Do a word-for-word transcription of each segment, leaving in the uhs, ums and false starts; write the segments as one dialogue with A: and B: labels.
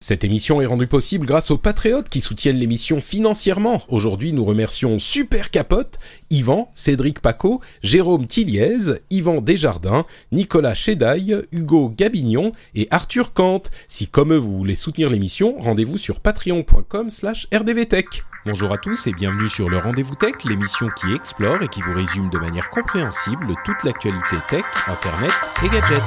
A: Cette émission est rendue possible grâce aux patriotes qui soutiennent l'émission financièrement. Aujourd'hui, nous remercions Super Capote, Yvan, Cédric Paco, Jérôme Tilliez, Yvan Desjardins, Nicolas Chédaille, Hugo Gabignon et Arthur Kant. Si comme eux vous voulez soutenir l'émission, rendez-vous sur patreon.com slash rdvtech. Bonjour à tous et bienvenue sur le Rendez-vous Tech, l'émission qui explore et qui vous résume de manière compréhensible toute l'actualité tech, internet et gadgets.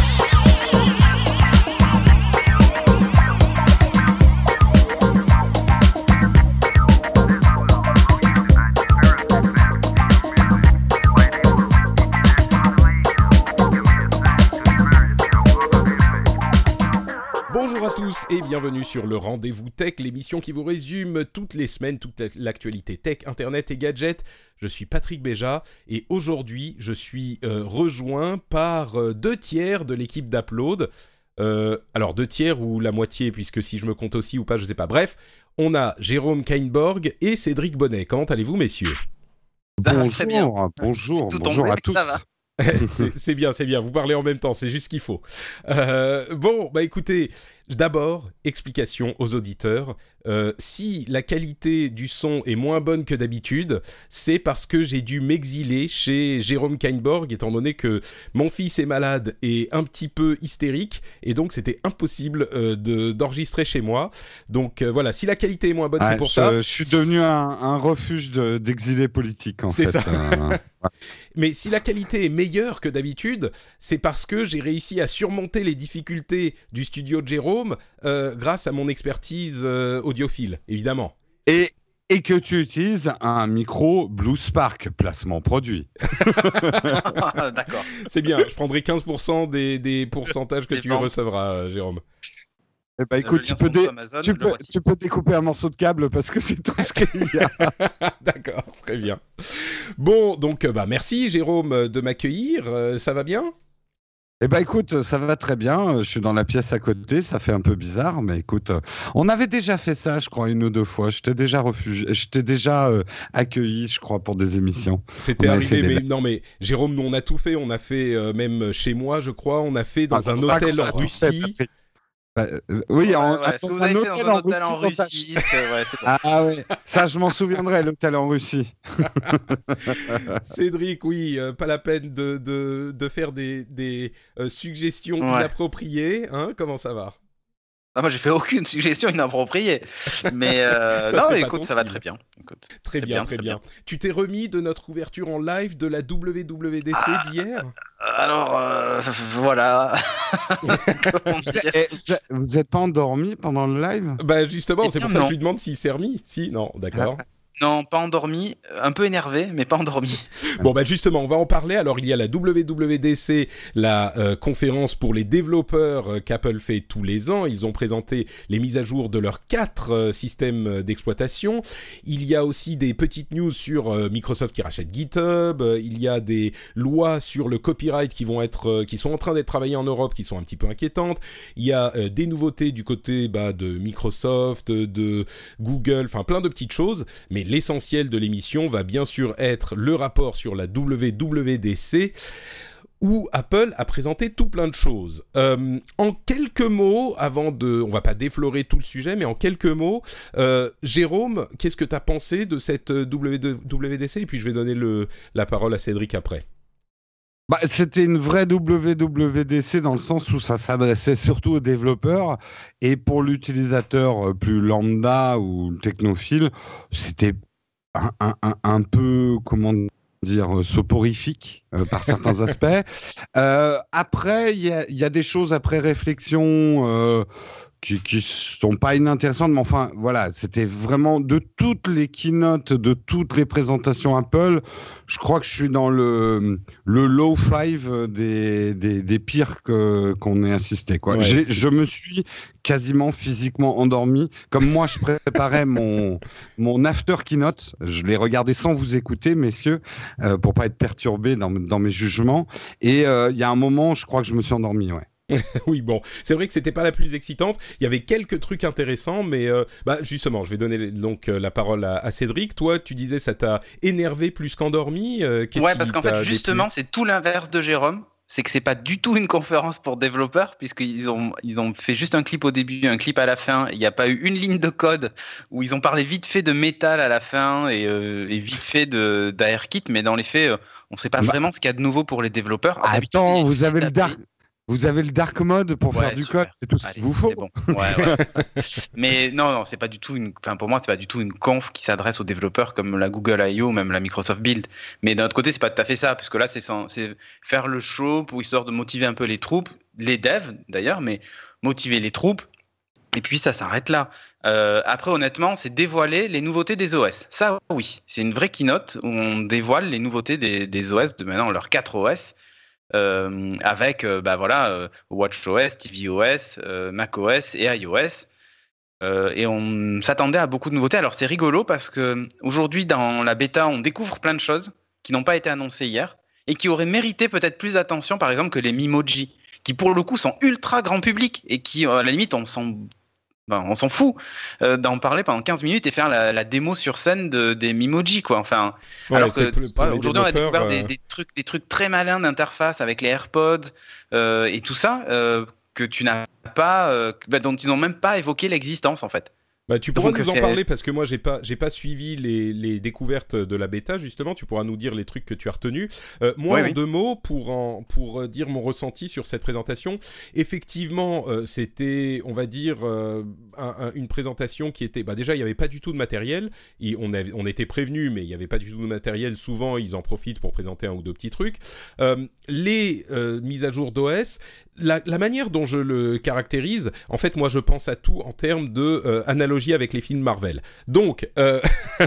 A: Bonjour à tous et bienvenue sur le Rendez-vous Tech, l'émission qui vous résume toutes les semaines toute l'actualité tech, internet et gadgets. Je suis Patrick Béja et aujourd'hui je suis euh, rejoint par euh, deux tiers de l'équipe d'Upload. Euh, alors deux tiers ou la moitié puisque si je me compte aussi ou pas je sais pas. Bref, on a Jérôme Kainborg et Cédric Bonnet. Comment allez-vous messieurs ?
B: Bonjour, très bien. bonjour,
C: Tout
B: bonjour
C: tombé,
B: à tous.
C: Ça va.
A: c'est, c'est bien, c'est bien. Vous parlez en même temps, c'est juste ce qu'il faut. Euh, bon, bah écoutez, d'abord, explication aux auditeurs. Euh, si la qualité du son est moins bonne que d'habitude, c'est parce que j'ai dû m'exiler chez Jérôme Kainborg, étant donné que mon fils est malade et un petit peu hystérique, et donc c'était impossible euh, de, d'enregistrer chez moi. Donc euh, voilà, si la qualité est moins bonne,
B: Ouais,
A: c'est pour
B: je,
A: ça.
B: Je suis devenu un, un refuge de, d'exilés politiques, en
A: c'est
B: fait.
A: C'est ça. Euh, Mais si la qualité est meilleure que d'habitude, c'est parce que j'ai réussi à surmonter les difficultés du studio de Jérôme euh, grâce à mon expertise euh, audiophile, évidemment.
B: Et, et que tu utilises un micro Blue Spark, placement produit.
C: D'accord.
A: C'est bien, je prendrai quinze pour cent des, des pourcentages que tu
C: ventes.
A: recevras, Jérôme.
B: Eh ben, écoute, tu peux, dé- Amazon, tu, peux, tu peux découper un morceau de câble parce que c'est tout ce qu'il y a.
A: D'accord, très bien. Bon, donc bah, merci Jérôme de m'accueillir, euh, ça va bien ?
B: Eh ben écoute, ça va très bien, je suis dans la pièce à côté, ça fait un peu bizarre, mais écoute, on avait déjà fait ça, je crois, une ou deux fois, je t'ai déjà refugié, je t'ai déjà euh, accueilli, je crois, pour des émissions.
A: C'était arrivé, mais non, mais Jérôme, nous on a tout fait, on a fait euh, même chez moi, je crois, on a fait dans ah, un hôtel en Russie.
B: Bah, euh, oui,
C: ouais,
B: en,
C: ouais. Ce que vous avez fait dans un hôtel en Russie, en Russie c'est, ouais, c'est bon.
B: Ah ouais, ça je m'en souviendrai, l'hôtel en Russie.
A: Cédric, oui, euh, pas la peine de, de, de faire des, des euh, suggestions ouais. inappropriées, hein, comment ça va ?
C: Ah, moi j'ai fait aucune suggestion inappropriée, mais euh, non, écoute, ça va très bien. Écoute,
A: très, bien, bien, très bien, bien. Tu t'es remis de notre ouverture en live de la W W D C ah, d'hier ?
C: Alors, euh, voilà.
B: Vous n'êtes pas endormi pendant le live ?
A: Bah justement, Et c'est pour non. ça que je lui demande s'il s'est remis. Si, non, d'accord.
C: Non, pas endormi, un peu énervé, mais pas endormi.
A: Bon, bah justement, on va en parler. Alors, il y a la W W D C, la euh, conférence pour les développeurs euh, qu'Apple fait tous les ans. Ils ont présenté les mises à jour de leurs quatre euh, systèmes d'exploitation. Il y a aussi des petites news sur euh, Microsoft qui rachète GitHub. Euh, il y a des lois sur le copyright qui vont être, euh, qui sont en train d'être travaillées en Europe, qui sont un petit peu inquiétantes. Il y a euh, des nouveautés du côté bah, de Microsoft, de Google, enfin plein de petites choses. Mais l'essentiel de l'émission va bien sûr être le rapport sur la W W D C où Apple a présenté tout plein de choses. Euh, en quelques mots, avant de... On va pas déflorer tout le sujet, mais en quelques mots, euh, Jérôme, qu'est-ce que tu as pensé de cette W W D C ? Et puis je vais donner le, la parole à Cédric après.
B: Bah, c'était une vraie W W D C dans le sens où ça s'adressait surtout aux développeurs et pour l'utilisateur plus lambda ou technophile, c'était un, un, un, un peu, comment dire, soporifique euh, par certains aspects. Euh, après, il y a, y a des choses après réflexion euh, qui qui sont pas inintéressantes, mais enfin voilà, c'était vraiment de toutes les keynotes, de toutes les présentations Apple, je crois que je suis dans le le low five des des, des pires que qu'on ait assisté quoi.
A: Ouais,
B: J'ai, je me suis quasiment physiquement endormi. Comme moi, je préparais mon mon after keynote, je l'ai regardé sans vous écouter, messieurs, euh, pour pas être perturbé dans dans mes jugements. Et il euh, y a un moment, je crois que je me suis endormi, ouais.
A: Oui, bon, c'est vrai que c'était pas la plus excitante. Il y avait quelques trucs intéressants, mais euh, bah justement, je vais donner donc euh, la parole à, à Cédric. Toi, tu disais ça t'a énervé plus qu'endormi. Euh, qu'est-ce
C: ouais,
A: qui
C: parce qu'en
A: t'a
C: fait, justement,
A: déplu ?
C: c'est tout l'inverse de Jérôme. c'est que c'est pas du tout une conférence pour développeurs, puisqu'ils ont, ils ont fait juste un clip au début, un clip à la fin. Il n'y a pas eu une ligne de code où ils ont parlé vite fait de métal à la fin et, euh, et vite fait de, d'ARKit, mais dans les faits, euh, on ne sait pas bah, vraiment ce qu'il y a de nouveau pour les développeurs.
B: Attends, vous avez le dark. Vous avez le dark mode pour ouais, faire du super. Code, c'est tout ce Allez, qu'il vous faut.
C: Bon. Ouais, ouais, mais non, non, c'est pas du tout une. Enfin, pour moi, c'est pas du tout une conf qui s'adresse aux développeurs comme la Google I O ou même la Microsoft Build. Mais d'un autre côté, c'est pas tout à fait ça, parce que là, c'est, sans... c'est faire le show pour histoire de motiver un peu les troupes, les devs d'ailleurs, mais motiver les troupes. Et puis ça s'arrête là. Euh, après, honnêtement, c'est dévoiler les nouveautés des O S. Ça, oui, c'est une vraie keynote où on dévoile les nouveautés des, des O S de maintenant leurs quatre O S. Euh, avec euh, bah voilà, euh, WatchOS, tvOS, euh, macOS et iOS. Euh, et on s'attendait à beaucoup de nouveautés. Alors c'est rigolo parce qu'aujourd'hui, dans la bêta, on découvre plein de choses qui n'ont pas été annoncées hier et qui auraient mérité peut-être plus d'attention, par exemple, que les Memoji, qui pour le coup sont ultra grand public et qui, à la limite, on s'en... Ben, on s'en fout euh, d'en parler pendant quinze minutes et faire la, la démo sur scène de, des Memoji, quoi. Enfin, ouais, alors que voilà, aujourd'hui on a découvert euh... des, des trucs, des trucs très malins d'interface avec les AirPods euh, et tout ça euh, que tu n'as pas, euh, bah, dont ils n'ont même pas évoqué l'existence en fait.
A: Bah, tu pourras Donc, nous en parler parce que moi j'ai pas j'ai pas suivi les les découvertes de la bêta justement. Tu pourras nous dire les trucs que tu as retenus. Euh, moi oui, en oui. deux mots pour en pour dire mon ressenti sur cette présentation. Effectivement, euh, c'était on va dire euh, un, un, une présentation qui était bah déjà il y avait pas du tout de matériel. Et on avait, on était prévenus mais il y avait pas du tout de matériel. Souvent ils en profitent pour présenter un ou deux petits trucs. Euh, les euh, mises à jour d'O S. La, la manière dont je le caractérise, en fait, moi, je pense à tout en termes de euh, analogie avec les films Marvel. Donc, euh,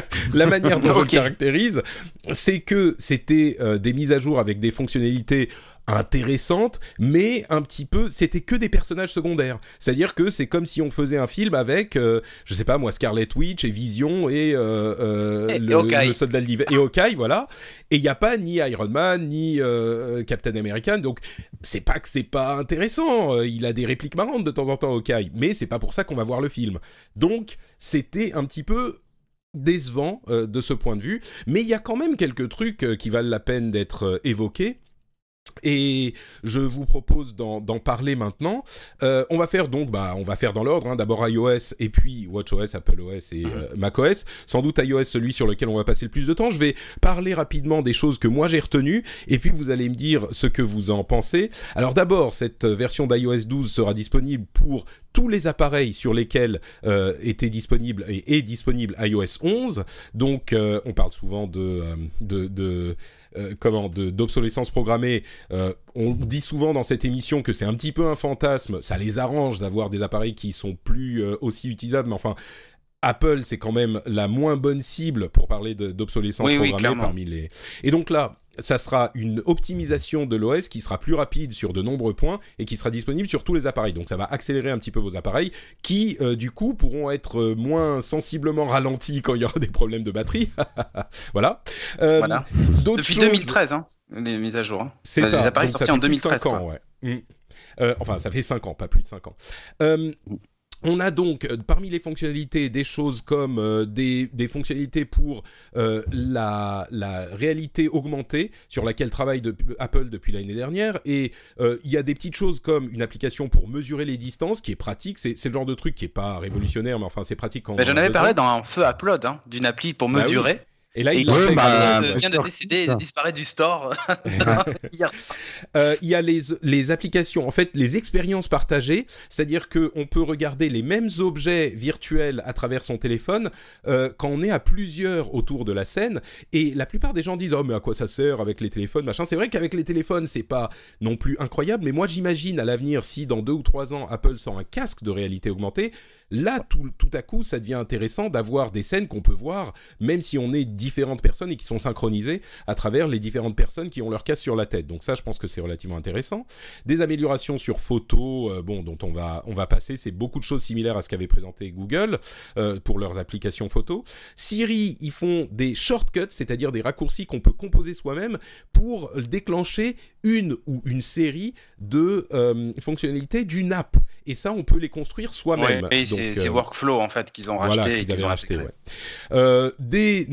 A: la manière dont okay. je le caractérise, c'est que c'était euh, des mises à jour avec des fonctionnalités intéressantes, mais un petit peu, c'était que des personnages secondaires. C'est-à-dire que c'est comme si on faisait un film avec, euh, je sais pas moi, Scarlet Witch et Vision et, euh, euh, et, le, et le soldat de l'hiver et Hawkeye, voilà. Et il y a pas ni Iron Man ni euh, Captain America, donc c'est pas que c'est pas intéressant. Il a des répliques marrantes de temps en temps, Hawkeye, mais c'est pas pour ça qu'on va voir le film. Donc c'était un petit peu décevant euh, de ce point de vue, mais il y a quand même quelques trucs euh, qui valent la peine d'être euh, évoqués. Et je vous propose d'en, d'en parler maintenant. Euh, on va faire donc, bah, on va faire dans l'ordre. Hein, d'abord iOS et puis WatchOS, AppleOS et euh, macOS. Sans doute iOS, celui sur lequel on va passer le plus de temps. Je vais parler rapidement des choses que moi j'ai retenues, et puis vous allez me dire ce que vous en pensez. Alors d'abord, cette version d'iOS douze sera disponible pour tous les appareils sur lesquels euh, était disponible et est disponible iOS onze. Donc, euh, on parle souvent de, euh, de, de euh, comment, de, d'obsolescence programmée. Euh, on dit souvent dans cette émission que c'est un petit peu un fantasme. Ça les arrange d'avoir des appareils qui sont plus euh, aussi utilisables, mais enfin. Apple, c'est quand même la moins bonne cible pour parler de, d'obsolescence oui, programmée oui, parmi les. Et donc là, ça sera une optimisation de l'O S qui sera plus rapide sur de nombreux points et qui sera disponible sur tous les appareils. Donc ça va accélérer un petit peu vos appareils qui, euh, du coup, pourront être euh, moins sensiblement ralentis quand il y aura des problèmes de batterie. Voilà.
C: Euh, voilà. Depuis choses... deux mille treize, hein, les mises à jour. Hein.
A: C'est
C: enfin,
A: ça.
C: Les appareils
A: donc,
C: sortis en deux mille treize.
A: cinq ans, ouais. Mmh. Euh, enfin, ça fait cinq ans, pas plus de cinq ans. Euh, On a donc euh, parmi les fonctionnalités des choses comme euh, des, des fonctionnalités pour euh, la, la réalité augmentée sur laquelle travaille de, Apple depuis l'année dernière, et euh, il y a des petites choses comme une application pour mesurer les distances qui est pratique. C'est, c'est le genre de truc qui est pas révolutionnaire, mais enfin c'est pratique quand.
C: Mais j'en avais parlé dans un feu Upload hein, d'une appli pour mesurer.
A: Bah oui. Et là,
C: et
A: il
C: ouais,
A: bah,
C: euh, vient de décider et de disparaître du store.
A: euh, il y a les, les applications, en fait, les expériences partagées, c'est-à-dire qu'on peut regarder les mêmes objets virtuels à travers son téléphone euh, quand on est à plusieurs autour de la scène. Et la plupart des gens disent « Oh, mais à quoi ça sert avec les téléphones ?» machin. C'est vrai qu'avec les téléphones, c'est pas non plus incroyable, mais moi, j'imagine à l'avenir, si dans deux ou trois ans, Apple sort un casque de réalité augmentée, là, tout, tout à coup, ça devient intéressant d'avoir des scènes qu'on peut voir, même si on est différentes personnes et qui sont synchronisées à travers les différentes personnes qui ont leur casque sur la tête. Donc ça, je pense que c'est relativement intéressant. Des améliorations sur photo, euh, bon, dont on va, on va passer. C'est beaucoup de choses similaires à ce qu'avait présenté Google euh, pour leurs applications photo. Siri, ils font des shortcuts, c'est-à-dire des raccourcis qu'on peut composer soi-même pour déclencher une ou une série de euh, fonctionnalités d'une app. Et ça, on peut les construire soi-même.
C: Ouais, et Donc, c'est, euh, c'est Workflow, en fait, qu'ils ont racheté.
A: Voilà, qu'ils
C: et qu'ils
A: avaient
C: ont
A: racheté, ouais. Euh, des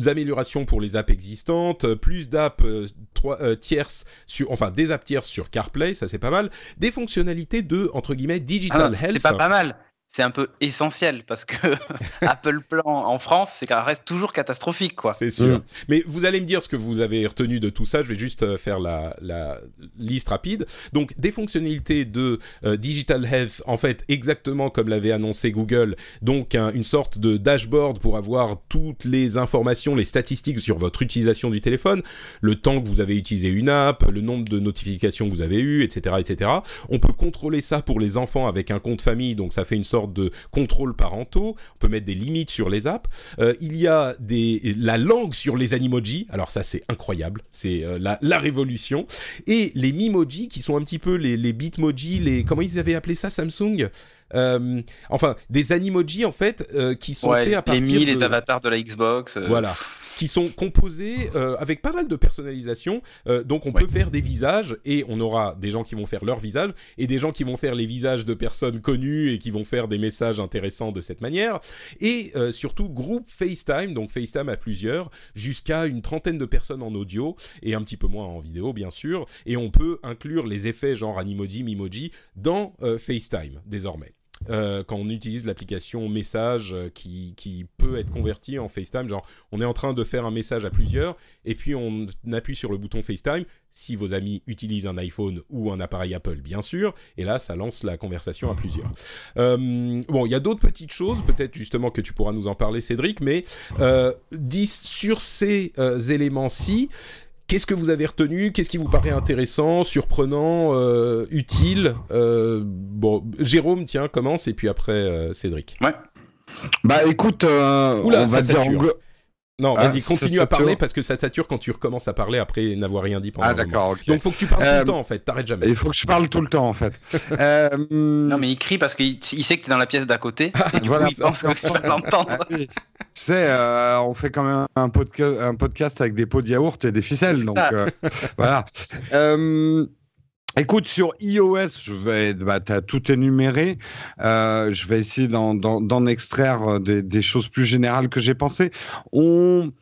A: améliorations pour les apps existantes, euh, plus d'apps euh, trois, euh, tierces sur, enfin des apps tierces sur CarPlay, ça c'est pas mal. Des fonctionnalités de entre guillemets digital
C: ah,
A: health.
C: C'est pas pas mal. C'est un peu essentiel parce que Apple Plan en France, c'est qu'elle reste toujours catastrophique, quoi.
A: C'est sûr. Mmh. Mais vous allez me dire ce que vous avez retenu de tout ça. Je vais juste faire la, la liste rapide. Donc, des fonctionnalités de euh, Digital Health, en fait, exactement comme l'avait annoncé Google. Donc, un, une sorte de dashboard pour avoir toutes les informations, les statistiques sur votre utilisation du téléphone, le temps que vous avez utilisé une app, le nombre de notifications que vous avez eues, et cetera, et cetera. On peut contrôler ça pour les enfants avec un compte famille. Donc, ça fait une sorte de contrôle parentaux, on peut mettre des limites sur les apps. Euh, il y a des, la langue sur les animojis, alors ça c'est incroyable, c'est euh, la, la révolution. Et les mimojis qui sont un petit peu les, les bitmojis, les, comment ils avaient appelé ça Samsung euh, enfin, des animojis en fait euh, qui sont
C: ouais,
A: faits à partir
C: les mi,
A: de...
C: les avatars de la Xbox. Euh...
A: Voilà. Qui sont composés euh, avec pas mal de personnalisation. Euh, donc, on
C: ouais.
A: peut faire des visages et on aura des gens qui vont faire leur visage et des gens qui vont faire les visages de personnes connues et qui vont faire des messages intéressants de cette manière. Et euh, surtout, groupe FaceTime, donc FaceTime à plusieurs, jusqu'à une trentaine de personnes en audio et un petit peu moins en vidéo, bien sûr. Et on peut inclure les effets genre Animoji, Mimoji dans euh, FaceTime, désormais. Euh, quand on utilise l'application message euh, qui, qui peut être convertie en FaceTime, genre on est en train de faire un message à plusieurs et puis on appuie sur le bouton FaceTime si vos amis utilisent un iPhone ou un appareil Apple bien sûr, et là ça lance la conversation à plusieurs. Euh, bon, il y a d'autres petites choses peut-être justement que tu pourras nous en parler Cédric, mais euh, dix sur ces euh, éléments-ci, qu'est-ce que vous avez retenu ? Qu'est-ce qui vous paraît intéressant, surprenant, euh, utile ? euh, Bon, Jérôme, tiens, commence, et puis après euh, Cédric.
C: Ouais.
B: Bah écoute, euh,
A: Oula,
B: on va dire...
A: Sature. Non,
B: ah,
A: vas-y, continue à parler, parce que ça sature quand tu recommences à parler après n'avoir rien dit pendant
B: ah,
A: un moment.
B: d'accord, ok.
A: Donc, il faut que tu parles
B: euh,
A: tout le temps, en fait, t'arrêtes jamais.
B: Il faut que je parle tout le temps, en fait. euh...
C: Non, mais il crie parce qu'il il sait que t'es dans la pièce d'à côté, et du
B: voilà,
C: coup, il pense que tu vas l'entendre.
B: Ah, oui. Tu sais, euh, on fait quand même un, podca- un podcast avec des pots de yaourt et des ficelles,
C: C'est
B: donc
C: ça.
B: euh, voilà. Euh... Écoute, sur iOS, je vais, bah, tu as tout énuméré. Euh, je vais essayer d'en, d'en, d'en extraire des, des choses plus générales que j'ai pensées. On...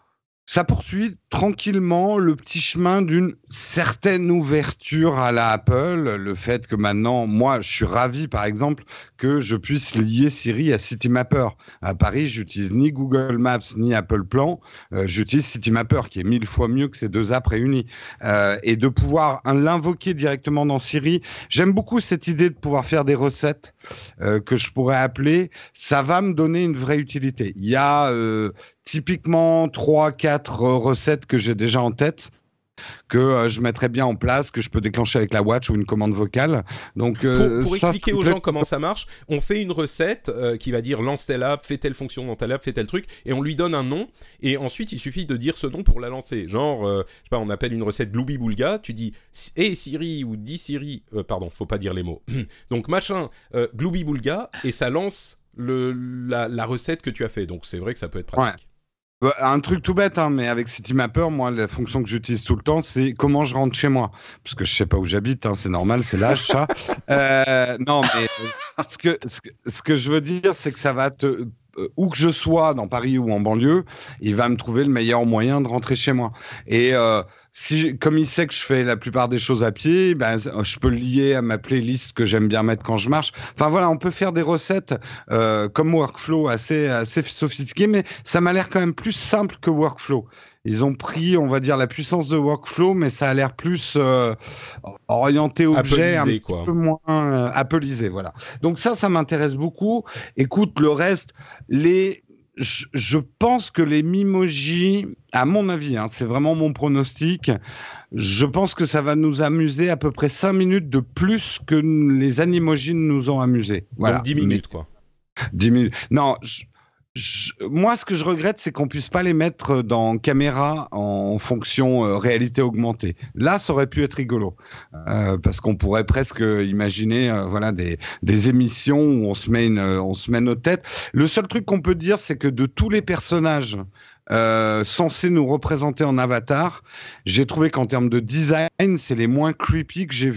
B: Ça poursuit tranquillement le petit chemin d'une certaine ouverture à la Apple. Le fait que maintenant, moi, je suis ravi, par exemple, que je puisse lier Siri à Citymapper. À Paris, j'utilise ni Google Maps ni Apple Plan. Euh, j'utilise Citymapper, qui est mille fois mieux que ces deux apps réunies. Euh, et de pouvoir hein, l'invoquer directement dans Siri. J'aime beaucoup cette idée de pouvoir faire des recettes euh, que je pourrais appeler. Ça va me donner une vraie utilité. Il y a... Euh, typiquement trois quatre recettes que j'ai déjà en tête, que euh, je mettrais bien en place, que je peux déclencher avec la watch ou une commande vocale. Donc, euh,
A: pour pour
B: ça,
A: expliquer aux gens comment ça marche, on fait une recette euh, qui va dire lance telle app, fais telle fonction dans telle app, fais tel truc, et on lui donne un nom, et ensuite il suffit de dire ce nom pour la lancer. Genre, euh, je sais pas, on appelle une recette Glooby Boulga, tu dis « Hey Siri » ou « Dis Siri euh, », pardon, faut pas dire les mots. Donc machin, euh, Glooby Boulga, et ça lance le, la, la recette que tu as fait. Donc c'est vrai que ça peut être pratique.
B: Ouais. Un truc tout bête, hein, mais avec Citymapper, moi, la fonction que j'utilise tout le temps, c'est comment je rentre chez moi. Parce que je sais pas où j'habite, hein, c'est normal, c'est l'âge, ça. Euh, non, mais ce que, ce que, ce que je veux dire, c'est que ça va te... Où que je sois, dans Paris ou en banlieue, il va me trouver le meilleur moyen de rentrer chez moi. Et euh, si, comme il sait que je fais la plupart des choses à pied, ben, je peux le lier à ma playlist que j'aime bien mettre quand je marche. Enfin voilà, on peut faire des recettes euh, comme Workflow assez, assez sophistiquées, mais ça m'a l'air quand même plus simple que Workflow. Ils ont pris, on va dire, la puissance de Workflow, mais ça a l'air plus euh, orienté objet, un petit
A: quoi.
B: peu moins euh, appleisé, voilà. Donc ça, ça m'intéresse beaucoup. Écoute, le reste, les... je, je pense que les Mimojis, à mon avis, hein, c'est vraiment mon pronostic, je pense que ça va nous amuser à peu près cinq minutes de plus que les Animojis nous ont amusés. Voilà.
A: Donc dix minutes,
B: mais...
A: quoi.
B: dix minutes. Non, je... Je, moi, ce que je regrette, c'est qu'on puisse pas les mettre dans caméra en fonction euh, réalité augmentée. Là, ça aurait pu être rigolo, euh, parce qu'on pourrait presque imaginer, euh, voilà, des, des émissions où on se met une, on se met notre tête. Le seul truc qu'on peut dire, c'est que de tous les personnages euh, censés nous représenter en avatar, j'ai trouvé qu'en termes de design, c'est les moins creepy que j'ai vus.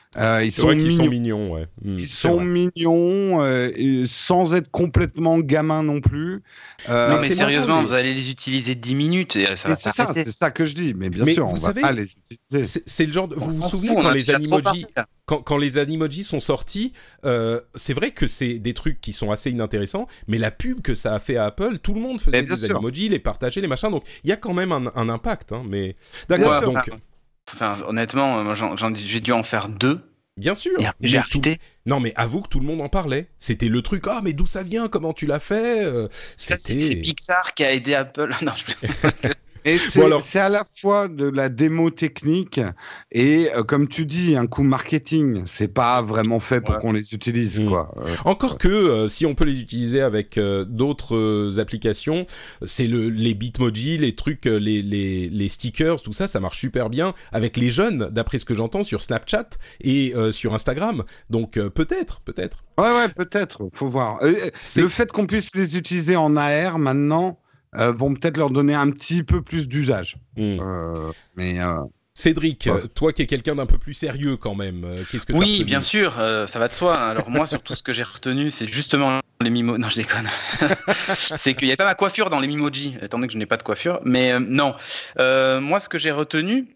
B: Euh, ils
A: C'est
B: sont
A: vrai qu'ils
B: mignons.
A: sont mignons, ouais. Mmh,
B: Ils
A: c'est
B: sont
A: vrai.
B: mignons, euh, et sans être complètement gamins non plus. Euh,
C: Non,
A: Mais
C: mais
A: c'est
C: sérieusement,
A: marrant, les-
C: vous allez les utiliser dix minutes et ça
B: et
C: va
B: c'est ça,
C: s'arrêter.
B: c'est ça que je dis. Mais bien
A: Mais
B: sûr,
A: vous
B: on va
A: savez,
B: pas les utiliser.
A: C'est, c'est le genre de...
C: On
A: Vous vous
C: s'en
A: souvenez
C: fout, on
A: quand
C: a
A: les
C: déjà trop parlé,
A: animojis...
C: là.
A: Quand, quand les animojis sont sortis, euh, c'est vrai que c'est des trucs qui sont assez inintéressants, mais la pub que ça a fait à Apple, tout le monde faisait
B: Mais bien
A: des
B: sûr.
A: animojis, les partageait, les machins, donc il y a quand même un, un impact. Hein, mais
B: Bien
A: d'accord,
B: sûr.
A: donc
C: Enfin, honnêtement, moi, j'en- j'en- j'ai dû en faire deux
A: bien sûr.
C: et après j'ai
A: mais tout-
C: arrêté.
A: Non, mais avoue que tout le monde en parlait. C'était le truc. Ah, mais d'où ça vient? Comment tu l'as fait? Euh,
C: Ça, c'est
A: C'était.
C: c'est Pixar qui a aidé Apple. Non, je...
B: Et c'est
A: Bon, alors-
B: c'est à la fois de la démo technique et, euh, comme tu dis, un coup marketing. C'est pas vraiment fait pour
C: Ouais.
B: qu'on les utilise,
A: Mm.
B: quoi. Euh,
A: Encore que euh, si on peut les utiliser avec euh, d'autres euh, applications, c'est le, les Bitmoji, les trucs, euh, les, les, les stickers, tout ça, ça marche super bien avec les jeunes, d'après ce que j'entends sur Snapchat et euh, sur Instagram. Donc euh, peut-être, peut-être.
B: Ouais, ouais, peut-être. Faut voir. Euh,
A: C'est-
B: Le fait qu'on puisse les utiliser en A R maintenant euh, vont peut-être leur donner un petit peu plus d'usage.
A: Mm.
B: Euh, mais euh,
A: Cédric,
B: Ouais.
A: euh, toi qui es quelqu'un d'un peu plus sérieux quand même, euh, qu'est-ce que t'as
C: Oui,
A: retenu?
C: bien sûr, euh, ça va de soi. Alors moi, surtout, ce que j'ai retenu, c'est justement les mimos. Non, je déconne. C'est qu'il n'y avait pas ma coiffure dans les mimojis, étant donné que je n'ai pas de coiffure. Mais euh, non, Euh, moi, ce que j'ai retenu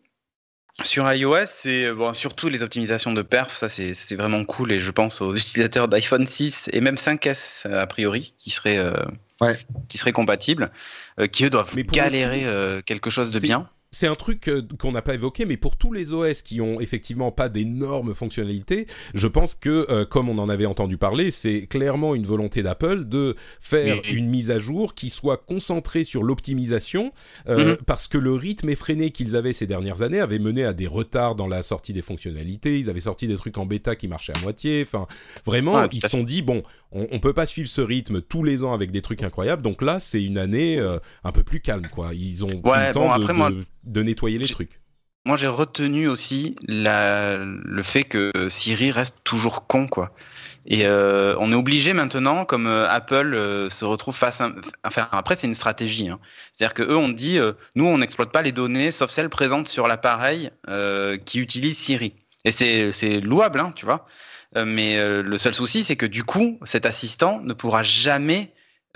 C: sur iOS, c'est euh, bon, surtout les optimisations de perf. Ça, c'est c'est vraiment cool. Et je pense aux utilisateurs d'iPhone six et même cinq S, a priori, qui seraient, euh,
B: Ouais.
C: qui seraient compatibles, euh, qui eux doivent
A: Mais pour le
C: galérer euh, quelque chose de
A: c'est-
C: bien.
A: C'est un truc euh, qu'on n'a pas évoqué, mais pour tous les O S qui ont effectivement pas d'énormes fonctionnalités, je pense que, euh, comme on en avait entendu parler, c'est clairement une volonté d'Apple de faire
C: Oui.
A: une mise à jour qui soit concentrée sur l'optimisation, euh,
C: Mhm.
A: parce que le rythme effréné qu'ils avaient ces dernières années avait mené à des retards dans la sortie des fonctionnalités. Ils avaient sorti des trucs en bêta qui marchaient à moitié. Enfin, vraiment,
C: Ouais, tout
A: ils
C: à
A: se sont dit bon, on, on peut pas suivre ce rythme tous les ans avec des trucs incroyables. Donc là, c'est une année euh, un peu plus calme, quoi. Ils ont pris
C: Ouais,
A: le temps
C: bon,
A: de,
C: après, moi,
A: de- de nettoyer les
C: j'ai-
A: trucs.
C: Moi, j'ai retenu aussi la... le fait que Siri reste toujours con, quoi. Et euh, on est obligé maintenant, comme euh, Apple euh, se retrouve face à... Enfin, après, c'est une stratégie. Hein. C'est-à-dire qu'eux, on dit, euh, nous, on n'exploite pas les données, sauf celles présentes sur l'appareil euh, qui utilise Siri. Et c'est c'est louable, hein, tu vois. Euh, mais euh, le seul souci, c'est que du coup, cet assistant ne pourra jamais...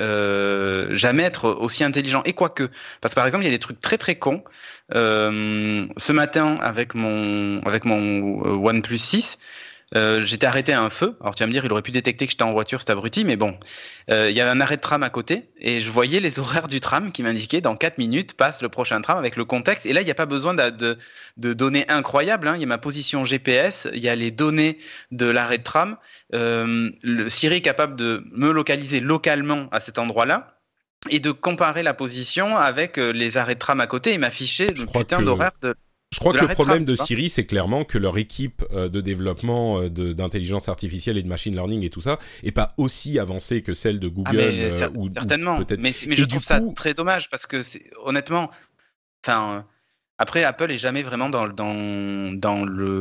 C: Euh, jamais être aussi intelligent. Et quoique, parce que par exemple, il y a des trucs très très cons. Euh, ce matin, avec mon, avec mon euh, OnePlus six, euh, j'étais arrêté à un feu. Alors tu vas me dire, il aurait pu détecter que j'étais en voiture, cet abruti, mais bon. Euh, il y avait un arrêt de tram à côté et je voyais les horaires du tram qui m'indiquaient dans quatre minutes passe le prochain tram avec le contexte. Et là, il n'y a pas besoin de, de, de données incroyables. Hein. Il y a ma position G P S, il y a les données de l'arrêt de tram. Euh, le Siri est capable de me localiser localement à cet endroit-là et de comparer la position avec euh, les arrêts de tram à côté et m'afficher
A: Je
C: le
A: crois
C: putain
A: que-
C: d'horaire de...
A: Je crois
C: de
A: que le
C: l'arrêt de
A: problème
C: tram,
A: de
C: tu vois.
A: Siri, c'est clairement que leur équipe euh, de développement euh, de, d'intelligence artificielle et de machine learning et tout ça est pas aussi avancée que celle de
C: Ah,
A: Google
C: mais
A: euh,
C: cer-
A: ou, ou
C: certainement.
A: peut-être.
C: Mais, c'est- mais
A: Et
C: je
A: du
C: trouve ça
A: coup-
C: très dommage parce que c'est, honnêtement, enfin, euh, après Apple est jamais vraiment dans, dans, dans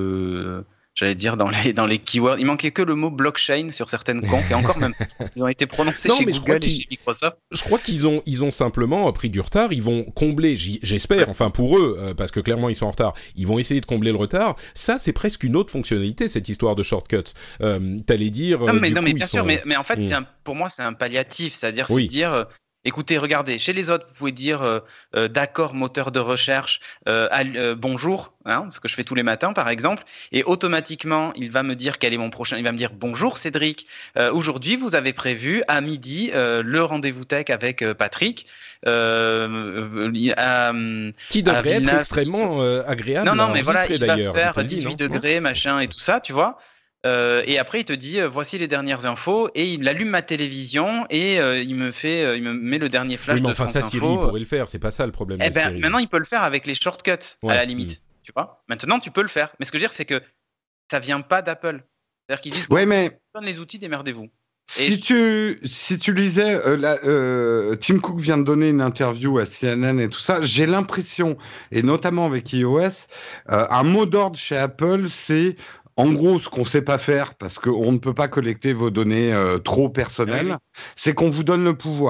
C: le, j'allais dire dans les, dans les keywords. Il manquait que le mot blockchain sur certaines confs et encore même parce qu'ils ont été prononcés
A: Non,
C: chez
A: mais je crois
C: Google et
A: qu'ils-
C: chez Microsoft.
A: Je crois qu'ils ont, ils ont simplement pris du retard. Ils vont combler, j'y- j'espère, enfin pour eux, euh, parce que clairement ils sont en retard. Ils vont essayer de combler le retard. Ça, c'est presque une autre fonctionnalité, cette histoire de shortcuts. Euh, T'allais dire.
C: Non
A: euh,
C: mais,
A: du
C: non,
A: coup,
C: mais
A: ils
C: bien
A: sont-
C: sûr, mais, mais en fait,
A: Mm.
C: c'est un, pour moi, c'est un palliatif. C'est-à-dire,
A: Oui.
C: c'est dire, euh, écoutez, regardez, chez les autres, vous pouvez dire euh, euh, d'accord, moteur de recherche, euh, al- euh, bonjour, hein, ce que je fais tous les matins, par exemple, et automatiquement, il va me dire quel est mon prochain. Il va me dire bonjour, Cédric. Euh, aujourd'hui, vous avez prévu à midi euh, le rendez-vous tech avec euh, Patrick. Euh, euh, à,
A: Qui devrait
C: à
A: être
C: Villeneuve.
A: extrêmement euh, agréable.
C: Non, non,
A: à
C: mais voilà,
A: enregistrer,
C: il va
A: d'ailleurs.
C: faire
A: te le dis,
C: dix-huit
A: non
C: degrés, machin et tout ça, tu vois. Euh, et après, il te dit euh, voici les dernières infos et il allume ma télévision et euh, il me fait, euh, il me met le dernier flash
A: Oui, mais
C: de
A: enfin
C: France
A: ça, Siri
C: Info.
A: pourrait le faire. C'est pas ça le problème
C: Eh
A: de
C: ben,
A: Siri.
C: maintenant, il peut le faire avec les shortcuts
A: Ouais,
C: à la limite, tu vois. Maintenant, tu peux le faire. Mais ce que je veux dire, c'est que ça vient pas d'Apple. C'est-à-dire qu'ils disent bon,
B: ouais, mais
C: donne les outils, démerdez-vous.
B: si
C: Et-
B: tu si tu lisais, euh, la- euh, Tim Cook vient de donner une interview à C N N et tout ça. J'ai l'impression, et notamment avec iOS, euh, un mot d'ordre chez Apple, c'est en gros ce qu'on sait pas faire parce qu'on ne peut pas collecter vos données euh, trop personnelles,
C: Oui,
B: c'est qu'on vous donne le pouvoir.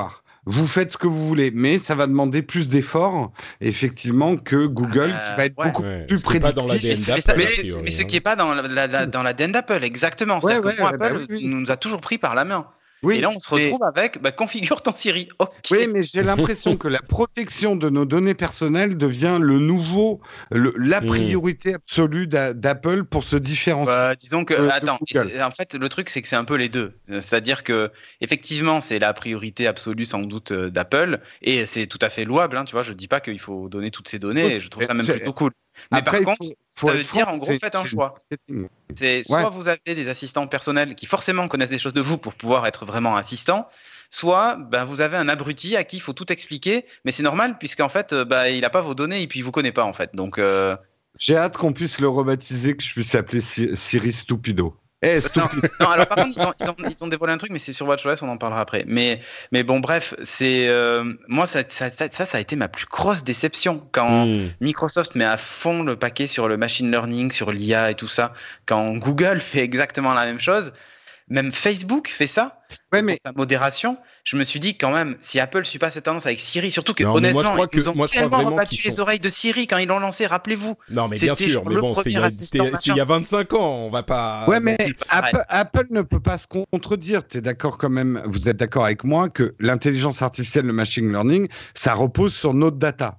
B: vous faites ce que vous voulez, mais ça va demander plus d'efforts, effectivement, que Google,
C: Euh,
B: qui va être
C: ouais.
B: beaucoup
A: Ouais,
B: plus
A: ce qui est pas dans
B: prédictif.
A: l'A D N
C: Mais, ça-
A: d'Apple,
C: mais
A: a
C: c'est-
A: priori,
C: mais ce
A: hein.
C: qui n'est pas dans la, la- la- dans l'A D N d'Apple, exactement. C'est-à-dire
B: Ouais,
C: que nous,
B: ouais, bah
C: Apple
B: oui, oui.
C: nous a toujours pris par la main.
B: Oui,
C: Et là, on se
B: mais-
C: retrouve avec bah, configure ton Siri. Ok.
B: Oui, mais j'ai l'impression que la protection de nos données personnelles devient le nouveau, le- la
A: Mm.
B: priorité absolue d'a- d'Apple pour se différencier.
C: Bah, disons que,
B: Euh, de
C: attends, et
B: Google.
C: c'est- en fait, le truc, c'est que c'est un peu les deux. Euh, C'est-à-dire que, effectivement, c'est la priorité absolue, sans doute, euh, d'Apple, et c'est tout à fait louable, hein, tu vois. Je dis pas qu'il faut donner toutes ces données,
B: Oui,
C: et je trouve ça
B: mais
C: même
B: c'est-
C: plutôt cool. Mais
B: Après,
C: par
B: il
C: contre,
B: faut- faut
C: ça veut
B: être
C: dire,
B: franc,
C: en gros,
B: c'est-
C: faites un
B: c'est du
C: choix.
B: marketing.
C: C'est soit
B: Ouais.
C: vous avez des assistants personnels qui forcément connaissent des choses de vous pour pouvoir être vraiment assistants, soit ben, vous avez un abruti à qui il faut tout expliquer, mais c'est normal puisqu'en fait euh, bah, il n'a pas vos données et puis il vous connaît pas en fait. Donc euh,
B: J'ai hâte qu'on puisse le rebaptiser, que je puisse appeler Sy- Siri Stupido. Eh,
C: non,
B: Stupido.
C: non, alors par contre ils ont, ils, ont, ils ont dévoilé un truc, mais c'est sur WatchOS, on en parlera après. Mais, mais bon bref, c'est euh, moi ça, ça, ça, ça, ça a été ma plus grosse déception quand
A: Mm.
C: Microsoft met à fond le paquet sur le machine learning, sur l'I A et tout ça, quand Google fait exactement la même chose. Même Facebook fait ça.
B: Ouais,
C: Pour
B: mais
C: sa modération, je me suis dit quand même, si Apple suit pas cette tendance avec Siri, surtout que
A: Non, mais moi, je
C: honnêtement,
A: crois
C: ils nous
A: que-
C: ont
A: moi, je crois
C: tellement
A: vraiment
C: rebattu
A: qu'ils
C: les
A: sont-
C: oreilles de Siri quand ils l'ont lancé, rappelez-vous.
A: Non, mais bien
C: C'était
A: sûr,
C: genre
A: mais
C: le
A: bon, c'était il y a-
C: premier
A: c'était
C: assistant,
A: c'était il y a vingt-cinq ans, on va pas...
B: Ouais, mais
C: pareil.
B: Apple, Apple ne peut pas se contredire. Tu es d'accord quand même, vous êtes d'accord avec moi que l'intelligence artificielle, le machine learning, ça repose sur notre data.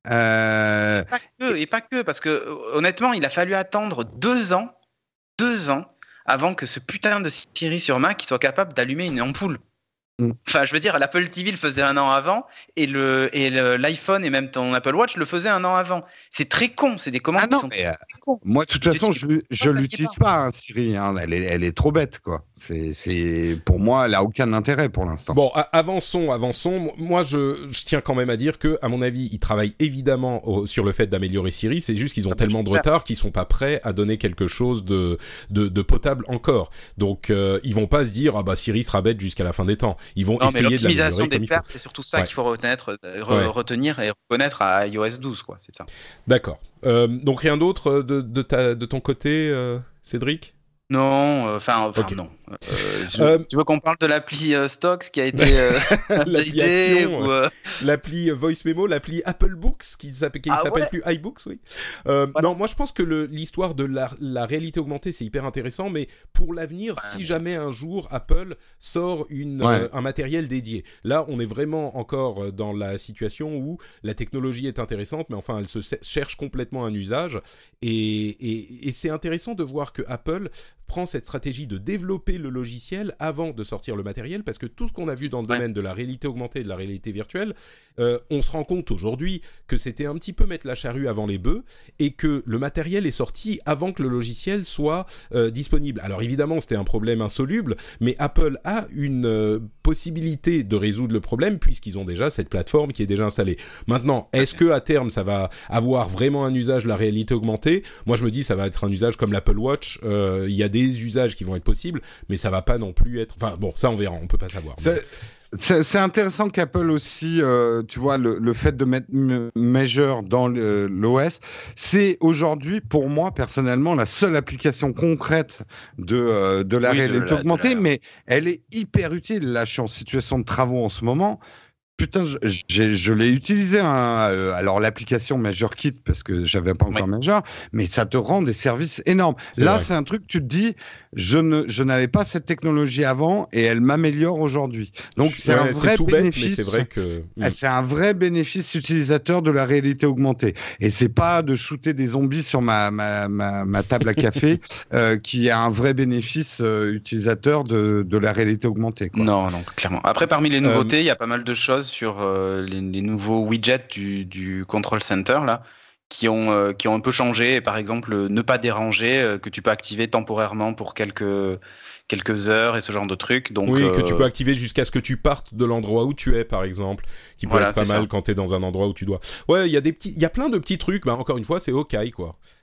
B: Euh,
C: Pas que, et pas que, parce que euh, honnêtement, il a fallu attendre deux ans, deux ans, avant que ce putain de Siri sur Mac soit capable d'allumer une ampoule.
B: Mm.
C: Enfin, je veux dire, l'Apple T V le faisait un an avant, et le et le- l'iPhone et même ton Apple Watch le faisaient un an avant. C'est très con, c'est des commandes
B: Ah non,
C: qui sont
B: mais,
C: très,
B: euh,
C: très cons.
B: Moi, de toute
C: Je
B: façon,
C: dis-
B: je, je
C: ça y est
B: l'utilise pas, hein, Siri. Hein. Elle, est, elle est trop bête, quoi. C'est, c'est, pour moi, elle a aucun intérêt pour l'instant.
A: Bon, a- avançons, avançons. Moi, je, je tiens quand même à dire que, à mon avis, ils travaillent évidemment au- sur le fait d'améliorer Siri. C'est juste qu'ils ont
C: Ça peut
A: tellement de
C: faire.
A: retard qu'ils sont pas prêts à donner quelque chose de de, de potable encore. Donc, euh, ils vont pas se dire ah bah Siri sera bête jusqu'à la fin des temps. Ils vont
C: Non, mais
A: essayer de
C: l'optimisation
A: l'améliorer
C: des
A: comme il faut.
C: perfs, c'est surtout ça
A: Ouais.
C: qu'il faut retenir, euh, re-
A: Ouais.
C: retenir et reconnaître à iOS douze, quoi. C'est ça.
A: D'accord. Euh, donc rien d'autre euh, de de ta de ton côté, euh, Cédric?
C: Non, euh, enfin, enfin
A: Ok.
C: non. Euh, je-
A: Euh,
C: tu veux qu'on parle de l'appli euh, Stocks qui a été euh,
A: L'appli
C: updatée
A: Action,
C: ou, euh,
A: L'appli Voice Memo, l'appli Apple Books, qui s'appelle, qui
C: Ah
A: s'appelle
C: ouais.
A: plus iBooks, oui. Euh,
C: Voilà.
A: Non, moi je pense que le, l'histoire de la, la réalité augmentée, c'est hyper intéressant, mais pour l'avenir,
C: Ouais.
A: si jamais un jour Apple sort une,
B: Ouais.
A: euh, un matériel dédié, là on est vraiment encore dans la situation où la technologie est intéressante, mais enfin elle se se- cherche complètement un usage, et, et, et c'est intéressant de voir que Apple prend cette stratégie de développer le logiciel avant de sortir le matériel, parce que tout ce qu'on a vu dans le
C: Ouais.
A: domaine de la réalité augmentée et de la réalité virtuelle, euh, on se rend compte aujourd'hui que c'était un petit peu mettre la charrue avant les bœufs, et que le matériel est sorti avant que le logiciel soit euh, disponible. Alors évidemment, c'était un problème insoluble, mais Apple a une euh, possibilité de résoudre le problème, puisqu'ils ont déjà cette plateforme qui est déjà installée. Maintenant, est-ce que à terme, ça va avoir vraiment un usage de la réalité augmentée ? Moi, je me dis, ça va être un usage comme l'Apple Watch. Euh, Il y a des usages qui vont être possibles, mais ça va pas non plus être... Enfin bon, ça on verra, on peut pas savoir. Mais...
B: C'est, c'est, c'est intéressant qu'Apple aussi, euh, tu vois, le, le fait de mettre M- Measure dans le- l'O S, c'est aujourd'hui, pour moi, personnellement, la seule application concrète de, euh, de la
C: Oui, de
B: réalité
C: la- de
B: augmentée,
C: la-
B: mais elle est hyper utile. Là, je suis en situation de travaux en ce moment. Putain, je, j'ai- je l'ai utilisé, hein, euh, alors l'application Measure Kit, parce que j'avais pas encore
C: Oui.
B: Measure, mais ça te rend des services énormes.
A: C'est
B: Là,
A: vrai.
B: c'est un truc, tu te dis, je, ne, je n'avais pas cette technologie avant et elle m'améliore aujourd'hui. Donc, c'est
A: Ouais,
B: un vrai
A: tout bête,
B: bénéfice.
A: mais c'est vrai que...
B: Ah, c'est un vrai bénéfice utilisateur de la réalité augmentée. Et c'est pas de shooter des zombies sur ma, ma, ma, ma table à café euh, qui est un vrai bénéfice euh, utilisateur de, de la réalité augmentée, quoi.
C: Non, non, clairement. Après, parmi les nouveautés, il y a pas mal de choses sur euh, les, les nouveaux widgets du, du Control Center là, qui ont euh, qui ont un peu changé. Par exemple, euh, ne pas déranger, euh, que tu peux activer temporairement pour quelques quelques heures et ce genre de trucs. Donc,
A: oui, que
C: euh,
A: tu peux activer jusqu'à ce que tu partes de l'endroit où tu es, par exemple, qui peut
C: Voilà,
A: être pas
C: c'est
A: mal
C: ça.
A: quand tu es dans un endroit où tu dois. Ouais, il y a des petits, il y a plein de petits trucs. Bah encore une fois, c'est OK, quoi.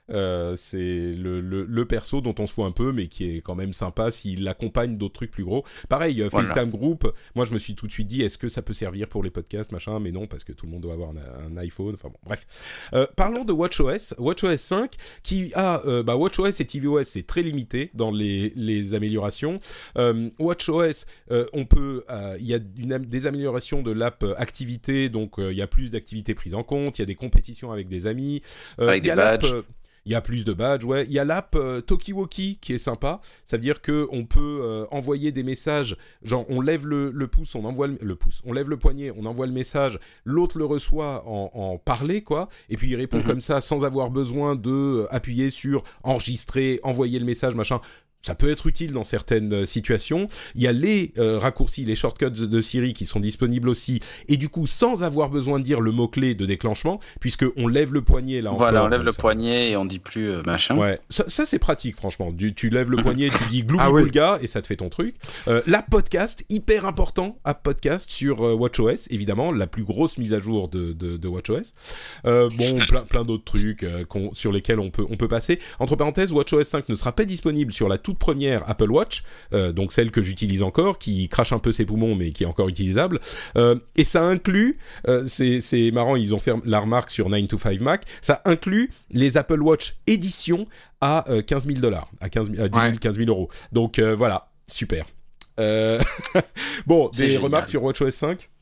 A: Euh, c'est le, le, le perso dont on se fout un peu, mais qui est quand même sympa s'il accompagne d'autres trucs plus gros. Pareil, voilà. FaceTime Group, moi je me suis tout de suite dit, est-ce que ça peut servir pour les podcasts, machin, mais non, parce que tout le monde doit avoir un, un iPhone, enfin bon, bref. Euh, parlons de WatchOS, WatchOS cinq, qui a, euh, bah, WatchOS et tvOS, c'est très limité dans les, les améliorations. Euh, WatchOS, euh, on peut, il euh, y a une, des améliorations de l'app activité, donc il euh, y a plus d'activités prises en compte, il y a des compétitions avec des amis, il euh, y a l'app... Euh, il y a plus de badges, ouais. Il y a l'app euh, Talkie-Walkie qui est sympa. Ça veut dire qu'on peut euh, envoyer des messages, genre on lève le, le pouce, on envoie le, le pouce, on lève le poignet, on envoie le message, l'autre le reçoit en, en parler, quoi. Et puis il répond mm-hmm. comme ça sans avoir besoin de euh, appuyer sur enregistrer, envoyer le message, machin. Ça peut être utile dans certaines situations. Il y a les euh, raccourcis, les shortcuts de Siri qui sont disponibles aussi. Et du coup, sans avoir besoin de dire le mot-clé de déclenchement, puisqu'on lève le poignet là encore.
C: Voilà, on lève le ça. poignet et on dit plus euh, machin.
A: Ouais, ça, ça c'est pratique franchement. Du, tu lèves le poignet, tu dis gloubi boulga et ça te fait ton truc. Euh, la podcast, hyper important, app podcast sur euh, WatchOS, évidemment, la plus grosse mise à jour de, de, de WatchOS. Euh, bon, plein, plein d'autres trucs euh, sur lesquels on peut, on peut passer. Entre parenthèses, WatchOS cinq ne sera pas disponible sur la toute première Apple Watch, euh, donc celle que j'utilise encore, qui crache un peu ses poumons mais qui est encore utilisable, euh, et ça inclut, euh, c'est, c'est marrant, ils ont fait la remarque sur nine to five Mac, ça inclut les Apple Watch édition à euh, quinze mille dollars, à quinze mille, à dix mille, quinze mille euros. Donc euh, voilà, super. Euh... bon, c'est des génial. Remarques sur WatchOS cinq?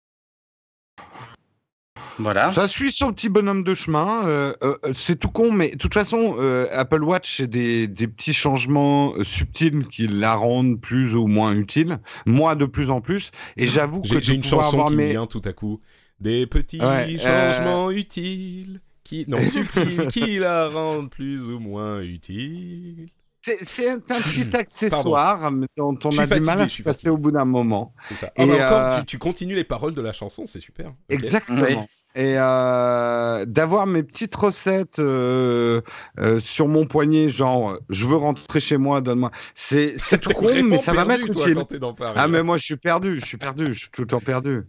B: Voilà. Ça suit son petit bonhomme de chemin. Euh, euh, c'est tout con, mais de toute façon, euh, Apple Watch, c'est des, des petits changements euh, subtils qui la rendent plus ou moins utile. Moi, de plus en plus. Et j'avoue
A: j'ai,
B: que
A: j'ai une chanson qui
B: mes...
A: me vient tout à coup. Des petits ouais, changements euh... utiles, qui non subtils, qui la rendent plus ou moins utile.
B: C'est, c'est un petit accessoire dont on a fatigué, du mal à se passer au bout d'un moment.
A: C'est ça. Et oh, euh... encore, tu, tu continues les paroles de la chanson, c'est super. Okay.
B: Exactement. Oui. Et euh, d'avoir mes petites recettes euh, euh, sur mon poignet, genre je veux rentrer chez moi, donne-moi. C'est, c'est tout con, mais ça perdu, va m'être
A: toi,
B: utile.
A: Quand t'es dans Paris,
B: ah, mais moi je suis perdu, je suis perdu, je suis tout le temps perdu.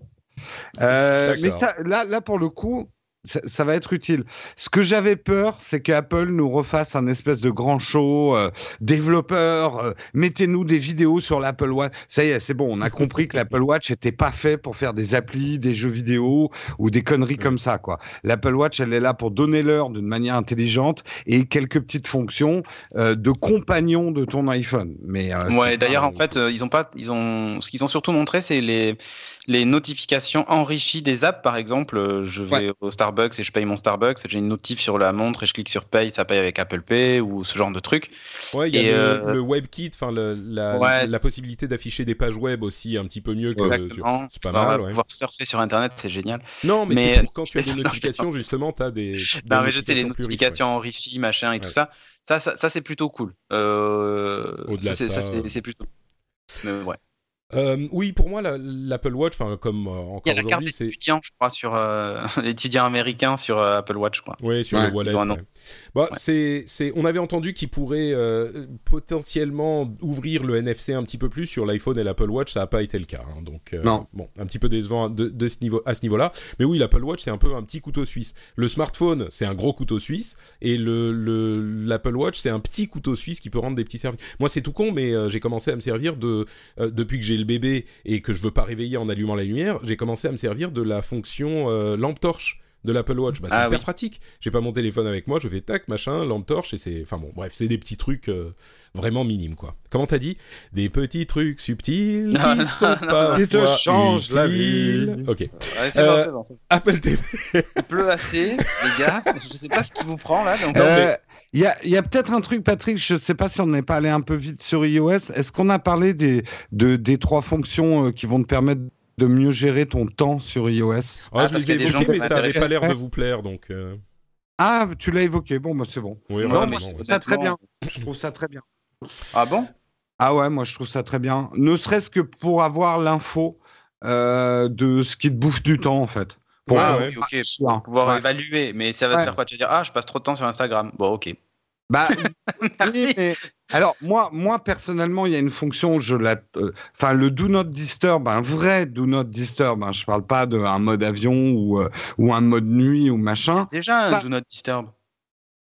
B: Euh, mais ça, là, là, pour le coup, ça, ça va être utile. Ce que j'avais peur, c'est qu'Apple nous refasse un espèce de grand show, euh, développeurs, euh, mettez-nous des vidéos sur l'Apple Watch. Ça y est, c'est bon, on a compris que l'Apple Watch n'était pas fait pour faire des applis, des jeux vidéo ou des conneries comme ça, quoi. L'Apple Watch, elle est là pour donner l'heure d'une manière intelligente et quelques petites fonctions euh, de compagnon de ton iPhone. Mais euh,
C: ouais, d'ailleurs, pas... en fait, euh, ils ont pas, ils ont, ce qu'ils ont surtout montré, c'est les les notifications enrichies des apps. Par exemple, euh, je vais ouais. au Starbucks et je paye mon Starbucks, j'ai une notif sur la montre et je clique sur Pay, ça paye avec Apple Pay ou ce genre de truc.
A: Ouais, il y a et le, euh... le WebKit, enfin la, ouais, la possibilité d'afficher des pages web aussi un petit peu mieux que
C: Exactement.
A: Sur... C'est pas mal. Ouais.
C: Pouvoir surfer sur Internet, c'est génial.
A: Non, mais, mais c'est pour quand tu as des notifications, justement, tu as des. des
C: non, mais je sais, les notifications riches, ouais. enrichies, machin et ouais. tout ça. Ça, ça, ça, c'est plutôt cool. Euh...
A: Au-delà
C: ça,
A: de ça,
C: ça c'est, c'est plutôt. Mais ouais.
A: Euh, oui, pour moi, la, l'Apple Watch, enfin comme euh, encore
C: il y a la
A: aujourd'hui,
C: carte
A: c'est
C: étudiant, je crois, sur euh, l'étudiant américain sur euh, Apple Watch, je crois.
A: Oui, sur
B: ouais,
A: le wallet. Ouais. Bah, ouais. c'est, c'est, on avait entendu qu'ils pourraient euh, potentiellement ouvrir le N F C un petit peu plus sur l'iPhone et l'Apple Watch. Ça n'a pas été le cas, hein, donc euh,
B: non.
A: Bon, un petit peu décevant de, de ce niveau, à ce niveau-là. Mais oui, l'Apple Watch, c'est un peu un petit couteau suisse. Le smartphone, c'est un gros couteau suisse, et le, le l'Apple Watch, c'est un petit couteau suisse qui peut rendre des petits services. Moi, c'est tout con, mais euh, j'ai commencé à me servir de euh, depuis que j'ai le bébé et que je veux pas réveiller en allumant la lumière, j'ai commencé à me servir de la fonction euh, lampe torche de l'Apple Watch. Bah, c'est ah, hyper oui. pratique. J'ai pas mon téléphone avec moi, je fais tac, machin, lampe torche, et c'est... Enfin bon, bref, c'est des petits trucs euh, vraiment minimes, quoi. Comment t'as dit ? Des petits trucs subtils
C: non,
A: qui
C: non,
A: sont
C: non,
A: pas
B: Qui te changent la vie.
A: Ok.
C: Ouais, c'est
A: euh,
C: bon, c'est bon, c'est bon.
A: Apple T V.
C: Il pleut assez, les gars. Je sais pas ce qui vous prend, là. Donc...
B: Euh, non, mais... Il y, a, il y a peut-être un truc, Patrick, je ne sais pas si on n'est pas allé un peu vite sur iOS. Est-ce qu'on a parlé des, de, des trois fonctions euh, qui vont te permettre de mieux gérer ton temps sur iOS ?
A: ah, Je les ai évoqués, mais ça n'avait pas l'air de vous plaire. Donc euh...
B: Ah, tu l'as évoqué. Bon, bah, c'est bon.
A: Oui,
B: non,
A: non,
B: moi,
A: non,
B: je trouve
A: ouais.
B: ça très bien. Je trouve ça très bien.
C: Ah bon ?
B: Ah ouais, moi, je trouve ça très bien. Ne serait-ce que pour avoir l'info euh, de ce qui te bouffe du temps, en fait.
C: Pour ah, ouais, ok. Pour pouvoir
B: ouais.
C: évaluer. Mais ça va
B: ouais.
C: te faire quoi ? Tu vas dire, ah, je passe trop de temps sur Instagram. Bon, ok.
B: Bah, oui, mais... Alors, moi, moi, personnellement, il y a une fonction, je la... enfin, le Do Not Disturb, un vrai Do Not Disturb, hein, je parle pas d'un mode avion ou, euh, ou un mode nuit ou machin.
C: Déjà un
B: ça...
C: Do Not Disturb.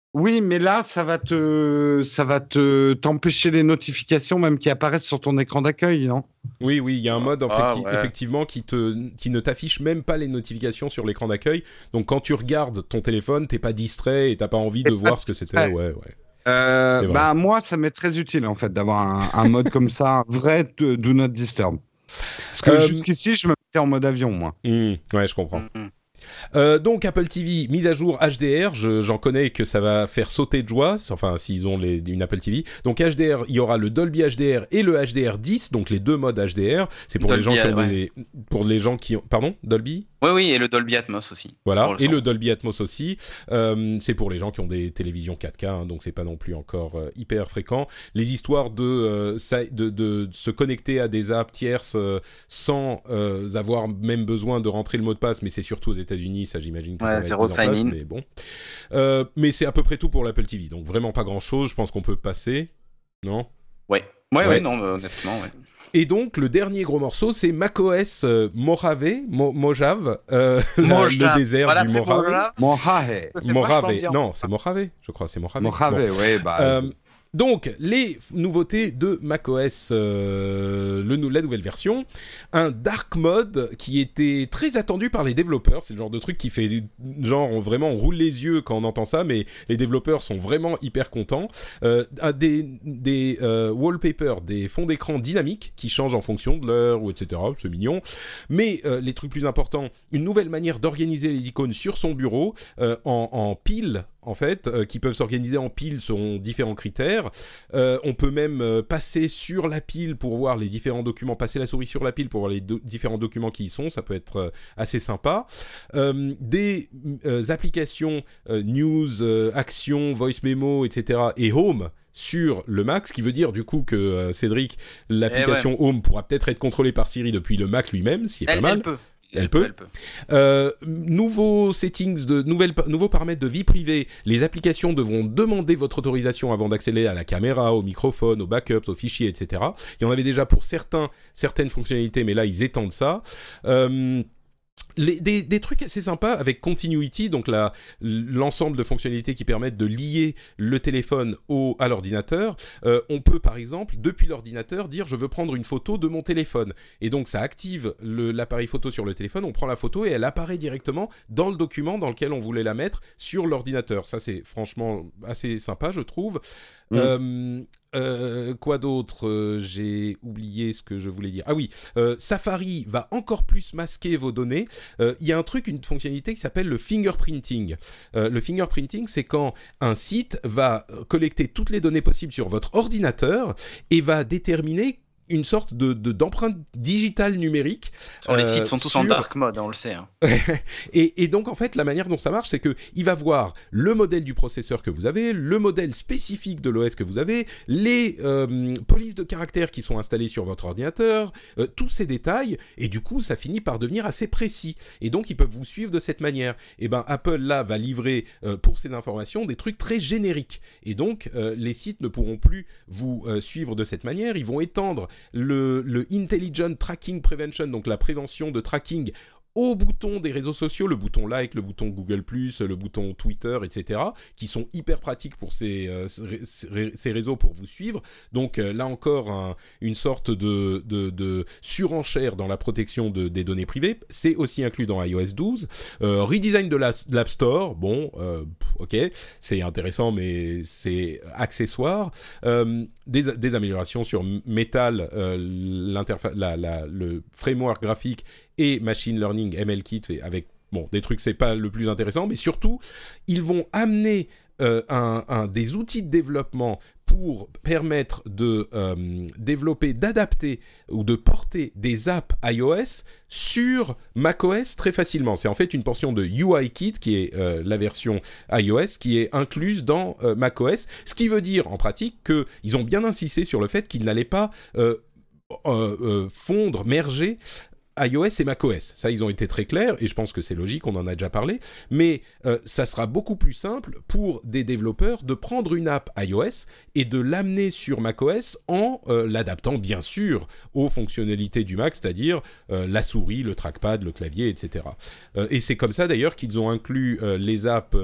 B: Oui, mais là, ça va te, ça va te t'empêcher les notifications même qui apparaissent sur ton écran d'accueil, non?
A: Oui, oui, il y a un mode en
C: Ah,
A: fait,
C: ouais.
A: effectivement qui, te, qui ne t'affiche même pas les notifications sur l'écran d'accueil. Donc quand tu regardes ton téléphone, t'es pas distrait et t'as pas envie
B: Et
A: de
B: pas
A: voir ce que c'était.
B: distrait.
A: Ouais, ouais,
B: Euh,
A: c'est vrai.
B: bah moi, ça m'est très utile en fait d'avoir un, un mode comme ça, un vrai de- Do Not Disturb. Parce que
A: Euh,
B: jusqu'ici, je me mettais en mode avion, moi.
A: hmm, ouais, je comprends.
C: Mhm.
A: Euh, donc Apple T V mise à jour H D R, je, j'en connais que ça va faire sauter de joie, enfin s'ils ont les, une Apple T V. Donc H D R, il y aura le Dolby H D R et le H D R dix, donc les deux modes H D R. C'est pour
C: Dolby,
A: les gens qui ont
C: ouais.
A: des, pour les gens qui ont, pardon, Dolby.
C: Oui, oui, et le Dolby Atmos aussi.
A: Voilà,
C: pour le
A: et
C: son.
A: le Dolby Atmos aussi. Euh, c'est pour les gens qui ont des télévisions quatre K, hein, donc c'est pas non plus encore euh, hyper fréquent. Les histoires de, euh, ça, de, de se connecter à des apps tierces euh, sans euh, avoir même besoin de rentrer le mot de passe, mais c'est surtout aux États-Unis, ça j'imagine que
C: Ouais,
A: ça va être
C: zéro
A: mis en place,
C: sign-in.
A: mais bon. Euh, mais c'est à peu près tout pour l'Apple T V, donc vraiment pas grand-chose. Je pense qu'on peut passer, non ?
C: Ouais. Ouais,
A: Ouais.
C: ouais, non, euh, honnêtement, ouais.
A: Et donc, le dernier gros morceau, c'est macOS euh, Mojave, Mo- Mojave, euh, la-
C: Mojave.
A: le désert
C: Voilà,
A: du
C: après
A: Mojave.
C: Mojave,
B: Mojave.
C: ça, c'est
A: Mojave,
C: vachement bien.
A: non, c'est Mojave, je crois, c'est Mojave.
B: Mojave,
A: Bon.
B: ouais, bah.
A: Euh, donc, les f- nouveautés de macOS, euh, le, nou- la nouvelle version, un dark mode qui était très attendu par les développeurs. C'est le genre de truc qui fait genre on- vraiment on roule les yeux quand on entend ça, mais les développeurs sont vraiment hyper contents. Euh, un des des euh, wallpapers, des fonds d'écran dynamiques qui changent en fonction de l'heure ou et cetera. C'est mignon. Mais euh, les trucs plus importants, une nouvelle manière d'organiser les icônes sur son bureau euh, en, en piles en fait, euh, qui peuvent s'organiser en piles selon différents critères. Euh, on peut même euh, passer sur la pile pour voir les différents documents, passer la souris sur la pile pour voir les do- différents documents qui y sont, ça peut être euh, assez sympa. Euh, des euh, applications euh, news, euh, actions, voice memo, et cetera et home sur le Mac, ce qui veut dire du coup que euh, Cédric, l'application Home pourra peut-être être contrôlée par Siri depuis le Mac lui-même, ce qui est
C: Elle,
A: pas mal.
C: elle peut.
A: Elle peut.
C: Elle peut.
A: Euh, nouveaux settings de nouvelles, nouveaux paramètres de vie privée. Les applications devront demander votre autorisation avant d'accéder à la caméra, au microphone, aux backups, aux fichiers, et cetera. Il y en avait déjà pour certains, certaines fonctionnalités, mais là ils étendent ça. Euh, Les, des, des trucs assez sympas avec Continuity, donc la, l'ensemble de fonctionnalités qui permettent de lier le téléphone au, à l'ordinateur. Euh, on peut par exemple, depuis l'ordinateur, dire je veux prendre une photo de mon téléphone. Et donc ça active le, l'appareil photo sur le téléphone, on prend la photo et elle apparaît directement dans le document dans lequel on voulait la mettre sur l'ordinateur. Ça c'est franchement assez sympa je trouve. Mmh. Euh, euh, quoi d'autre euh, j'ai oublié ce que je voulais dire. Ah oui, euh, Safari va encore plus masquer vos données. Il euh, y a un truc, une fonctionnalité qui s'appelle le fingerprinting. Euh, le fingerprinting, c'est quand un site va collecter toutes les données possibles sur votre ordinateur et va déterminer une sorte de, de, d'empreinte digitale numérique.
C: Sur les euh, sites sont tous sur... en dark mode, on le sait. Hein.
A: et, et donc, en fait, la manière dont ça marche, c'est qu'il va voir le modèle du processeur que vous avez, le modèle spécifique de l'O S que vous avez, les euh, polices de caractères qui sont installées sur votre ordinateur, euh, tous ces détails, et du coup, ça finit par devenir assez précis. Et donc, ils peuvent vous suivre de cette manière. Et ben, Apple, là, va livrer, euh, pour ces informations, des trucs très génériques. Et donc, euh, les sites ne pourront plus vous euh, suivre de cette manière. Ils vont étendre Le, le Intelligent Tracking Prevention, donc la prévention de tracking au bouton des réseaux sociaux, le bouton like, le bouton Google plus, le bouton Twitter, et cetera, qui sont hyper pratiques pour ces, euh, ces, ces réseaux pour vous suivre. Donc euh, là encore, un, une sorte de, de, de surenchère dans la protection de, des données privées. C'est aussi inclus dans i O S douze. Euh, redesign de, la, de l'App Store, bon, euh, ok, c'est intéressant, mais c'est accessoire. Euh, des, des améliorations sur Metal, euh, l'interfa- la, la, le framework graphique et Machine Learning, M L Kit, avec bon, des trucs, c'est pas le plus intéressant, mais surtout, ils vont amener euh, un, un, des outils de développement pour permettre de euh, développer, d'adapter ou de porter des apps iOS sur macOS très facilement. C'est en fait une portion de U I Kit, qui est euh, la version iOS, qui est incluse dans euh, macOS, ce qui veut dire en pratique qu'ils ont bien insisté sur le fait qu'ils n'allaient pas euh, euh, euh, fondre, merger iOS et macOS. Ça, ils ont été très clairs, et je pense que c'est logique, on en a déjà parlé, mais euh, ça sera beaucoup plus simple pour des développeurs de prendre une app iOS et de l'amener sur macOS en euh, l'adaptant, bien sûr, aux fonctionnalités du Mac, c'est-à-dire euh, la souris, le trackpad, le clavier, et cetera. Euh, et c'est comme ça, d'ailleurs, qu'ils ont inclus euh, les apps... Euh,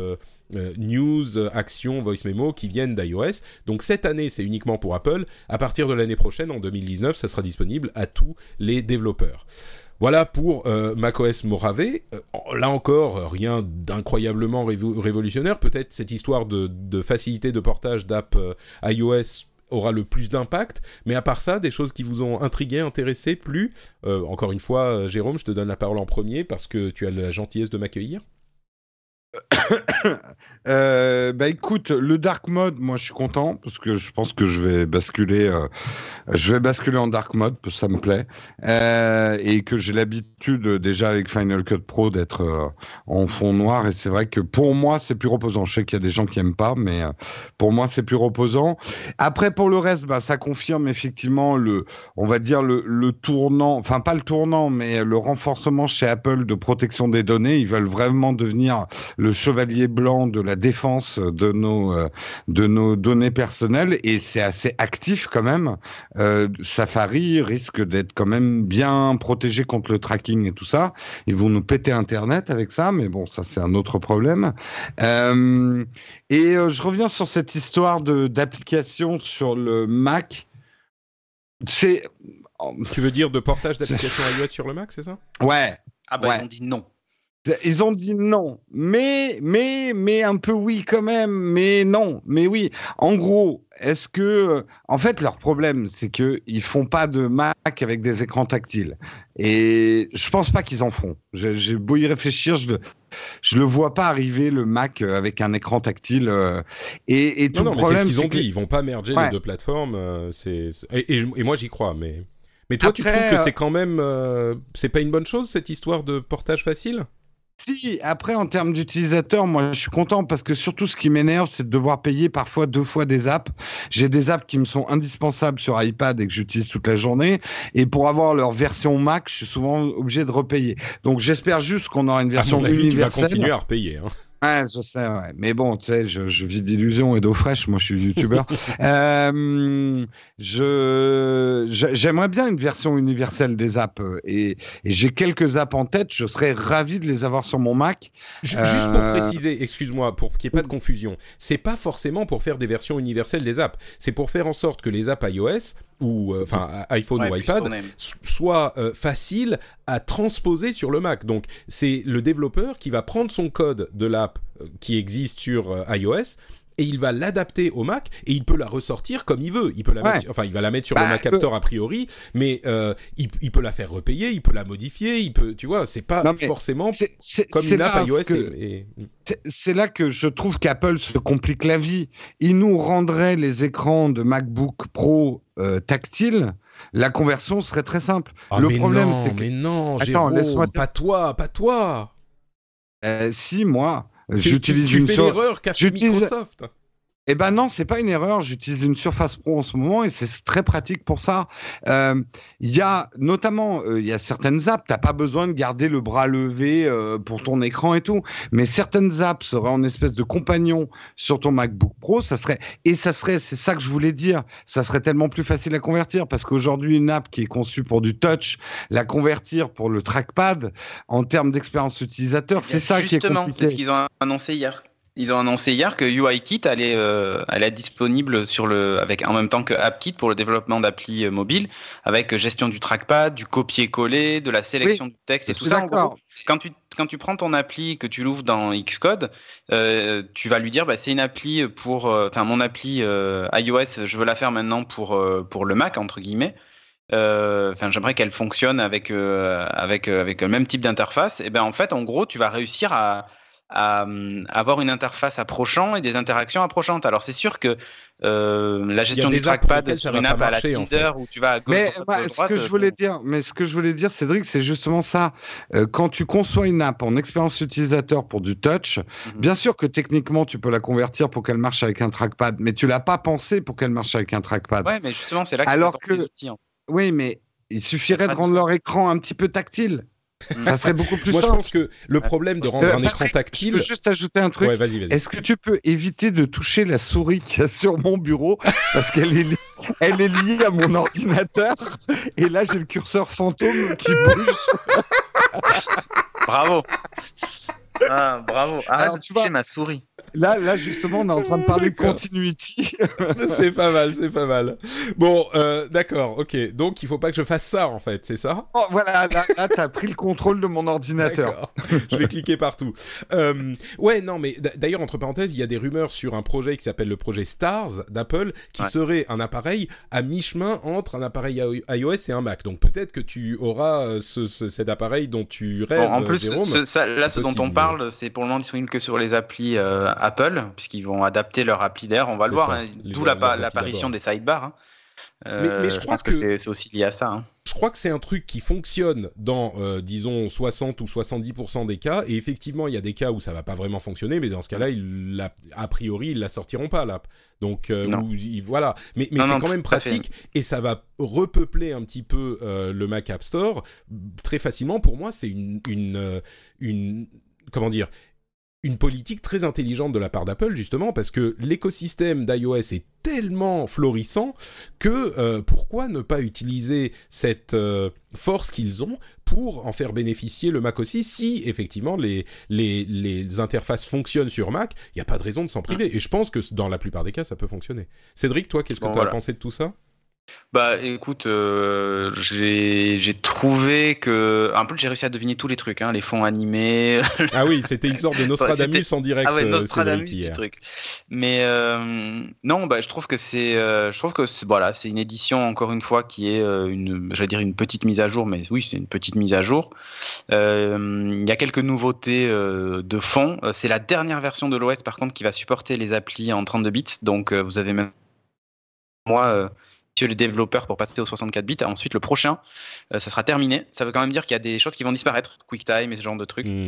A: euh, news, actions, voice memo qui viennent d'iOS. Donc cette année, c'est uniquement pour Apple. À partir de l'année prochaine, en deux mille dix-neuf, ça sera disponible à tous les développeurs. Voilà pour euh, macOS Mojave. Euh, là encore, rien d'incroyablement révo- révolutionnaire. Peut-être cette histoire de, de facilité de portage d'app euh, iOS aura le plus d'impact. Mais à part ça, des choses qui vous ont intrigué, intéressé, plu. Euh, encore une fois, euh, Jérôme, je te donne la parole en premier parce que tu as la gentillesse de m'accueillir.
B: euh, bah écoute, le dark mode, moi je suis content parce que je pense que je vais basculer, euh, je vais basculer en dark mode parce que ça me plaît euh, et que j'ai l'habitude déjà avec Final Cut Pro d'être euh, en fond noir et c'est vrai que pour moi c'est plus reposant. Je sais qu'il y a des gens qui aiment pas, mais euh, pour moi c'est plus reposant. Après pour le reste, bah ça confirme effectivement le, on va dire le, le tournant, enfin pas le tournant, mais le renforcement chez Apple de protection des données. Ils veulent vraiment devenir le chevalier blanc de la défense de nos, euh, de nos données personnelles et c'est assez actif quand même. Euh, Safari risque d'être quand même bien protégé contre le tracking et tout ça. Ils vont nous péter Internet avec ça, mais bon, ça c'est un autre problème. Euh, et euh, je reviens sur cette histoire de, d'application sur le Mac. C'est...
A: Tu veux dire de portage d'application iOS sur le Mac, c'est ça ?
B: Ouais.
C: Ah bah
B: ouais.
C: ils ont dit non.
B: Ils ont dit non, mais, mais, mais un peu oui quand même, mais non, mais oui. En gros, est-ce que, en fait, leur problème, c'est que ils font pas de Mac avec des écrans tactiles, et je pense pas qu'ils en feront. J'ai, j'ai beau y réfléchir, je, je le vois pas arriver le Mac avec un écran tactile. Et, et tout
A: non, non,
B: le
A: mais
B: problème,
A: c'est ce qu'ils ont
B: c'est
A: dit.
B: que...
A: Ils vont pas merger ouais. les deux plateformes. Euh, c'est, c'est... Et, et, et moi, j'y crois, mais. Mais toi,
B: Après,
A: tu trouves que
B: euh...
A: c'est quand même, euh, c'est pas une bonne chose cette histoire de portage facile ?
B: Si, après, en termes d'utilisateurs, moi, je suis content parce que surtout, ce qui m'énerve, c'est de devoir payer parfois deux fois des apps. J'ai des apps qui me sont indispensables sur iPad et que j'utilise toute la journée. Et pour avoir leur version Mac, je suis souvent obligé de repayer. Donc, j'espère juste qu'on aura une version
A: à mon avis,
B: universelle.
A: Tu vas continuer à repayer, hein.
B: Ouais, je sais, ouais. Mais bon, tu sais, je, je vis d'illusions et d'eau fraîche. Moi, je suis youtubeur. euh, je, je, j'aimerais bien une version universelle des apps et, et j'ai quelques apps en tête. Je serais ravi de les avoir sur mon Mac.
A: Juste euh... pour préciser, excuse-moi, pour qu'il n'y ait pas de confusion, c'est pas forcément pour faire des versions universelles des apps. C'est pour faire en sorte que les apps iOS ou enfin euh, iPhone ouais, ou iPad soient euh, faciles à transposer sur le Mac. Donc c'est le développeur qui va prendre son code de l'app euh, qui existe sur euh, iOS et il va l'adapter au Mac et il peut la ressortir comme il veut. Il peut la ouais. mettre, enfin il va la mettre sur bah, le Mac App Store a priori, mais euh, il, il peut la faire repayer, il peut la modifier, il peut, tu vois, c'est pas non, forcément c'est, c'est, c'est comme une app iOS.
B: Que, et, et... C'est, c'est là que je trouve qu'Apple se complique la vie. Il nous rendrait les écrans de MacBook Pro euh, tactiles. La conversion serait très simple.
A: Oh,
B: le
A: mais
B: problème,
A: non,
B: c'est que
A: mais non,
B: Attends,
A: Jérôme,
B: laisse-moi...
A: pas toi, pas toi.
B: Euh, si moi,
A: tu,
B: j'utilise
A: tu, tu
B: une
A: fais
B: sur...
A: l'erreur qu'a fait Microsoft.
B: Eh ben non, c'est pas une erreur. J'utilise une Surface Pro en ce moment et c'est très pratique pour ça. Il euh, y a notamment, il euh, y a certaines apps, t'as pas besoin de garder le bras levé euh, pour ton écran et tout. Mais certaines apps seraient en espèce de compagnon sur ton MacBook Pro. Ça serait et ça serait, c'est ça que je voulais dire. Ça serait tellement plus facile à convertir parce qu'aujourd'hui une app qui est conçue pour du touch, la convertir pour le trackpad en termes d'expérience utilisateur, c'est ça qui est compliqué.
C: Justement, c'est ce qu'ils ont annoncé hier. Ils ont annoncé hier que UIKit allait, euh, allait être disponible sur le, avec, en même temps que AppKit pour le développement d'applis euh, mobiles, avec gestion du trackpad, du copier-coller, de la sélection oui, du texte et tout ça. En gros, quand tu, quand tu prends ton appli, que tu l'ouvres dans Xcode, euh, tu vas lui dire bah, c'est une appli pour. Enfin, euh, mon appli euh, iOS, je veux la faire maintenant pour, euh, pour le Mac, entre guillemets. Enfin, euh, j'aimerais qu'elle fonctionne avec, euh, avec, euh, avec le même type d'interface. Et ben en fait, en gros, tu vas réussir à. à avoir une interface approchant et des interactions approchantes. Alors c'est sûr que euh, la gestion du trackpad sur une app à la Tinder en fait. Où tu vas à gauche,
B: mais
C: droite,
B: bah,
C: droite,
B: ce que je voulais dire, mais ce que je voulais dire, Cédric, c'est justement ça. Euh, quand tu conçois une app en expérience utilisateur pour du touch, mm-hmm. bien sûr que techniquement tu peux la convertir pour qu'elle marche avec un trackpad, mais tu l'as pas pensé pour qu'elle marche avec un trackpad.
C: Ouais, mais justement c'est là que
B: alors que
C: les outils, hein.
B: Oui, mais il suffirait de rendre leur écran un petit peu tactile. Ça serait beaucoup plus
A: Moi,
B: simple.
A: Moi, je pense que le problème de rendre euh, un
B: Patrick,
A: écran tactile...
B: Je peux juste ajouter un truc.
A: Ouais, vas-y, vas-y.
B: Est-ce que tu peux éviter de toucher la souris qu'il y a sur mon bureau parce qu'elle est, li... Elle est liée à mon ordinateur et là, j'ai le curseur fantôme qui bouge.
C: Bravo. Ah, bravo. Arrête Alors, de toucher
B: vois...
C: ma souris.
B: Là, là, justement, on est en train de parler de continuity.
A: C'est pas mal, c'est pas mal. Bon, euh, d'accord, ok. Donc, il faut pas que je fasse ça, en fait, c'est ça ?
B: Oh, voilà, là, là t'as pris le contrôle de mon ordinateur.
A: D'accord. Je vais cliquer partout. Euh, ouais, non, mais d- d'ailleurs, entre parenthèses, il y a des rumeurs sur un projet qui s'appelle le projet Stars d'Apple, qui
C: ouais.
A: serait un appareil à mi-chemin entre un appareil iOS et un Mac. Donc, peut-être que tu auras ce, ce, cet appareil dont tu rêves,
C: bon, en plus,
A: Jérôme.
C: ce, ça, là, ce
A: possible,
C: dont on
A: mais...
C: parle, c'est pour le moment disponible que sur les applis euh, Apple, puisqu'ils vont adapter leur appli d'air. On va
A: c'est
C: le voir,
A: ça,
C: hein,
A: les,
C: d'où la,
A: leurs
C: l'apparition
A: applis
C: des sidebars. Hein. Euh,
A: mais, mais je,
C: je
A: crois
C: pense que,
A: que
C: c'est, c'est aussi lié à ça. Hein.
A: Je crois que c'est un truc qui fonctionne dans, euh, disons, soixante ou soixante-dix pour cent des cas. Et effectivement, il y a des cas où ça va pas vraiment fonctionner, mais dans ce cas-là, ils, la, a priori, ils la sortiront pas, l'app. Donc, euh, où, ils, voilà. Mais, mais
C: non,
A: c'est
C: non,
A: quand même pratique et ça va repeupler un petit peu euh, le Mac App Store très facilement. Pour moi, c'est une, une, une comment dire, une politique très intelligente de la part d'Apple, justement, parce que l'écosystème d'iOS est tellement florissant que euh, pourquoi ne pas utiliser cette euh, force qu'ils ont pour en faire bénéficier le Mac aussi, si effectivement les, les, les interfaces fonctionnent sur Mac, il n'y a pas de raison de s'en priver. Et je pense que dans la plupart des cas, ça peut fonctionner. Cédric, toi, qu'est-ce que
C: bon,
A: tu as
C: voilà.
A: pensé de tout ça ?
C: Bah écoute, euh, j'ai, j'ai trouvé que... En plus j'ai réussi à deviner tous les trucs, hein, les fonds animés...
A: Ah oui, c'était une sorte de Nostradamus en direct,
C: ah ouais, Nostradamus
A: Cédric, hier.
C: du truc. Mais euh, non, bah, je trouve que c'est... Euh, je trouve que c'est, voilà, c'est une édition, encore une fois, qui est euh, une, j'allais dire une petite mise à jour, mais oui, c'est une petite mise à jour. Euh, il y a quelques nouveautés euh, de fond. Euh, c'est la dernière version de l'O S, par contre, qui va supporter les applis en trente-deux bits. Donc euh, vous avez même... Moi... Euh, le développeur pour passer aux soixante-quatre bits. Ensuite, le prochain, euh, ça sera terminé. Ça veut quand même dire qu'il y a des choses qui vont disparaître, QuickTime et ce genre de trucs.
A: Mm.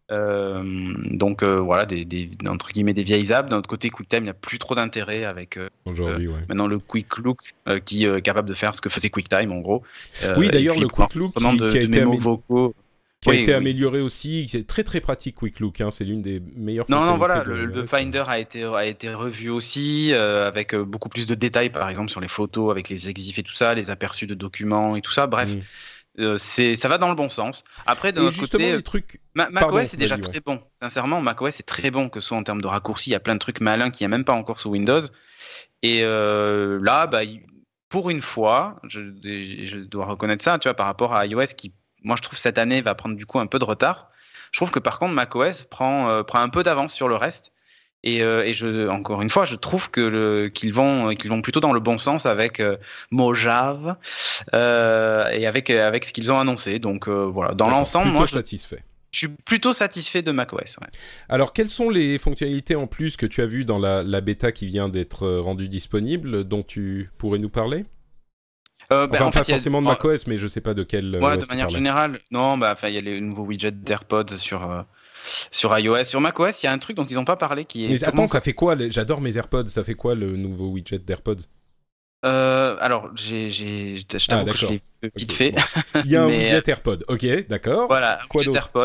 C: Euh, donc euh, voilà, des, des, entre guillemets des vieilles apps. D'un autre côté, QuickTime n'a plus trop d'intérêt avec euh,
A: Aujourd'hui,
C: euh,
A: ouais.
C: maintenant le Quick Look euh, qui euh, est capable de faire ce que faisait QuickTime en gros. Euh,
A: oui, d'ailleurs, le Quick Look qui,
C: de,
A: qui a
C: de
A: été
C: mémos
A: amé...
C: vocaux.
A: qui a
C: oui,
A: été
C: oui.
A: amélioré aussi, c'est très très pratique Quick Look, hein, c'est l'une des meilleures
C: Non, non,
A: fonctionnalités
C: voilà,
A: de
C: le, le
A: l'iOS.
C: Finder a été, a été revu aussi, euh, avec euh, beaucoup plus de détails, par exemple, sur les photos, avec les exifs et tout ça, les aperçus de documents et tout ça, bref,
A: Mm.
C: euh, c'est, ça va dans le bon sens. Après, de
A: Et
C: notre
A: justement,
C: côté,
A: les trucs...
C: Ma-
A: Pardon,
C: macOS est déjà
A: vas-y,
C: très
A: ouais.
C: bon. Sincèrement, macOS est très bon, que ce soit en termes de raccourcis, il y a plein de trucs malins qu'il n'y a même pas encore sous Windows. Et euh, là, bah, il- pour une fois, je, je dois reconnaître ça, tu vois, par rapport à iOS qui, moi, je trouve cette année va prendre du coup un peu de retard. Je trouve que par contre, macOS prend, euh, prend un peu d'avance sur le reste. Et, euh, et je, encore une fois, je trouve que le, qu'ils vont, qu'ils vont plutôt dans le bon sens avec euh, Mojave euh, et avec, avec ce qu'ils ont annoncé. Donc euh, voilà, dans
A: D'accord,
C: l'ensemble,
A: plutôt
C: moi, je,
A: satisfait.
C: je suis plutôt satisfait de macOS. Ouais.
A: Alors, quelles sont les fonctionnalités en plus que tu as vues dans la, la bêta qui vient d'être euh, rendue disponible, dont tu pourrais nous parler ?
C: Euh, bah,
A: Enfin,
C: en
A: pas
C: fait, il y a-
A: forcément de
C: oh,
A: macOS, mais je sais pas de quel
C: ouais,
A: O S
C: de
A: tu
C: manière
A: parlais.
C: générale, non, bah, enfin, il y a les nouveaux widgets d'AirPods sur, euh, sur iOS. Sur macOS, il y a un truc dont ils n'ont pas parlé qui est.
A: Mais
C: purement
A: attends, ça
C: cos-
A: fait quoi les... J'adore mes AirPods, ça fait quoi le nouveau widget d'AirPods ?
C: Euh, alors, j'ai, j'ai, je
A: Ah,
C: t'avoue que je
A: d'accord.
C: l'ai vu vite
A: Ok,
C: fait.
A: bon. Il y a un
C: Mais,
A: widget AirPod, ok, d'accord.
C: Voilà, un
A: Quoi
C: widget
A: d'autre ?
C: AirPods.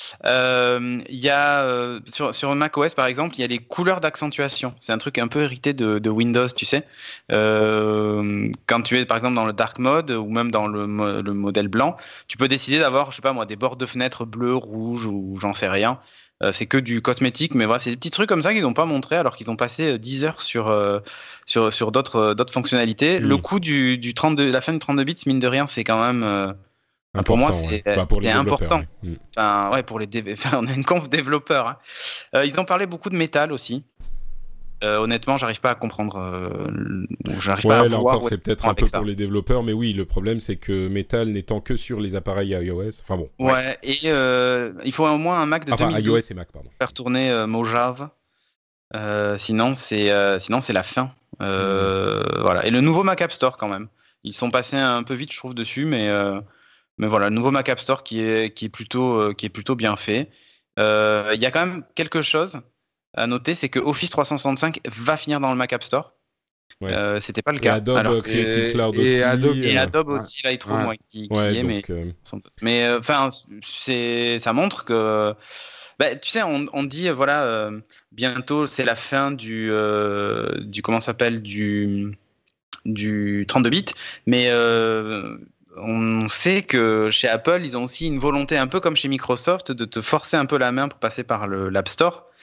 C: Euh, Il y a euh, sur, sur macOS par exemple, il y a les couleurs d'accentuation. C'est un truc un peu hérité de, de Windows, tu sais. Euh, quand tu es par exemple dans le dark mode ou même dans le, mo- le modèle blanc, tu peux décider d'avoir, je sais pas moi, des bords de fenêtre bleu, rouge ou j'en sais rien. Euh, c'est que du cosmétique, mais voilà, c'est des petits trucs comme ça qu'ils n'ont pas montré alors qu'ils ont passé euh, dix heures sur, euh, sur, sur d'autres, euh, d'autres fonctionnalités.
A: Mm.
C: Le coût du, du trente-deux, la fin du trente-deux bits, mine de rien, c'est quand même. Euh,
A: Important,
C: pour moi,
A: ouais.
C: c'est,
A: Bah, pour les
C: c'est
A: développeurs,
C: important.
A: ouais. Mm.
C: Enfin, ouais, pour les dév... enfin, on a une conf développeur. Hein. Euh, ils ont parlé beaucoup de métal aussi. Euh, honnêtement, j'arrive pas à comprendre. Euh, j'arrive
A: Ouais,
C: pas à
A: là
C: voir.
A: encore,
C: où
A: c'est
C: est-ce
A: peut-être
C: qu'ils vont
A: un peu
C: avec ça.
A: pour les développeurs, mais oui, le problème, c'est que Metal n'étant que sur les appareils iOS, enfin bon.
C: Ouais,
A: bref.
C: et euh, il faut au moins un Mac de
A: Enfin,
C: deux mille douze
A: iOS et Mac, pardon.
C: pour faire tourner euh, Mojave. Euh, sinon, c'est euh, sinon c'est la fin. Euh, mmh. Voilà. Et le nouveau Mac App Store quand même. Ils sont passés un peu vite, je trouve, dessus, mais euh, mais voilà, le nouveau Mac App Store qui est qui est plutôt euh, qui est plutôt bien fait. Euh, Il y a quand même quelque chose à noter, c'est que Office trois cent soixante-cinq va finir dans le Mac App Store.
A: Ouais.
C: Euh, c'était pas le
A: Et
C: cas.
A: Adobe
C: Alors,
A: Creative
B: et-
A: Cloud
B: et
A: aussi.
B: Adobe-
C: et
A: euh,
C: Adobe
B: ouais.
C: aussi, là, il trouve
B: Ouais.
C: moi, qui, qui
A: Ouais,
C: y est, mais
A: donc, euh,
C: mais enfin, c'est ça montre que. Bah, tu sais, on, on dit, euh, voilà, euh, bientôt c'est la fin du, euh, du comment ça s'appelle, du, du trente-deux bits, mais euh, on sait que chez Apple, ils ont aussi une volonté, un peu comme chez Microsoft, de te forcer un peu la main pour passer par le, l'App Store.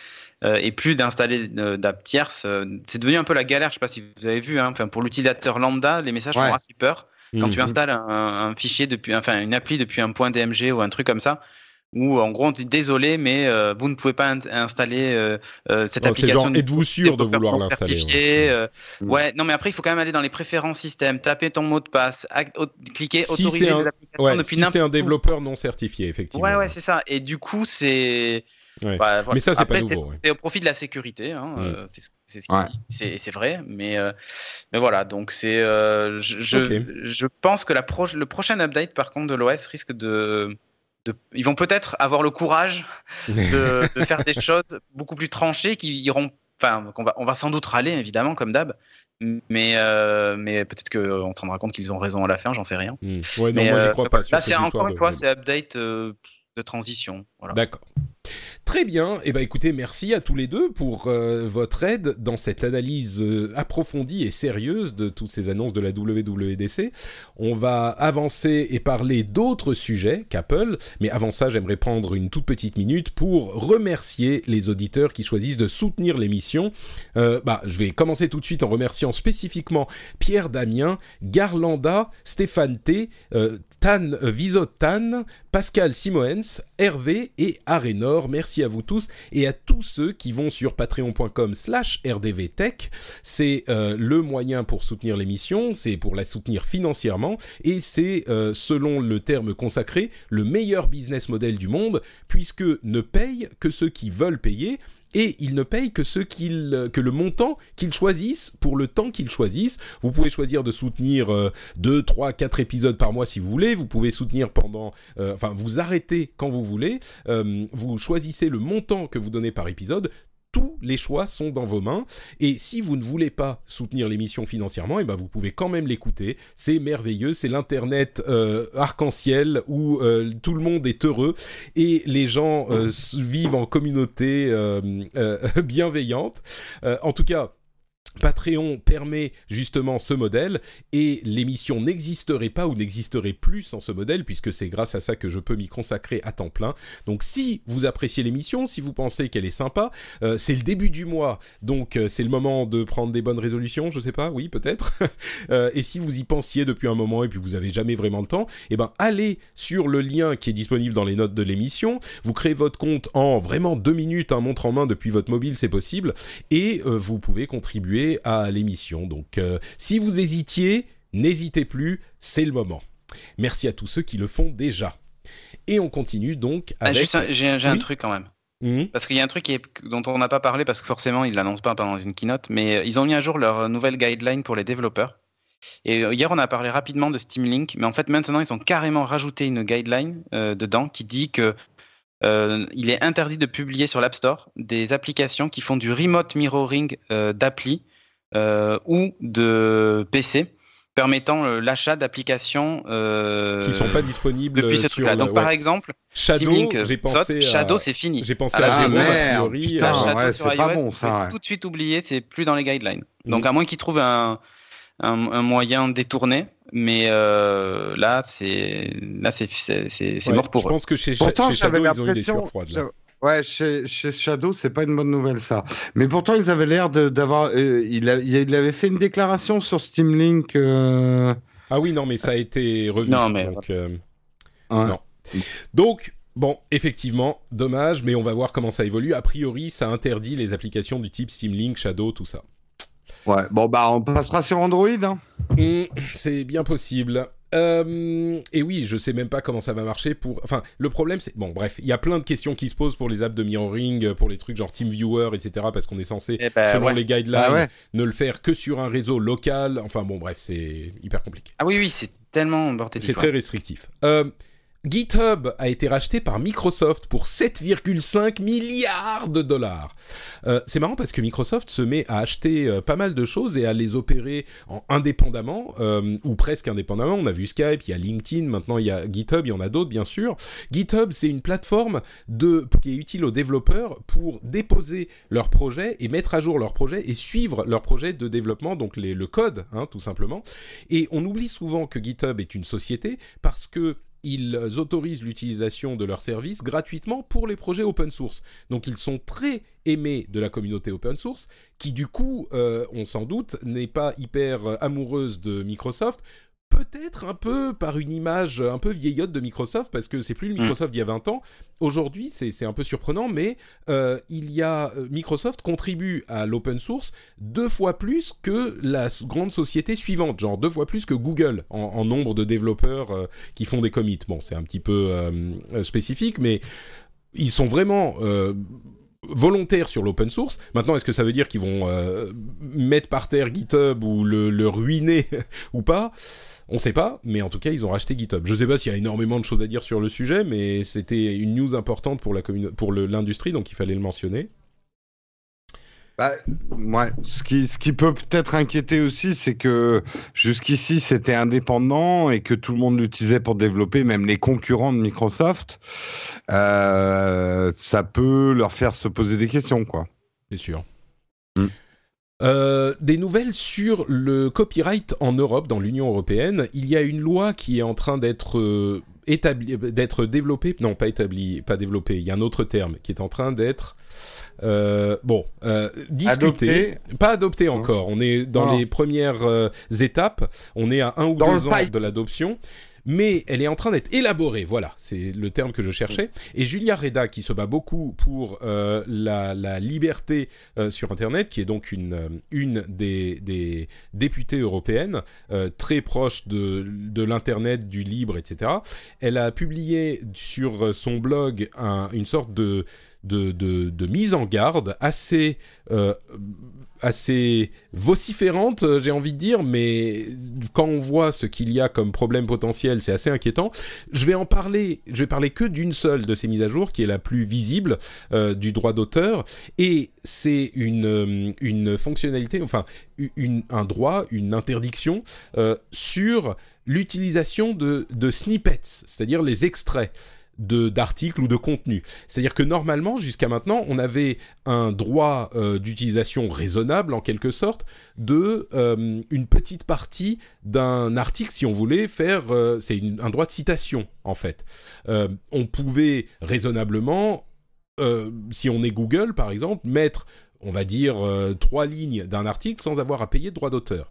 C: euh, et plus d'installer euh, d'app tierces. Euh, c'est devenu un peu la galère, je sais pas si vous avez vu, hein. Enfin, pour l'utilisateur lambda, les messages
B: Ouais.
C: font assez peur. Quand
A: Mmh.
C: tu installes un, un fichier depuis, enfin une appli depuis un point D M G ou un truc comme ça, où en gros on dit désolé, mais euh, vous ne pouvez pas in- installer euh, euh, cette
A: Oh, c'est
C: application.
A: genre, êtes-vous sûr de
C: développeur
A: vouloir
C: non
A: l'installer,
C: certifié,
A: ouais.
C: euh,
B: Mm.
C: ouais, non, mais après il faut quand même aller dans les préférences système, taper ton mot de passe, ac- au- cliquer
A: Si
C: autoriser
A: c'est un,
C: les applications
A: ouais,
C: depuis
A: si c'est un
C: n'importe où.
A: développeur non certifié, effectivement.
C: Ouais, ouais, c'est ça. Et du coup, c'est.
A: Ouais.
C: Bah, voilà.
A: Mais ça, c'est
C: Après,
A: pas nouveau. Ouais.
C: c'est au profit de la sécurité, hein,
A: Mm.
C: euh, c'est, c'est ce qu'il
B: Ouais.
C: dit, c'est, c'est vrai, mais, euh, mais voilà, donc c'est, euh, je, je,
A: Ok.
C: je pense que la pro- le prochain update, par contre, de l'O S risque de, de, ils vont peut-être avoir le courage de, de faire des choses beaucoup plus tranchées qui iront, enfin, qu'on va, on va sans doute râler, évidemment, comme d'hab, mais, euh, mais peut-être qu'on se rendra compte qu'ils ont raison à la fin, j'en sais rien.
A: Mm. Ouais, non,
C: Mais
A: moi, j'y
C: euh,
A: crois pas. Sur
C: là,
A: cette
C: c'est encore
A: histoire
C: une
A: de-
C: fois,
A: de-
C: c'est update euh, de transition, voilà.
A: D'accord. Très bien. Eh ben, écoutez, merci à tous les deux pour euh, votre aide dans cette analyse euh, approfondie et sérieuse de toutes ces annonces de la W W D C. On va avancer et parler d'autres sujets qu'Apple, mais avant ça, j'aimerais prendre une toute petite minute pour remercier les auditeurs qui choisissent de soutenir l'émission. Euh, bah, je vais commencer tout de suite en remerciant spécifiquement Pierre Damien, Garlanda, Stéphane T, euh, Tan euh, Visotan, Pascal Simoens, Hervé et Arénor. Merci à vous tous et à tous ceux qui vont sur patreon.com slash rdvtech. C'est euh, le moyen pour soutenir l'émission, c'est pour la soutenir financièrement et c'est, euh, selon le terme consacré, le meilleur business model du monde puisque ne payent que ceux qui veulent payer. Et ils ne payent que, ceux qu'ils, que le montant qu'ils choisissent pour le temps qu'ils choisissent. Vous pouvez choisir de soutenir euh, deux, trois, quatre épisodes par mois si vous voulez. Vous pouvez soutenir pendant... Euh, enfin, vous arrêtez quand vous voulez. Euh, vous choisissez le montant que vous donnez par épisode. Tous les choix sont dans vos mains. Et si vous ne voulez pas soutenir l'émission financièrement, eh ben vous pouvez quand même l'écouter. C'est merveilleux, c'est l'internet euh, arc-en-ciel où euh, tout le monde est heureux et les gens euh, vivent en communauté euh, euh, bienveillante. Euh, en tout cas, Patreon permet justement ce modèle et l'émission n'existerait pas ou n'existerait plus sans ce modèle puisque c'est grâce à ça que je peux m'y consacrer à temps plein. Donc si vous appréciez l'émission, si vous pensez qu'elle est sympa, euh, c'est le début du mois, donc euh, c'est le moment de prendre des bonnes résolutions, je sais pas, oui peut-être. euh, et si vous y pensiez depuis un moment et puis vous avez jamais vraiment le temps, eh ben allez sur le lien qui est disponible dans les notes de l'émission, vous créez votre compte en vraiment deux minutes, un montre en main depuis votre mobile, c'est possible, et euh, vous pouvez contribuer à l'émission. Donc, euh, si vous hésitiez, n'hésitez plus, c'est le moment. Merci à tous ceux qui le font déjà. Et on continue donc
C: Ah,
A: avec...
C: juste un- j'ai j'ai un
A: Oui.
C: truc quand même.
A: Mmh.
C: Parce qu'il y a un truc qui est- dont on n'a pas parlé, parce que forcément, ils ne l'annoncent pas pendant une keynote, mais euh, ils ont mis à jour leur nouvelle guideline pour les développeurs. Et euh, hier, on a parlé rapidement de Steam Link, mais en fait, maintenant, ils ont carrément rajouté une guideline euh, dedans qui dit que euh, il est interdit de publier sur l'App Store des applications qui font du remote mirroring euh, d'appli euh, ou de P C, permettant euh, l'achat d'applications euh,
A: Qui sont pas disponibles
C: depuis ce
A: sur
C: truc-là.
A: le-
C: Donc,
A: ouais.
C: par exemple, Steam
A: Shadow,
C: Link
A: j'ai
C: saute,
A: pensé à...
C: Shadow, c'est fini.
A: J'ai pensé
C: Ah,
A: à
C: là,
A: Jérôme,
B: ah,
A: a
B: merde,
A: priori.
B: putain.
C: La
A: euh,
C: Shadow
B: ouais,
C: sur
B: c'est pas
C: iOS,
B: bon,
C: vous
B: ça,
C: pouvez
B: ouais.
C: tout de suite oublier, c'est plus dans les guidelines. Donc
A: Mhm.
C: à moins qu'ils trouvent un, un, un moyen détourné, mais euh, là c'est là c'est c'est, c'est, c'est
A: ouais,
C: mort pour
A: je
C: eux.
A: pense que chez,
B: Pourtant,
A: chez
B: j'avais
A: Shadow, ils ont eu des
B: l'impression.
A: sueurs froides. là.
B: Ouais, chez, chez Shadow, c'est pas une bonne nouvelle ça. Mais pourtant, ils avaient l'air de- d'avoir. euh, il, a- il avait fait une déclaration sur Steam Link. euh,
A: Ah oui, non, mais ça a été revu.
C: Non, mais-
A: donc, euh,
B: ouais.
A: Non. Donc, bon, effectivement, dommage, mais on va voir comment ça évolue. A priori, ça interdit les applications du type Steam Link, Shadow, tout ça.
B: Ouais, bon, bah, on passera sur Android. Hein.
A: Mmh, c'est bien possible. Euh, et oui, je sais même pas comment ça va marcher pour... Enfin, le problème, c'est... Bon, bref, il y a plein de questions qui se posent pour les apps de mirroring, pour les trucs genre TeamViewer, et cetera, parce qu'on est censé,
C: Eh ben,
A: selon
C: ouais.
A: les guidelines,
B: Ah ouais.
A: ne le faire que sur un réseau local. Enfin, bon, bref, c'est hyper compliqué.
C: Ah oui oui, c'est tellement bordélique.
A: C'est très restrictif. Euh, GitHub a été racheté par Microsoft pour sept virgule cinq milliards de dollars. Euh, c'est marrant parce que Microsoft se met à acheter euh, pas mal de choses et à les opérer en indépendamment, euh, ou presque indépendamment. On a vu Skype, il y a LinkedIn, maintenant il y a GitHub, il y en a d'autres bien sûr. GitHub, c'est une plateforme de, qui est utile aux développeurs pour déposer leurs projets et mettre à jour leurs projets et suivre leurs projets de développement, donc les, le code, hein, tout simplement. Et on oublie souvent que GitHub est une société parce que ils autorisent l'utilisation de leurs services gratuitement pour les projets open source. Donc ils sont très aimés de la communauté open source, qui du coup, euh, on s'en doute, n'est pas hyper amoureuse de Microsoft. Peut-être un peu par une image un peu vieillotte de Microsoft, parce que c'est plus le Microsoft d'il y a vingt ans. Aujourd'hui, c'est, c'est un peu surprenant, mais euh, il y a, Microsoft contribue à l'open source deux fois plus que la grande société suivante, genre deux fois plus que Google en, en nombre de développeurs euh, qui font des commits. Bon, c'est un petit peu euh, spécifique, mais ils sont vraiment... Euh, volontaires sur l'open source. Maintenant, est-ce que ça veut dire qu'ils vont euh, mettre par terre GitHub ou le, le ruiner ou pas ? On ne sait pas, mais en tout cas, ils ont racheté GitHub. Je ne sais pas s'il y a énormément de choses à dire sur le sujet, mais c'était une news importante pour, la commune... pour le, l'industrie, donc il fallait le mentionner.
B: Bah, ouais. Ce qui, ce qui peut peut-être inquiéter aussi, c'est que jusqu'ici, c'était indépendant et que tout le monde l'utilisait pour développer, même les concurrents de Microsoft. Euh, ça peut leur faire se poser des questions, quoi.
A: C'est sûr.
B: Mm.
A: Euh, des nouvelles sur le copyright en Europe, dans l'Union européenne. Il y a une loi qui est en train d'être... Euh, établi, d'être développé, non pas établi, pas développé, il y a un autre terme qui est en train d'être euh, bon euh, discuté, adopté. Pas adopté encore, on est dans non. les premières euh, étapes, on est à un ou dans deux ans pipe. de l'adoption, mais elle est en train d'être élaborée, voilà, c'est le terme que je cherchais. Et Julia Reda, qui se bat beaucoup pour euh, la, la liberté euh, sur Internet, qui est donc une, une des, des députées européennes, euh, très proche de, de l'Internet, du libre, et cetera. Elle a publié sur son blog un, une sorte de, de, de, de mise en garde assez... Euh, assez vociférante, j'ai envie de dire, mais quand on voit ce qu'il y a comme problème potentiel, c'est assez inquiétant. Je vais en parler, je vais parler que d'une seule de ces mises à jour, qui est la plus visible, euh, du droit d'auteur, et c'est une, une fonctionnalité, enfin, une, un droit, une interdiction euh, sur l'utilisation de, de snippets, c'est-à-dire les extraits de d'articles ou de contenus. C'est-à-dire que normalement, jusqu'à maintenant, on avait un droit euh, d'utilisation raisonnable, en quelque sorte, de euh, une petite partie d'un article, si on voulait faire... Euh, c'est une, un droit de citation, en fait. Euh, on pouvait raisonnablement, euh, si on est Google, par exemple, mettre, on va dire, euh, trois lignes d'un article sans avoir à payer de droit d'auteur.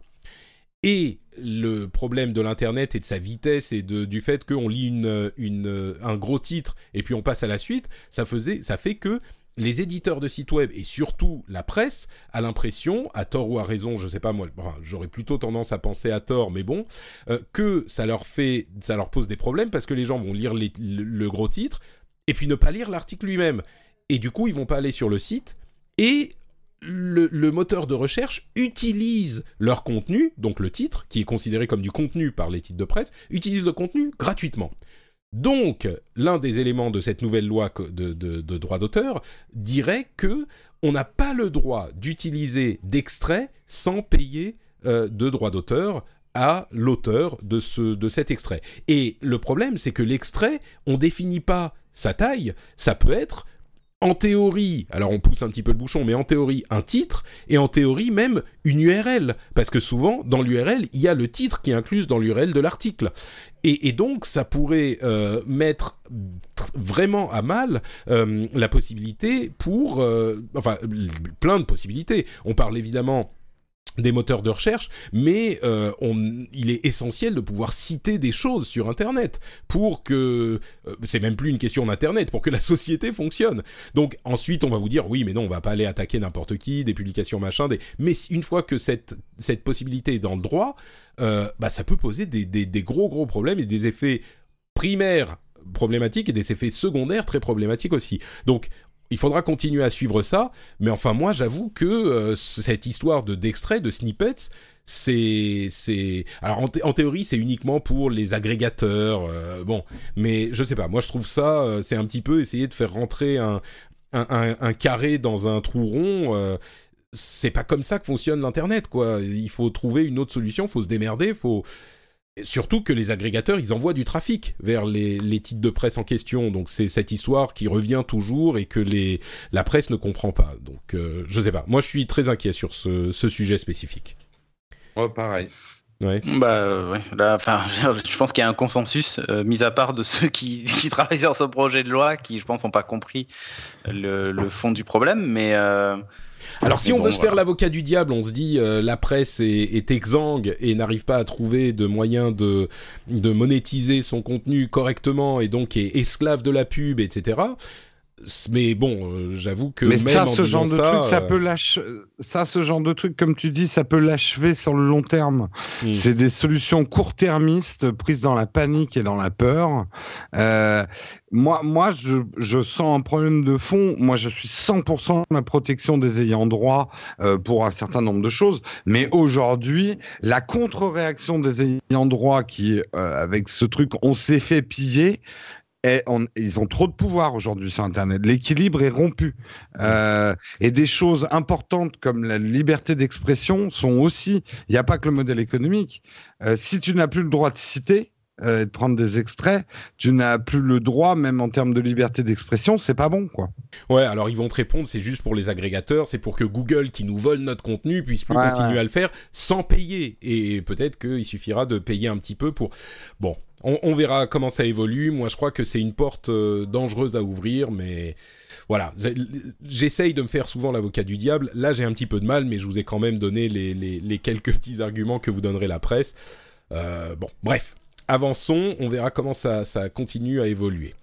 A: Et le problème de l'Internet et de sa vitesse et de, du fait qu'on lit une, une, un gros titre et puis on passe à la suite, ça, faisait, ça fait que les éditeurs de sites web et surtout la presse a l'impression, à tort ou à raison, je sais pas moi, enfin, j'aurais plutôt tendance à penser à tort, mais bon, euh, que ça leur fait, ça leur pose des problèmes parce que les gens vont lire les, le, le gros titre et puis ne pas lire l'article lui-même. Et du coup, ils vont pas aller sur le site et... Le, le moteur de recherche utilise leur contenu, donc le titre, qui est considéré comme du contenu par les titres de presse, utilise le contenu gratuitement. Donc, l'un des éléments de cette nouvelle loi de, de, de droit d'auteur dirait qu'on n'a pas le droit d'utiliser d'extraits sans payer euh, de droit d'auteur à l'auteur de, ce, de cet extrait. Et le problème, c'est que l'extrait, on ne définit pas sa taille, ça peut être... En théorie, alors on pousse un petit peu le bouchon, mais en théorie, un titre, et en théorie même une U R L, parce que souvent, dans l'U R L, il y a le titre qui est inclus dans l'U R L de l'article. Et, et donc, ça pourrait euh, mettre tr- vraiment à mal euh, la possibilité pour... Euh, enfin, plein de possibilités. On parle évidemment... des moteurs de recherche, mais euh, on, il est essentiel de pouvoir citer des choses sur Internet pour que, euh, c'est même plus une question d'Internet, pour que la société fonctionne. Donc ensuite, on va vous dire, oui, mais non, on va pas aller attaquer n'importe qui, des publications machin, des... mais une fois que cette, cette possibilité est dans le droit, euh, bah, ça peut poser des, des, des gros gros problèmes et des effets primaires problématiques et des effets secondaires très problématiques aussi. Donc, il faudra continuer à suivre ça, mais enfin moi j'avoue que euh, cette histoire de d'extrait, de snippets, c'est c'est alors en, thé- en théorie c'est uniquement pour les agrégateurs, euh, bon, mais je sais pas, moi je trouve ça euh, c'est un petit peu essayer de faire rentrer un un, un, un carré dans un trou rond. Euh, c'est pas comme ça que fonctionne l'internet, quoi. Il faut trouver une autre solution, faut se démerder, faut surtout que les agrégateurs, ils envoient du trafic vers les, les titres de presse en question. Donc, c'est cette histoire qui revient toujours et que les, la presse ne comprend pas. Donc, euh, je sais pas. Moi, je suis très inquiet sur ce, ce sujet spécifique.
B: Oh, pareil.
A: Ouais.
C: Bah ouais, là, enfin, je pense qu'il y a un consensus, euh, mis à part de ceux qui, qui travaillent sur ce projet de loi, qui, je pense, n'ont pas compris le, le fond du problème, mais... Euh...
A: Alors si
C: mais
A: on
C: bon,
A: veut se
C: voilà.
A: faire l'avocat du diable, on se dit euh, la presse est, est exsangue et n'arrive pas à trouver de moyens de, de monétiser son contenu correctement et donc est esclave de la pub, et cetera. Mais bon, euh, j'avoue que
B: Mais
A: même
B: ça,
A: en
B: ce
A: disant
B: genre de
A: ça,
B: truc, ça
A: euh,
B: peut l'ach... ça, ce genre de truc, comme tu dis, ça peut l'achever sur le long terme.
A: hmm.
B: C'est des solutions court-termistes prises dans la panique et dans la peur. Euh, moi, moi, je, je sens un problème de fond. Moi, je suis cent pour cent de la protection des ayants droit euh, pour un certain nombre de choses. Mais aujourd'hui, la contre-réaction des ayants droit qui, euh, avec ce truc, on s'est fait piller. Et on, ils ont trop de pouvoir aujourd'hui sur Internet. L'équilibre est rompu. Euh, et des choses importantes comme la liberté d'expression sont aussi... Il n'y a pas que le modèle économique. Euh, si tu n'as plus le droit de citer euh, et de prendre des extraits, tu n'as plus le droit, même en termes de liberté d'expression, c'est pas bon, quoi.
A: Ouais, alors ils vont te répondre, c'est juste pour les agrégateurs, c'est pour que Google, qui nous vole notre contenu, puisse plus
B: Ouais,
A: continuer
B: ouais.
A: à le faire sans payer. Et peut-être qu'il suffira de payer un petit peu pour... Bon, on, on verra comment ça évolue. Moi, je crois que c'est une porte euh, dangereuse à ouvrir, mais... Voilà, j'essaye de me faire souvent l'avocat du diable. Là, j'ai un petit peu de mal, mais je vous ai quand même donné les, les, les quelques petits arguments que vous donnerait la presse. Euh, bon, bref, avançons, on verra comment ça, ça continue à évoluer.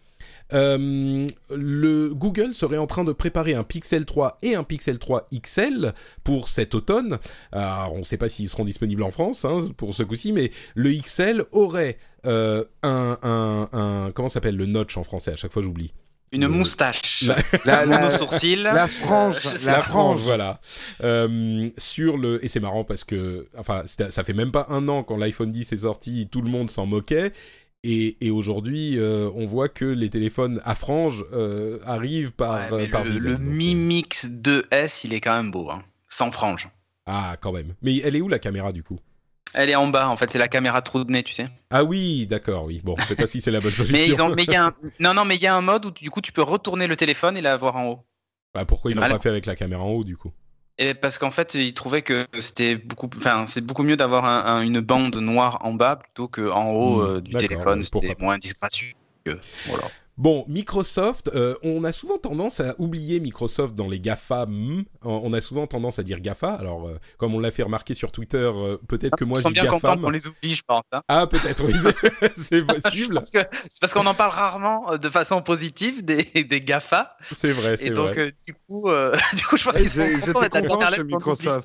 A: Euh, le Google serait en train de préparer un Pixel trois et un Pixel trois X L pour cet automne. Alors, on ne sait pas s'ils seront disponibles en France hein, pour ce coup-ci, mais le X L aurait euh, un, un, un... Comment s'appelle le notch en français ? À chaque fois, j'oublie.
C: Une
A: Le...
C: moustache,
B: La,
C: la,
B: la,
C: la sourcil,
B: la frange,
C: euh,
B: la,
A: la
B: frange,
A: frange, voilà. Euh, sur le et c'est marrant parce que enfin ça fait même pas un an quand l'iPhone dix est sorti, tout le monde s'en moquait et, et aujourd'hui euh, on voit que les téléphones à frange euh, arrivent par
C: ouais,
A: euh, par
C: le,
A: dizaines.
C: le
A: donc,
C: Mi Mix deux S, il est quand même beau, hein, sans frange.
A: Ah quand même. Mais elle est où la caméra du coup ?
C: Elle est en bas, en fait, c'est la caméra trou de nez, tu sais.
A: Ah oui, d'accord, oui. Bon, je sais pas si c'est la bonne solution.
C: Mais ils ont, mais il y a un, non, non, mais il y a un mode où tu, du coup tu peux retourner le téléphone et l'avoir en haut.
A: Bah, pourquoi ils l'ont
C: mal.
A: pas fait avec la caméra en haut du coup ?
C: Et parce qu'en fait, ils trouvaient que c'était beaucoup, enfin, c'est beaucoup mieux d'avoir un, un, une bande noire en bas plutôt qu'en haut
A: mmh,
C: euh, du téléphone.
A: Ouais,
C: c'était moins disgracieux. Voilà.
A: Bon, Microsoft, euh, on a souvent tendance à oublier Microsoft dans les GAFA. Mm, on a souvent tendance à dire GAFA. Alors, euh, comme on l'a fait remarquer sur Twitter, euh, peut-être que moi
C: Ils
A: je
C: sont
A: dis
C: bien
A: GAFAM.
C: contents qu'on les oublie, je pense. Hein.
A: Ah, peut-être, oui, c'est, c'est possible.
C: Parce que, c'est parce qu'on en parle rarement euh, de façon positive des, des GAFA.
A: C'est vrai, c'est
C: Et donc,
A: vrai.
C: euh, du, coup, euh, du coup, je pense
B: Ils
C: qu'ils sont
B: étaient
C: contents d'être à la
B: contents
C: dernière
B: chez
C: lettre qu'on oublie.
B: Microsoft.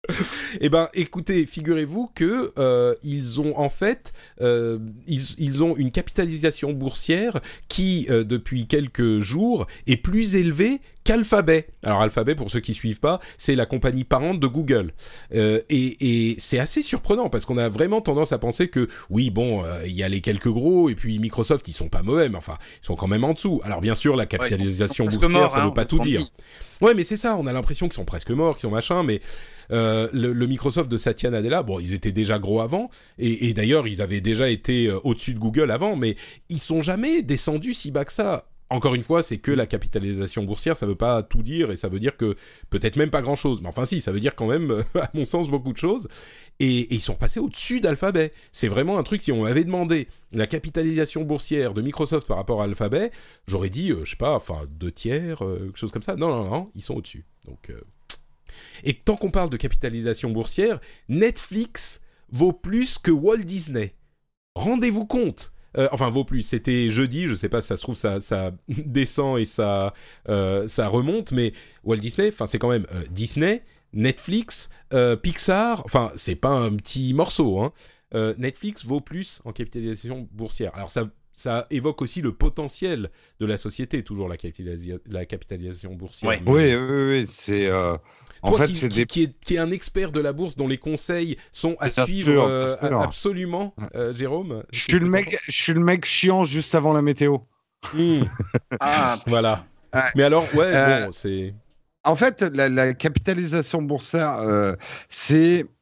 A: Eh ben, écoutez, figurez-vous que euh, ils ont en fait, euh, ils, ils ont une capitalisation boursière qui, euh, depuis quelques jours, est plus élevée qu'Alphabet. Alors Alphabet, pour ceux qui suivent pas, c'est la compagnie parente de Google. Euh, et, et c'est assez surprenant parce qu'on a vraiment tendance à penser que oui, bon, il euh, y a les quelques gros et puis Microsoft, ils sont pas mauvais, mais enfin, ils sont quand même en dessous. Alors bien sûr, la capitalisation
C: ouais,
A: boursière,
C: morts,
A: ça
C: hein,
A: veut pas tout dire.
C: Dit.
A: Ouais, mais c'est ça, on a l'impression qu'ils sont presque morts, qu'ils sont machin, mais euh, le, le Microsoft de Satya Nadella, bon, ils étaient déjà gros avant, et, et d'ailleurs, ils avaient déjà été euh, au-dessus de Google avant, mais ils sont jamais descendus si bas que ça. Encore une fois, c'est que la capitalisation boursière, ça veut pas tout dire, et ça veut dire que peut-être même pas grand-chose, mais enfin si, ça veut dire quand même, à mon sens, beaucoup de choses, et, et ils sont passés au-dessus d'Alphabet. C'est vraiment un truc, si on m'avait demandé la capitalisation boursière de Microsoft par rapport à Alphabet, j'aurais dit, euh, je sais pas, enfin, deux tiers, euh, quelque chose comme ça. Non, non, non, ils sont au-dessus. Donc, euh... Et tant qu'on parle de capitalisation boursière, Netflix vaut plus que Walt Disney. Rendez-vous compte. Euh, enfin, vaut plus. C'était jeudi, je sais pas si ça se trouve, ça, ça descend et ça, euh, ça remonte, mais Walt Disney, enfin, c'est quand même euh, Disney, Netflix, euh, Pixar, enfin, c'est pas un petit morceau, hein. Euh, Netflix vaut plus en capitalisation boursière. Alors, ça, ça évoque aussi le potentiel de la société, toujours la, capitalisa- la capitalisation boursière.
C: Ouais.
A: Mais...
B: Oui, oui, oui, c'est... Euh... En
A: Toi
B: fait,
A: qui,
B: c'est
A: qui,
B: des...
A: qui, est, qui est un expert de la bourse dont les conseils sont à
B: Bien
A: suivre
B: sûr,
A: euh,
B: bien sûr.
A: absolument, euh, Jérôme.
B: Je suis le mec, je suis le mec chiant juste avant la météo.
A: Mmh.
C: Ah,
A: Voilà.
B: Ouais.
A: Mais alors, ouais,
B: Euh,
A: bon, c'est...
B: En fait, la, la capitalisation boursière, euh, c'est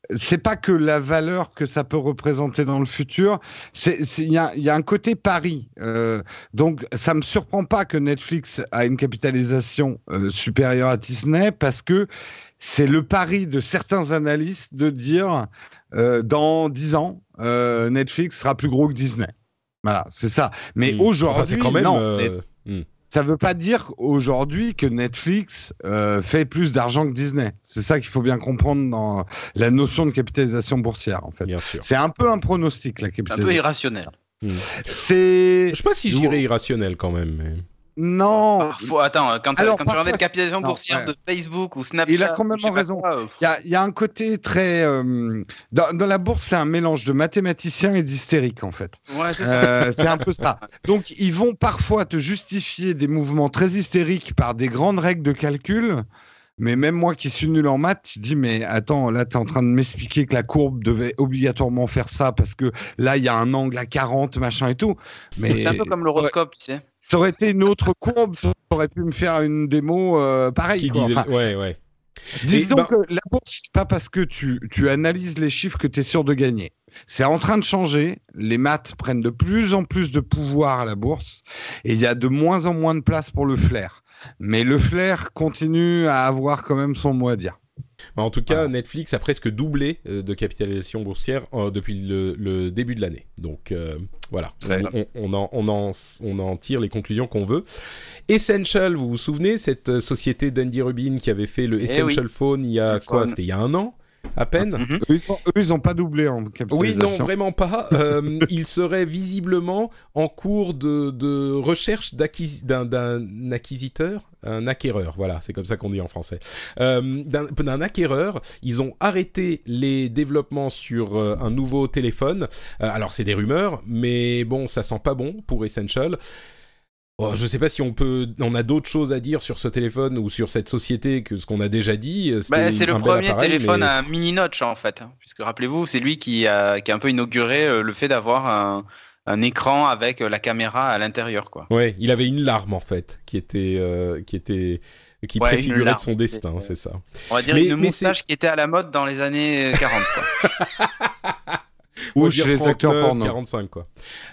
B: c'est pas que la valeur que ça peut représenter dans le futur, c'est il y a, y a un côté pari. Euh, donc ça me surprend pas que Netflix a une capitalisation euh, supérieure à Disney parce que c'est le pari de certains analystes de dire euh, dans dix ans euh, Netflix sera plus gros que Disney. Voilà, c'est ça. Mais mmh. aujourd'hui,
A: enfin, c'est quand même,
B: non.
A: Euh... Mmh.
B: Ça ne veut pas dire aujourd'hui que Netflix euh, fait plus d'argent que Disney. C'est ça qu'il faut bien comprendre dans la notion de capitalisation boursière, en fait.
A: Bien sûr.
B: C'est un peu un pronostic, la capitalisation.
C: Un peu irrationnel.
A: Mmh.
B: C'est...
A: Je ne sais pas si je dirais irrationnel quand même. Mais...
B: Non.
C: Parfois, attends, quand,
B: Alors,
C: quand tu regardais la
B: parfois,
C: capitalisation
B: non,
C: boursière
B: ouais.
C: de Facebook ou Snapchat,
B: il a quand même
C: je sais pas
B: raison.
C: quoi, euh,
B: Il y a, il y a un côté très... euh, dans, dans la bourse, c'est un mélange de mathématiciens et d'hystériques, en fait.
C: Ouais, c'est ça.
B: Euh, c'est un peu ça. Donc, ils vont parfois te justifier des mouvements très hystériques par des grandes règles de calcul. Mais même moi qui suis nul en maths, tu dis, mais attends, là, tu es en train de m'expliquer que la courbe devait obligatoirement faire ça parce que là, il y a un angle à quarante, machin et tout. Mais
C: c'est un peu comme l'horoscope, tu sais.
B: Ça aurait été une autre courbe, ça aurait pu me faire une démo euh, pareille.
A: Qui
B: quoi.
A: disait...
B: Enfin,
A: ouais, ouais.
B: Dis donc
A: bah...
B: que la bourse, c'est pas parce que tu, tu analyses les chiffres que tu es sûr de gagner. C'est en train de changer. Les maths prennent de plus en plus de pouvoir à la bourse et il y a de moins en moins de place pour le flair. Mais le flair continue à avoir quand même son mot à dire.
A: En tout cas,
B: voilà.
A: Netflix a presque doublé euh, de capitalisation boursière euh, depuis le, le début de l'année. Donc euh, voilà,
B: ouais.
A: on, on, en, on, en, on en tire les conclusions qu'on veut. Essential, vous vous souvenez, cette société d'Andy Rubin qui avait fait le Essential
C: oui.
A: Phone il y a
C: Le
A: quoi
C: phone.
A: C'était il y a un an à peine.
B: Mm-hmm. Eux, ils ont, eux, ils n'ont pas doublé en capitalisation.
A: Oui, non, vraiment pas. Euh, il serait visiblement en cours de, de recherche d'acquis, d'un, d'un acquisiteur, un acquéreur, voilà, c'est comme ça qu'on dit en français. Euh, d'un, d'un acquéreur, ils ont arrêté les développements sur euh, un nouveau téléphone. Euh, alors, c'est des rumeurs, mais bon, ça sent pas bon pour Essential. Oh, je ne sais pas si on peut, on a d'autres choses à dire sur ce téléphone ou sur cette société que ce qu'on a déjà dit.
C: Bah, c'est le premier
A: appareil,
C: téléphone
A: mais...
C: à mini notch en fait, puisque rappelez-vous, c'est lui qui a, qui a un peu inauguré le fait d'avoir un, un écran avec la caméra à l'intérieur, quoi.
A: Ouais, il avait une larme en fait, qui était, euh, qui était, qui
C: ouais,
A: préfigurait de son destin, c'est, c'est ça.
C: On va dire
A: mais,
C: une
A: mais
C: moustache
A: c'est...
C: qui était à la mode dans les années quarante, quoi.
B: Ou chez les acteurs porno.
A: quarante-cinq quoi.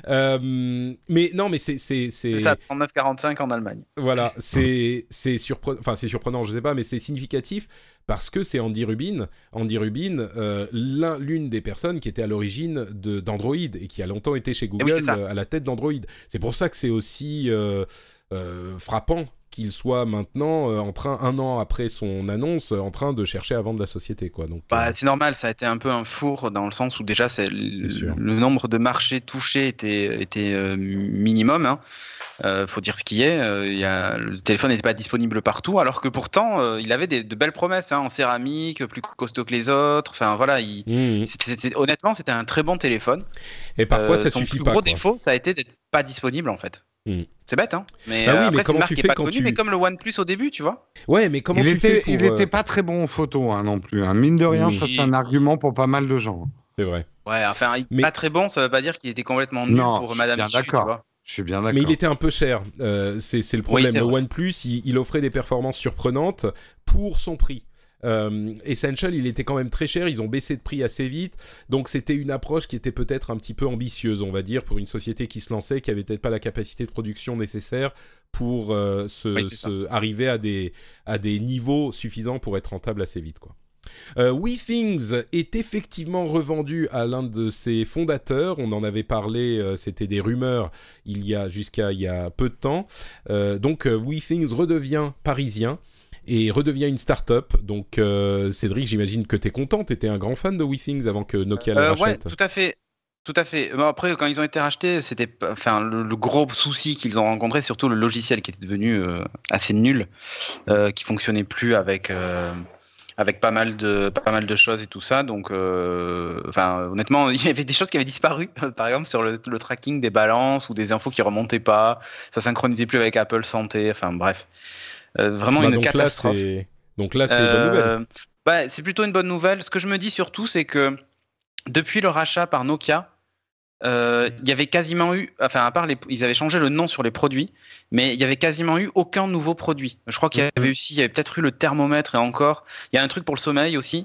A: Euh, mais non, mais c'est c'est c'est.
C: C'est ça, trente-neuf quarante-cinq en Allemagne.
A: Voilà, c'est c'est surprenant. Enfin, c'est surprenant, je sais pas, mais c'est significatif parce que c'est Andy Rubin. Andy Rubin, euh, l'un, l'une des personnes qui était à l'origine de d'Android et qui a longtemps été chez Google
C: oui,
A: euh, à la tête d'Android. C'est pour ça que c'est aussi euh, euh, frappant qu'il soit maintenant euh, en train, un an après son annonce, euh, en train de chercher à vendre la société, quoi. Donc,
C: bah,
A: euh...
C: c'est normal, ça a été un peu un four dans le sens où déjà c'est le, le nombre de marchés touchés était, était euh, minimum. Hein. Euh, faut dire ce qui est. Euh, y a, le téléphone n'était pas disponible partout, alors que pourtant euh, il avait des, de belles promesses hein, en céramique, plus costaud que les autres. Enfin voilà, il, mmh. c'était, c'était, honnêtement, c'était un très bon téléphone.
A: Et parfois
C: euh,
A: ça
C: son
A: suffit
C: plus
A: pas.
C: Son gros
A: quoi.
C: défaut, ça a été d'être pas disponible en fait. Mmh. C'est bête, hein. Mais,
A: bah oui,
C: euh, après,
A: mais comment
C: c'est une
A: tu
C: marque
A: fais
C: pas
A: quand
C: connue,
A: tu...
C: mais comme le OnePlus au début, tu vois.
A: Ouais, mais comment
B: il
A: tu
B: était,
A: fais pour...
B: Il n'était pas très bon en photo hein, non plus. Hein. Mine de rien, oui. ça c'est un argument pour pas mal de gens.
A: C'est vrai.
C: Ouais, enfin, il mais... pas très bon, ça veut pas dire qu'il était complètement nul
B: non,
C: pour Madame Michu,
B: d'accord.
C: tu vois.
B: Je suis bien d'accord.
A: Mais il était un peu cher. Euh, c'est, c'est le problème.
C: Oui, c'est
A: le
C: vrai.
A: OnePlus, il, il offrait des performances surprenantes pour son prix. Euh, Essential, il était quand même très cher. Ils ont baissé de prix assez vite. Donc, c'était une approche qui était peut-être un petit peu ambitieuse, on va dire, pour une société qui se lançait, qui avait peut-être pas la capacité de production nécessaire pour euh, se,
C: oui,
A: se arriver à des, à des niveaux suffisants pour être rentable assez vite, quoi. Euh, WeThings est effectivement revendu à l'un de ses fondateurs. On en avait parlé, euh, c'était des rumeurs il y a jusqu'à il y a peu de temps. Euh, donc euh, WeThings redevient parisien et redevient une start-up. Donc euh, Cédric, j'imagine que t'es content. T'étais un grand fan de WeThings avant que Nokia
C: euh,
A: le rachète.
C: Ouais, tout à fait. Tout à fait. Bon, après, quand ils ont été rachetés, c'était, enfin, le, le gros souci qu'ils ont rencontré, surtout le logiciel qui était devenu euh, assez nul, euh, qui fonctionnait plus avec. Euh, avec pas mal de pas mal de choses et tout ça, donc euh, enfin honnêtement il y avait des choses qui avaient disparu, par exemple sur le, le tracking des balances ou des infos qui remontaient pas, ça synchronisait plus avec Apple Santé, enfin bref, euh, vraiment bah, une
A: donc
C: catastrophe.
A: Là, c'est... Donc là c'est euh, bonne nouvelle.
C: Bah, c'est plutôt une bonne nouvelle. Ce que je me dis surtout, c'est que depuis le rachat par Nokia, il euh, y avait quasiment eu, enfin à part les, ils avaient changé le nom sur les produits, mais il y avait quasiment eu aucun nouveau produit. Je crois qu'il y avait aussi, il y avait peut-être eu le thermomètre et encore, il y a un truc pour le sommeil aussi.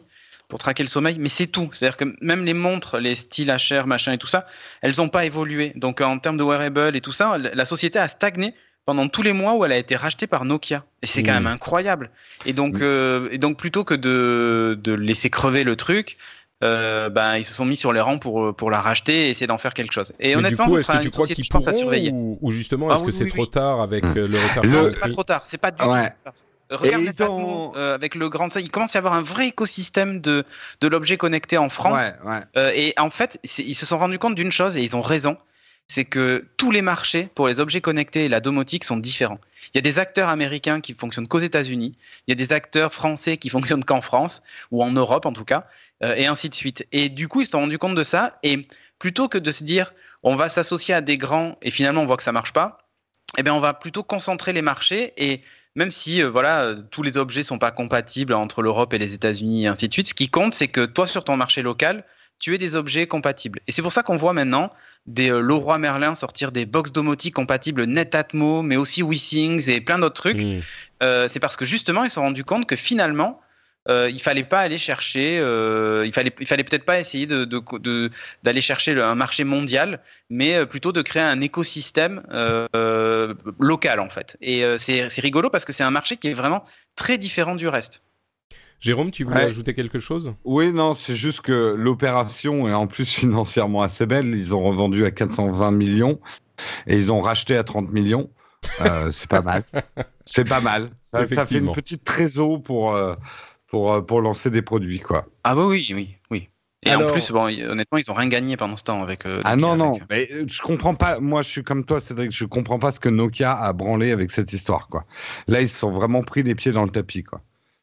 C: pour traquer le sommeil, mais c'est tout. C'est-à-dire que même les montres, les styles H R, machin et tout ça, elles n'ont pas évolué. Donc en termes de wearable et tout ça, la société a stagné pendant tous les mois où elle a été rachetée par Nokia. Et c'est mmh. quand même incroyable. Et donc, mmh. euh, et donc plutôt que de, de laisser crever le truc, Euh, ben, ils se sont mis sur les rangs pour, pour la racheter et essayer d'en faire quelque chose. Et
A: mais
C: honnêtement,
A: du coup,
C: ce
A: est-ce
C: sera
A: que tu
C: une
A: crois
C: société,
A: qu'ils
C: je pense, à
A: pourront,
C: surveiller.
A: ou, ou justement,
C: ah,
A: est-ce
C: oui,
A: que c'est
C: oui,
A: trop
C: oui.
A: tard avec mmh. le retard
C: Non,
A: le...
C: c'est pas trop tard. C'est pas du tout
B: ouais.
C: trop tard. Regarde les
B: ont...
C: euh, avec le grand, il commence à y avoir un vrai écosystème de, de l'objet connecté en France.
B: Ouais, ouais.
C: Euh, et en fait, ils se sont rendus compte d'une chose, et ils ont raison, c'est que tous les marchés pour les objets connectés et la domotique sont différents. Il y a des acteurs américains qui fonctionnent qu'aux États-Unis, il y a des acteurs français qui fonctionnent qu'en France, ou en Europe en tout cas, euh, et ainsi de suite. Et du coup, ils se sont rendus compte de ça, et plutôt que de se dire on va s'associer à des grands et finalement on voit que ça marche pas, eh bien on va plutôt concentrer les marchés, et même si euh, voilà, euh, tous les objets sont pas compatibles entre l'Europe et les États-Unis et ainsi de suite, ce qui compte, c'est que toi sur ton marché local, tu aies des objets compatibles. Et c'est pour ça qu'on voit maintenant des euh, Leroy Merlin sortir des box domotiques compatibles Netatmo, mais aussi WeSings et plein d'autres trucs. Mmh. Euh, c'est parce que justement, ils se sont rendus compte que finalement, euh, il fallait pas aller chercher, euh, il fallait, il fallait peut-être pas essayer de, de, de, d'aller chercher le, un marché mondial, mais plutôt de créer un écosystème euh, euh, local en fait. Et euh, c'est, c'est rigolo parce que c'est un marché qui est vraiment très différent du reste.
A: Jérôme, tu voulais
B: ouais.
A: ajouter quelque chose ?
B: Oui, non, c'est juste que l'opération est en plus financièrement assez belle. Ils ont revendu à quatre cent vingt millions et ils ont racheté à trente millions. Euh, c'est pas mal. C'est pas mal. Ça, ça fait une petite trésor pour, euh, pour, pour lancer des produits, quoi.
C: Ah bah oui, oui, oui. Et Alors... en plus, bon, honnêtement, ils n'ont rien gagné pendant ce temps avec. Euh,
B: ah non, non.
C: Avec...
B: Mais je comprends pas. Moi, je suis comme toi, Cédric. Je comprends pas ce que Nokia a branlé avec cette histoire, quoi. Là, ils se sont vraiment pris les pieds dans le tapis, quoi.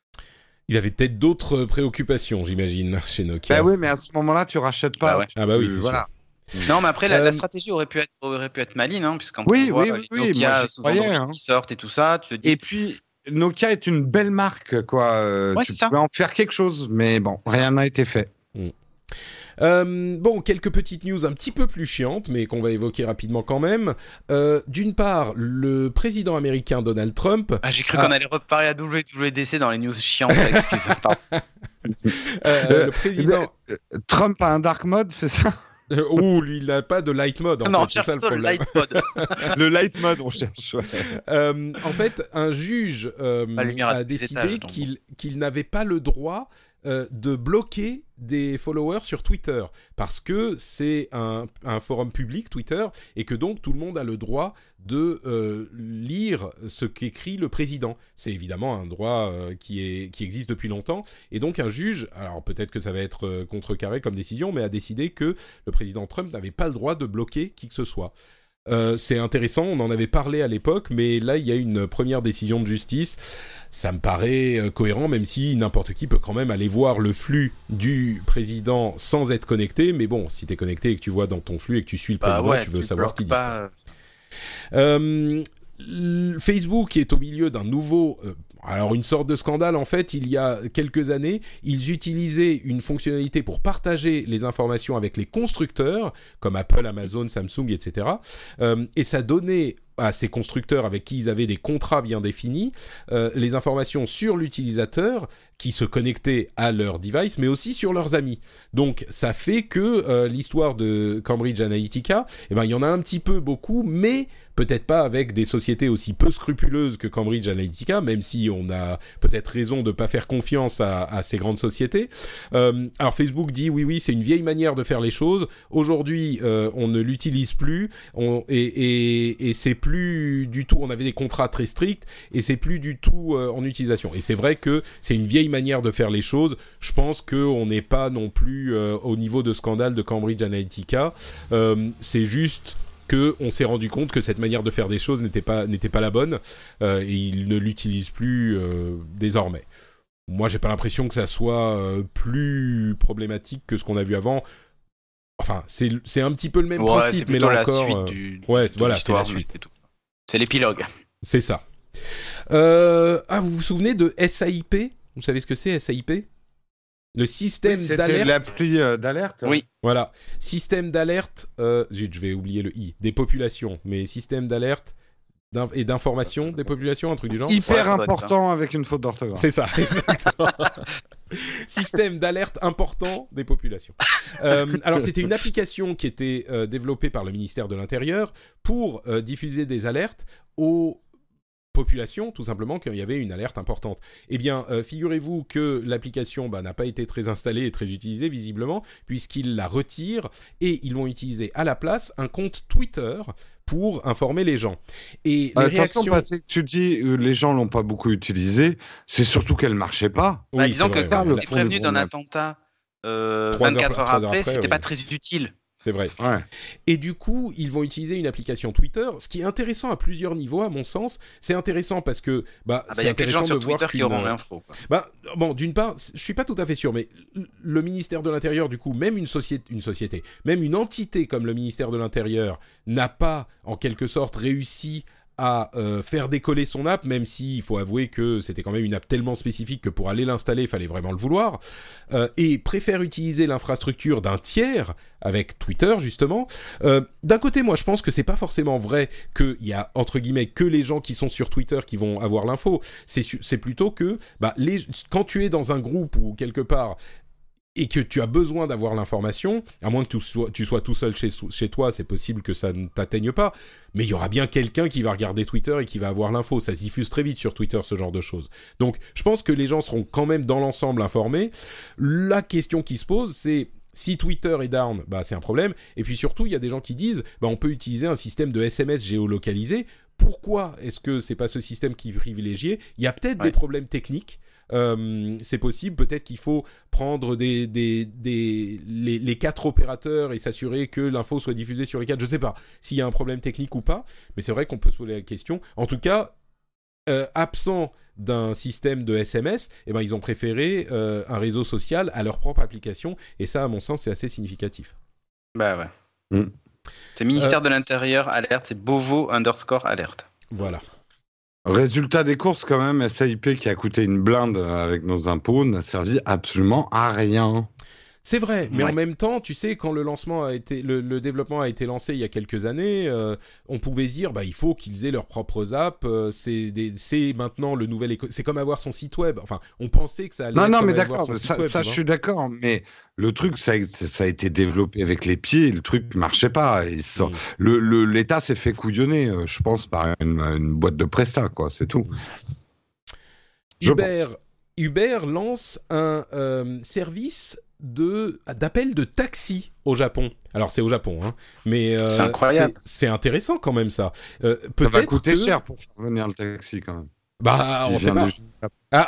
A: Il avait peut-être d'autres préoccupations, j'imagine, chez Nokia.
B: Bah oui, mais à ce moment-là, tu rachètes pas.
C: Ah, ouais.
A: ah bah oui, c'est
B: voilà.
A: sûr.
C: Non, mais après, la,
A: euh...
C: la stratégie aurait pu être, aurait pu être maligne, hein, puisqu'on
B: oui,
C: voit
B: oui,
C: les
B: oui,
C: Nokia
B: moi,
C: souvent
B: hein.
C: qui sortent et tout ça. Tu te dis...
B: Et puis, Nokia est une belle marque, quoi.
C: Ouais,
B: tu
C: c'est
B: peux
C: ça.
B: en faire quelque chose, mais bon, rien n'a été fait.
A: Mm. Euh, bon, quelques petites news un petit peu plus chiantes, mais qu'on va évoquer rapidement quand même. Euh, d'une part, le président américain Donald Trump...
C: Ah, j'ai cru
A: a...
C: qu'on allait reparler à W W D C dans les news chiantes, excuse.
A: euh, euh, le président...
B: Trump a un dark mode, c'est ça ?
A: Ouh, lui, il n'a pas de light mode. En
C: non,
A: fait,
C: on cherche
A: c'est ça, le,
C: le light mode.
B: Le light mode, on cherche. Ouais.
A: Euh, en fait, un juge euh,
C: a,
A: a décidé étages, qu'il, qu'il n'avait pas le droit euh, de bloquer des followers sur Twitter parce que c'est un, un forum public, Twitter, et que donc tout le monde a le droit de euh, lire ce qu'écrit le président. C'est évidemment un droit euh, qui, est, qui existe depuis longtemps, et donc un juge, alors peut-être que ça va être euh, contrecarré comme décision, mais a décidé que le président Trump n'avait pas le droit de bloquer qui que ce soit. Euh, c'est intéressant, on en avait parlé à l'époque, mais là il y a une première décision de justice. Ça me paraît euh, cohérent, même si n'importe qui peut quand même aller voir le flux du président sans être connecté. Mais bon, si t'es connecté et que tu vois dans ton flux et que tu suis le président, bah ouais, tu veux tu savoir ce qu'il
C: pas...
A: dit. Euh, Facebook est au milieu d'un nouveau... Euh, Alors, une sorte de scandale, en fait, il y a quelques années, ils utilisaient une fonctionnalité pour partager les informations avec les constructeurs, comme Apple, Amazon, Samsung, et cetera. Euh, et ça donnait à ces constructeurs avec qui ils avaient des contrats bien définis, euh, les informations sur l'utilisateur qui se connectaient à leur device, mais aussi sur leurs amis. Donc, ça fait que euh, l'histoire de Cambridge Analytica, eh ben, il y en a un petit peu beaucoup, mais peut-être pas avec des sociétés aussi peu scrupuleuses que Cambridge Analytica, même si on a peut-être raison de ne pas faire confiance à, à ces grandes sociétés. Euh, alors Facebook dit oui, oui, c'est une vieille manière de faire les choses. Aujourd'hui, euh, on ne l'utilise plus on, et, et, et c'est plus du tout... On avait des contrats très stricts et c'est plus du tout euh, en utilisation. Et c'est vrai que c'est une vieille manière de faire les choses. Je pense qu'on n'est pas non plus euh, au niveau de scandale de Cambridge Analytica. Euh, c'est juste... qu'on s'est rendu compte que cette manière de faire des choses n'était pas, n'était pas la bonne euh, et ils ne l'utilisent plus euh, désormais. Moi, j'ai pas l'impression que ça soit euh, plus problématique que ce qu'on a vu avant. Enfin, c'est, c'est un petit peu le même
C: ouais,
A: principe, mais là
C: la
A: encore...
C: Suite
A: euh...
C: du,
A: ouais,
C: de
A: voilà, c'est la suite.
C: C'est, tout. C'est l'épilogue.
A: C'est ça. Euh... Ah, vous vous souvenez de S A I P ? Vous savez ce que c'est, S A I P ? Le système
B: oui, c'était
A: d'alerte.
B: L'appli euh, d'alerte.
C: Oui.
A: Voilà. Système d'alerte. Euh, zut, je vais oublier le i. Des populations, mais système d'alerte d'in- et d'information des populations, un truc du genre.
B: Hyper
C: ouais,
B: important avec une faute d'orthographe.
A: C'est ça, exactement. système d'alerte important des populations. Euh, alors, c'était une application qui était euh, développée par le ministère de l'Intérieur pour euh, diffuser des alertes aux population, tout simplement, qu'il y avait une alerte importante. Eh bien, euh, figurez-vous que l'application bah, n'a pas été très installée et très utilisée, visiblement, puisqu'ils la retirent et ils vont utiliser à la place un compte Twitter pour informer les gens. Et
B: euh,
A: les réactions...
B: Façon, Patrick, tu dis euh, les gens l'ont pas beaucoup utilisé, c'est surtout qu'elle marchait pas.
C: Bah,
A: oui,
C: disons que
A: vrai,
C: quand
A: ouais,
C: on est prévenu d'un attentat euh, vingt-quatre heures, heures après, après, c'était oui. pas très utile.
A: C'est vrai.
B: Ouais.
A: Et du coup, ils vont utiliser une application Twitter, ce qui est intéressant à plusieurs niveaux, à mon sens. C'est intéressant parce que bah,
C: ah bah,
A: c'est
C: y a
A: intéressant
C: de
A: sur
C: voir Twitter
A: qu'une...
C: qui auront l'info. Quoi.
A: Bah, bon, d'une part, je suis pas tout à fait sûr, mais le ministère de l'Intérieur, du coup, même une société, une société, même une entité comme le ministère de l'Intérieur n'a pas, en quelque sorte, réussi à euh, faire décoller son app, même si il faut avouer que c'était quand même une app tellement spécifique que pour aller l'installer, il fallait vraiment le vouloir, euh, et préfère utiliser l'infrastructure d'un tiers avec Twitter, justement. Euh, d'un côté, moi, je pense que c'est pas forcément vrai qu'il y a, entre guillemets, que les gens qui sont sur Twitter qui vont avoir l'info. C'est, c'est plutôt que, bah, les, quand tu es dans un groupe ou quelque part, et que tu as besoin d'avoir l'information, à moins que tu sois, tu sois tout seul chez, chez toi, c'est possible que ça ne t'atteigne pas, mais il y aura bien quelqu'un qui va regarder Twitter et qui va avoir l'info. Ça se diffuse très vite sur Twitter, ce genre de choses. Donc, je pense que les gens seront quand même dans l'ensemble informés. La question qui se pose, c'est si Twitter est down, bah, c'est un problème. Et puis surtout, il y a des gens qui disent bah, on peut utiliser un système de S M S géolocalisé. Pourquoi est-ce que c'est pas ce système qui est privilégié ? Il y a peut-être ouais. des problèmes techniques. Euh, c'est possible, peut-être qu'il faut prendre des, des, des, les, les quatre opérateurs et s'assurer que l'info soit diffusée sur les quatre, je ne sais pas s'il y a un problème technique ou pas, mais c'est vrai qu'on peut se poser la question. En tout cas, euh, absent d'un système de S M S, eh ben, ils ont préféré euh, un réseau social à leur propre application, et ça, à mon sens, c'est assez significatif.
C: Bah ouais. Mm. C'est ministère euh, de l'Intérieur, alerte, c'est Bovo underscore alerte.
A: Voilà.
B: Résultat des courses, quand même, S A I P qui a coûté une blinde avec nos impôts n'a servi absolument à rien.
A: C'est vrai, mais
C: ouais.
A: en même temps, tu sais, quand le lancement a été, le, le développement a été lancé il y a quelques années, euh, on pouvait se dire, bah, il faut qu'ils aient leurs propres apps. Euh, c'est, des, c'est maintenant le nouvel éco- c'est comme avoir son site web. Enfin, on pensait que ça allait.
B: Non,
A: être
B: non,
A: comme
B: mais
A: avoir
B: d'accord,
A: son site
B: ça,
A: web,
B: ça je suis d'accord. Mais le truc, ça, ça a été développé avec les pieds. Et le truc marchait pas. Et ça, mmh. le, le, l'État s'est fait couillonner, je pense, par une, une boîte de prestat, quoi. C'est tout.
A: Mmh. Uber, Uber lance un euh, service de d'appel de taxi au Japon. Alors c'est au Japon, hein, mais euh,
C: c'est incroyable.
A: C'est, c'est intéressant quand même ça. Euh,
B: ça va coûter
A: que...
B: cher pour faire venir le taxi quand même.
A: Bah on sait pas. De... Ah.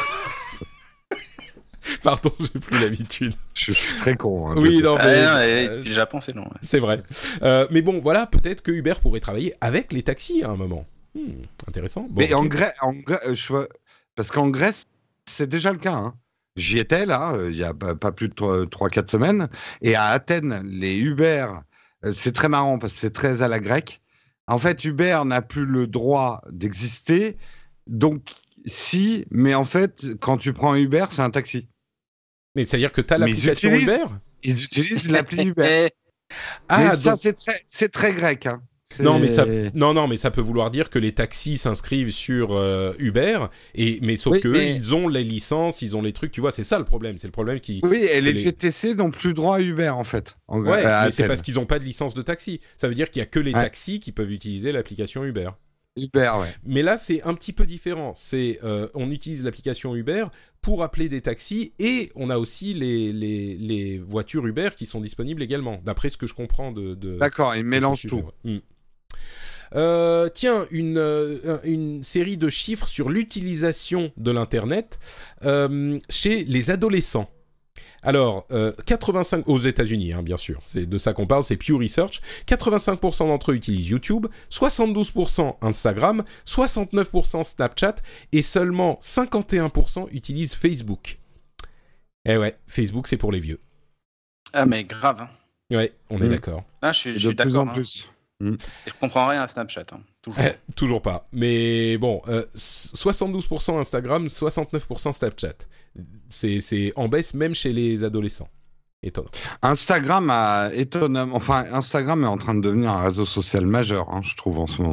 A: Pardon, j'ai plus l'habitude.
B: Je suis très con. Hein,
A: oui, non, mais,
C: ah, non, mais euh, le Japon c'est long. Ouais.
A: C'est vrai. Euh, mais bon, voilà, peut-être que Uber pourrait travailler avec les taxis à un moment. Hmm, intéressant. Bon,
B: mais
A: okay.
B: en Grèce, en Grèce, je vois... parce qu'en Grèce, c'est déjà le cas. Hein. J'y étais là, il euh, y a pas, pas plus de trois quatre semaines. Et à Athènes, les Uber, euh, c'est très marrant parce que c'est très à la grecque. En fait, Uber n'a plus le droit d'exister. Donc, si, mais en fait, quand tu prends Uber, c'est un taxi.
A: Mais c'est-à-dire que tu as l'application
B: ils
A: Uber ?
B: Ils utilisent l'appli Uber. ah, mais donc... ça, c'est très, c'est très grec. Hein. C'est...
A: Non, mais ça, non, non, mais ça peut vouloir dire que les taxis s'inscrivent sur euh, Uber, et, mais sauf oui, qu'eux, mais... ils ont les licences, ils ont les trucs, tu vois, c'est ça le problème, c'est le problème qui...
B: Oui, et les, les G T C n'ont plus droit à Uber, en fait. En
A: ouais, euh, mais c'est parce qu'ils n'ont pas de licence de taxi. Ça veut dire qu'il n'y a que les ouais. taxis qui peuvent utiliser l'application Uber.
B: Uber, ouais.
A: Mais là, c'est un petit peu différent. C'est, euh, on utilise l'application Uber pour appeler des taxis, et on a aussi les, les, les voitures Uber qui sont disponibles également, d'après ce que je comprends de... de
B: D'accord, ils mélangent tout.
A: Ouais. Mm. Euh, tiens, une, euh, une série de chiffres sur l'utilisation de l'Internet euh, chez les adolescents. Alors, euh, quatre-vingt-cinq aux États-Unis, hein, bien sûr, c'est de ça qu'on parle, c'est Pew Research. quatre-vingt-cinq pour cent d'entre eux utilisent YouTube, soixante-douze pour cent Instagram, soixante-neuf pour cent Snapchat et seulement cinquante et un pour cent utilisent Facebook. Eh ouais, Facebook, c'est pour les vieux.
C: Ah, mais grave. Hein.
A: Ouais, on est mmh. d'accord.
C: Ah, je suis, je
B: de
C: suis
B: plus
C: d'accord.
B: En
C: hein.
B: plus.
C: Mmh. Je comprends rien à Snapchat, hein. toujours.
A: Euh, toujours pas. Mais bon, euh, soixante-douze pour cent Instagram, soixante-neuf pour cent Snapchat. C'est, c'est en baisse même chez les adolescents. Étonnant.
B: Instagram a étonnamment, enfin Instagram est en train de devenir un réseau social majeur, hein, je trouve en ce moment.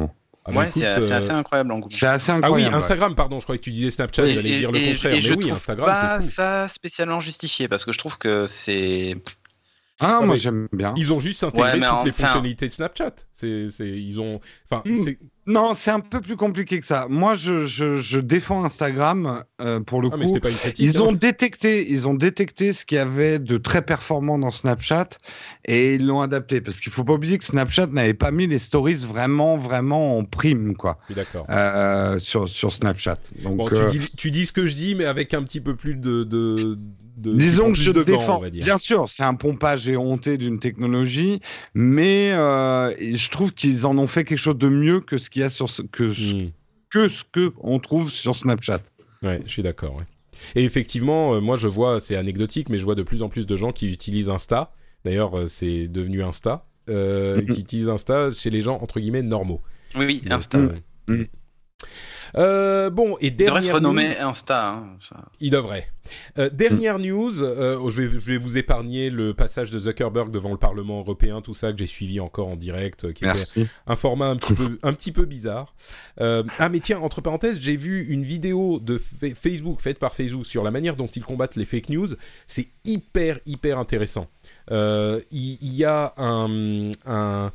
A: Ah bah
C: ouais,
A: écoute,
C: c'est, c'est
A: euh,
C: assez incroyable l'engouement.
B: C'est assez
A: Ah
B: incroyable.
A: oui, Instagram, pardon, je croyais que tu disais Snapchat,
C: Et-
A: j'allais
C: et-
A: dire le
C: et-
A: contraire.
C: et
A: Mais
C: je
A: oui,
C: trouve
A: Instagram,
C: pas
A: c'est fou.
C: ça spécialement justifié parce que je trouve que c'est.
B: Ah non,
A: Ah,
B: moi
A: mais
B: j'aime bien.
A: Ils ont juste intégré
C: Ouais, mais
A: toutes les
C: enfin-
A: fonctionnalités de Snapchat. C'est, c'est, ils ont, enfin,
B: Mm.
A: c'est...
B: Non, c'est un peu plus compliqué que ça. Moi, je, je, je défends Instagram euh, pour le
A: Ah, mais
B: coup.
A: c'était pas une critique.
B: Ils
A: hein.
B: ont détecté, ils ont détecté ce qu'il y avait de très performant dans Snapchat et ils l'ont adapté. Parce qu'il faut pas oublier que Snapchat n'avait pas mis les stories vraiment, vraiment en prime, quoi,
A: Je suis d'accord.
B: euh, sur, sur Snapchat. Donc,
A: Bon, tu,
B: euh,
A: dis, tu dis ce que je dis, mais avec un petit peu plus de, de, de
B: disons que
A: plus
B: je
A: de gants,
B: défends.
A: on va dire.
B: Bien sûr, c'est un pompage éhonté d'une technologie, mais euh, je trouve qu'ils en ont fait quelque chose de mieux que ce qu'il y a sur ce, que,
A: Hmm.
B: que ce que on trouve sur Snapchat.
A: Ouais, je suis d'accord. Ouais. Et effectivement, euh, moi, je vois, c'est anecdotique, mais je vois de plus en plus de gens qui utilisent Insta. D'ailleurs, euh, c'est devenu Insta, euh,
B: Mhm.
A: qui utilisent Insta chez les gens entre guillemets normaux.
C: Oui, oui,
A: Donc,
C: Insta.
A: euh,
B: Mhm.
A: Euh, bon, et
C: Il devrait se
A: dernière
C: renommer
A: news,
C: Insta. Hein, ça.
A: il devrait. Euh, dernière news, euh, je, vais, je vais vous épargner le passage de Zuckerberg devant le Parlement européen, tout ça que j'ai suivi encore en direct, euh, qui était
B: Merci.
A: un format un petit peu, un petit peu bizarre. Euh, ah mais tiens, entre parenthèses, j'ai vu une vidéo de fa- Facebook faite par Facebook sur la manière dont ils combattent les fake news. C'est hyper, hyper intéressant. Euh, Il il y, a un, un,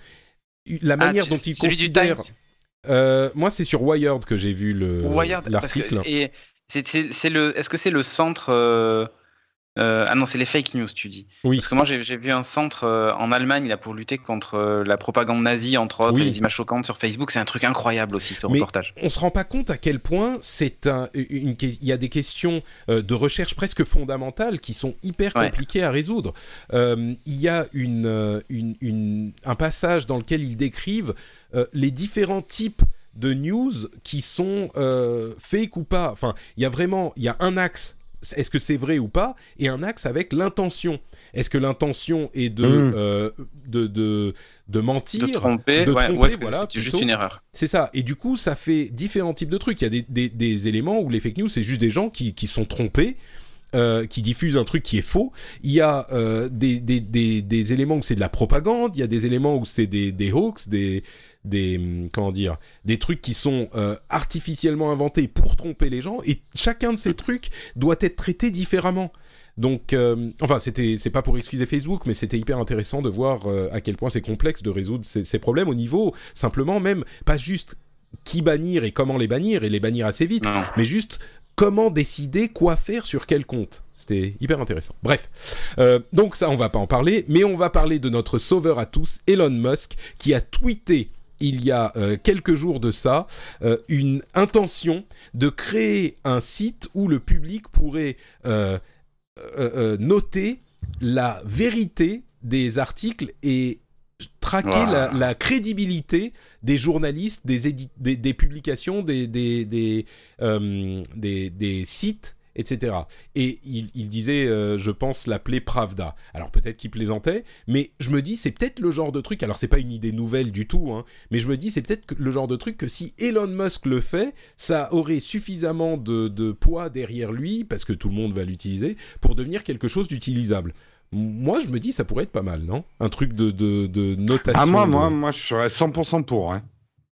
A: la manière
C: Ah,
A: dont
C: tu-
A: ils
C: celui du
A: considèrent...
C: Times.
A: Euh, moi, c'est sur Wired que j'ai vu le,
C: Wired, parce
A: l'article.
C: que- et c'est, c'est, c'est le, est-ce que c'est le centre euh, euh, Ah non, c'est les fake news, tu dis.
A: Oui.
C: Parce que moi, j'ai, j'ai vu un centre euh, en Allemagne là, pour lutter contre euh, la propagande nazie, entre autres,
A: Oui.
C: et les images choquantes sur Facebook. C'est un truc incroyable aussi, ce
A: Mais
C: reportage.
A: on se rend pas compte à quel point c'est un, une, il y a des questions euh, de recherche presque fondamentales qui sont hyper
C: Ouais.
A: compliquées à résoudre. Euh, il y a une, euh, une, une, un passage dans lequel ils décrivent euh, les différents types de news qui sont euh, fake ou pas. Enfin, il y a vraiment, il y a un axe. Est-ce que c'est vrai ou pas? Et un axe avec l'intention. Est-ce que l'intention est de,
B: Mmh.
A: euh, de, de, de mentir,
C: De tromper,
A: de
C: ouais,
A: tromper,
C: ou est-ce que
A: voilà,
C: c'est juste
A: plutôt.
C: une erreur?
A: C'est ça. Et du coup, ça fait différents types de trucs. Il y a des, des, des éléments où les fake news, c'est juste des gens qui, qui sont trompés, euh, qui diffusent un truc qui est faux. Il y a euh, des, des, des, des éléments où c'est de la propagande. Il y a des éléments où c'est des, des hoax, des, des, comment dire, des trucs qui sont euh, artificiellement inventés pour tromper les gens. Et chacun de ces trucs doit être traité différemment. Donc, euh, enfin, c'était, c'est pas pour excuser Facebook, mais c'était hyper intéressant de voir euh, à quel point c'est complexe de résoudre ces, ces problèmes au niveau, simplement, même, pas juste qui bannir et comment les bannir, et les bannir assez vite,
C: Non.
A: mais juste comment décider quoi faire sur quel compte. C'était hyper intéressant. Bref, euh, donc ça, on va pas en parler, mais on va parler de notre sauveur à tous, Elon Musk, qui a tweeté il y a euh, quelques jours de ça, euh, une intention de créer un site où le public pourrait euh, euh, euh, noter la vérité des articles et traquer
C: Wow.
A: la, la crédibilité des journalistes, des, édi- des, des publications, des, des, des, euh, des, des sites, et cetera. Et il, il disait, euh, je pense, l'appeler Pravda. Alors peut-être qu'il plaisantait, mais je me dis, c'est peut-être le genre de truc, alors c'est pas une idée nouvelle du tout, hein, mais je me dis, c'est peut-être que- le genre de truc que si Elon Musk le fait, ça aurait suffisamment de, de poids derrière lui, parce que tout le monde va l'utiliser, pour devenir quelque chose d'utilisable. Moi, je me dis, ça pourrait être pas mal, non? Un truc de, de, de notation.
B: Ah, moi,
A: de-
B: moi, moi, je serais cent pour cent pour. Hein.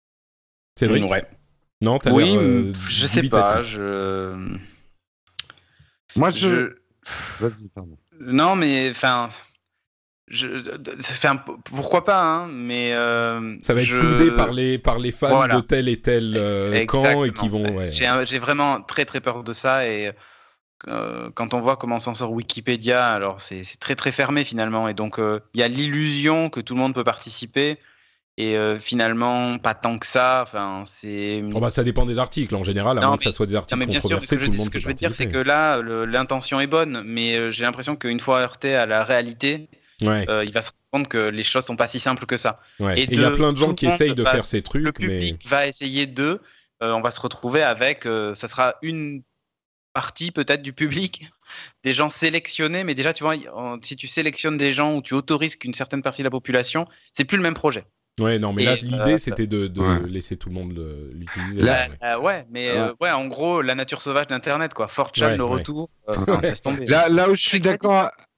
A: Cédric?
C: Ouais.
A: Non, t'as
C: Oui,
A: l'air, euh,
C: je sais pas.
A: dubitatif.
C: Je...
B: Moi, je.
C: je...
B: Vas-y, pardon.
C: Non, mais enfin. Je... enfin, pourquoi pas, hein, mais. euh,
A: Ça va être
C: je...
A: soudé par les, par les fans
C: Voilà.
A: de tel et tel euh, camp et qui vont. Ouais.
C: J'ai, un- j'ai vraiment très très peur de ça et euh, quand on voit comment s'en sort Wikipédia, alors c'est, c'est très très fermé finalement et donc il euh, y a l'illusion que tout le monde peut participer et euh, finalement pas tant que ça. Enfin, c'est.
A: Oh bah, ça dépend des articles en général, à
C: Non,
A: moins que
C: mais-
A: ça soit des
C: Non,
A: articles
C: mais bien sûr, ce
A: controversés,
C: que je,
A: tout le
C: dis-
A: monde
C: ce que
A: peut
C: je veux dire, c'est
A: participer.
C: que là, le- l'intention est bonne, mais euh, j'ai l'impression qu'une fois heurté à la réalité,
A: Ouais,
C: euh, il va se rendre compte que les choses sont pas si simples que ça.
A: ouais.
C: et
A: Et il y a
C: de-
A: plein de gens
C: tout
A: qui
C: le monde
A: essayent de
C: passe-
A: faire ces
C: Le
A: trucs, mais.
C: public va essayer d'eux. Euh, on va se retrouver avec, euh, ça sera une partie peut-être du public, des gens sélectionnés, mais déjà, tu vois, en- si tu sélectionnes des gens ou tu autorises qu'une certaine partie de la population, c'est plus le même projet.
A: Ouais, non, mais
C: Et,
A: là, l'idée,
C: euh,
A: c'était de, de
B: ouais.
A: laisser tout le monde le- l'utiliser.
B: Là-
A: ouais.
C: Euh, ouais, mais
B: Ouais.
C: euh, ouais, en gros, la nature sauvage d'Internet, quoi. four chan,
A: Ouais,
C: le
A: ouais.
C: retour, euh, enfin, laisse tomber.
B: Là, là où je suis d'accord,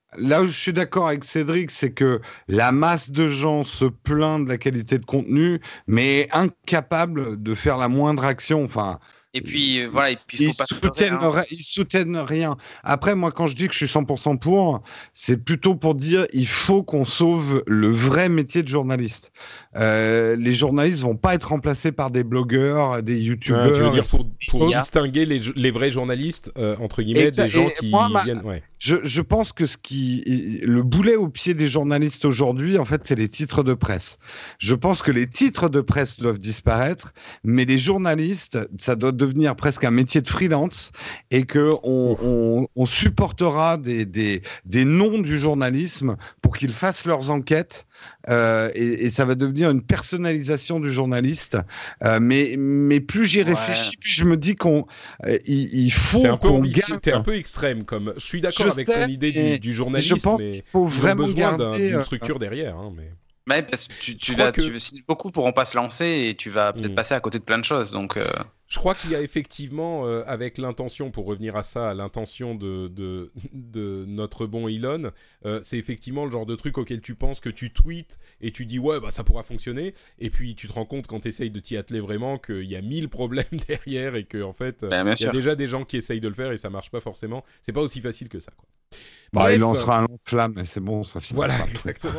B: Là où je suis d'accord avec Cédric, c'est que la masse de gens se plaint de la qualité de contenu, mais est incapable de faire la moindre action. Enfin,
C: Et puis, euh, voilà, et puis, il
B: ils
C: faut pas se
B: soutiennent,
C: leurrer, hein.
B: ri- ils soutiennent rien. Après, moi, quand je dis que je suis cent pour cent pour, c'est plutôt pour dire il faut qu'on sauve le vrai métier de journaliste. Euh, les journalistes vont pas être remplacés par des blogueurs, des
A: Ah, tu veux
B: youtubeurs.
A: dire pour, pour
C: médias.
A: distinguer les, les vrais journalistes, euh, entre guillemets,
B: Exa-
A: des gens
B: et
A: qui
B: moi, ma-
A: viennent... Ouais.
B: Je, je pense que ce qui, le boulet au pied des journalistes aujourd'hui, en fait, c'est les titres de presse. Je pense que les titres de presse doivent disparaître, mais les journalistes, ça doit devenir presque un métier de freelance et que on, on, on supportera des, des, des noms du journalisme pour qu'ils fassent leurs enquêtes. Euh, et, et ça va devenir une personnalisation du journaliste. Euh, mais, mais plus j'y
C: Ouais.
B: réfléchis, plus je me dis qu'on, euh, il, il faut
A: C'est un peu
B: qu'on
A: ambitieux,
B: garde.
A: t'es un peu extrême. Comme... Je suis d'accord
B: Je
A: avec
B: sais,
A: ton idée
B: mais
A: du, du journaliste,
B: je pense
A: mais
B: qu'il faut
A: ils ont
B: vraiment
A: besoin d'un-
B: garder,
A: d'une
B: euh,
A: structure derrière. Hein, mais...
C: Ouais, parce que tu, tu
A: Je crois
C: vas,
A: que-
C: tu, si- beaucoup pourront pas se lancer et tu vas peut-être
A: Mm.
C: passer à côté de plein de choses. Donc, euh,
A: Je crois qu'il y a effectivement, euh, avec l'intention, pour revenir à ça, l'intention de, de, de notre bon Elon, euh, c'est effectivement le genre de truc auquel tu penses que tu tweets et tu dis ouais, bah ça pourra fonctionner, et puis tu te rends compte quand tu essayes de t'y atteler vraiment qu'il y a mille problèmes derrière et que en fait,
C: ben, bien
A: il y a
C: sûr.
A: déjà des gens qui essayent de le faire et ça marche pas forcément. C'est pas aussi facile que ça, quoi.
B: Bah,
A: Bref,
B: il lancera un long flamme et c'est bon, ça finit.
A: voilà, exactement.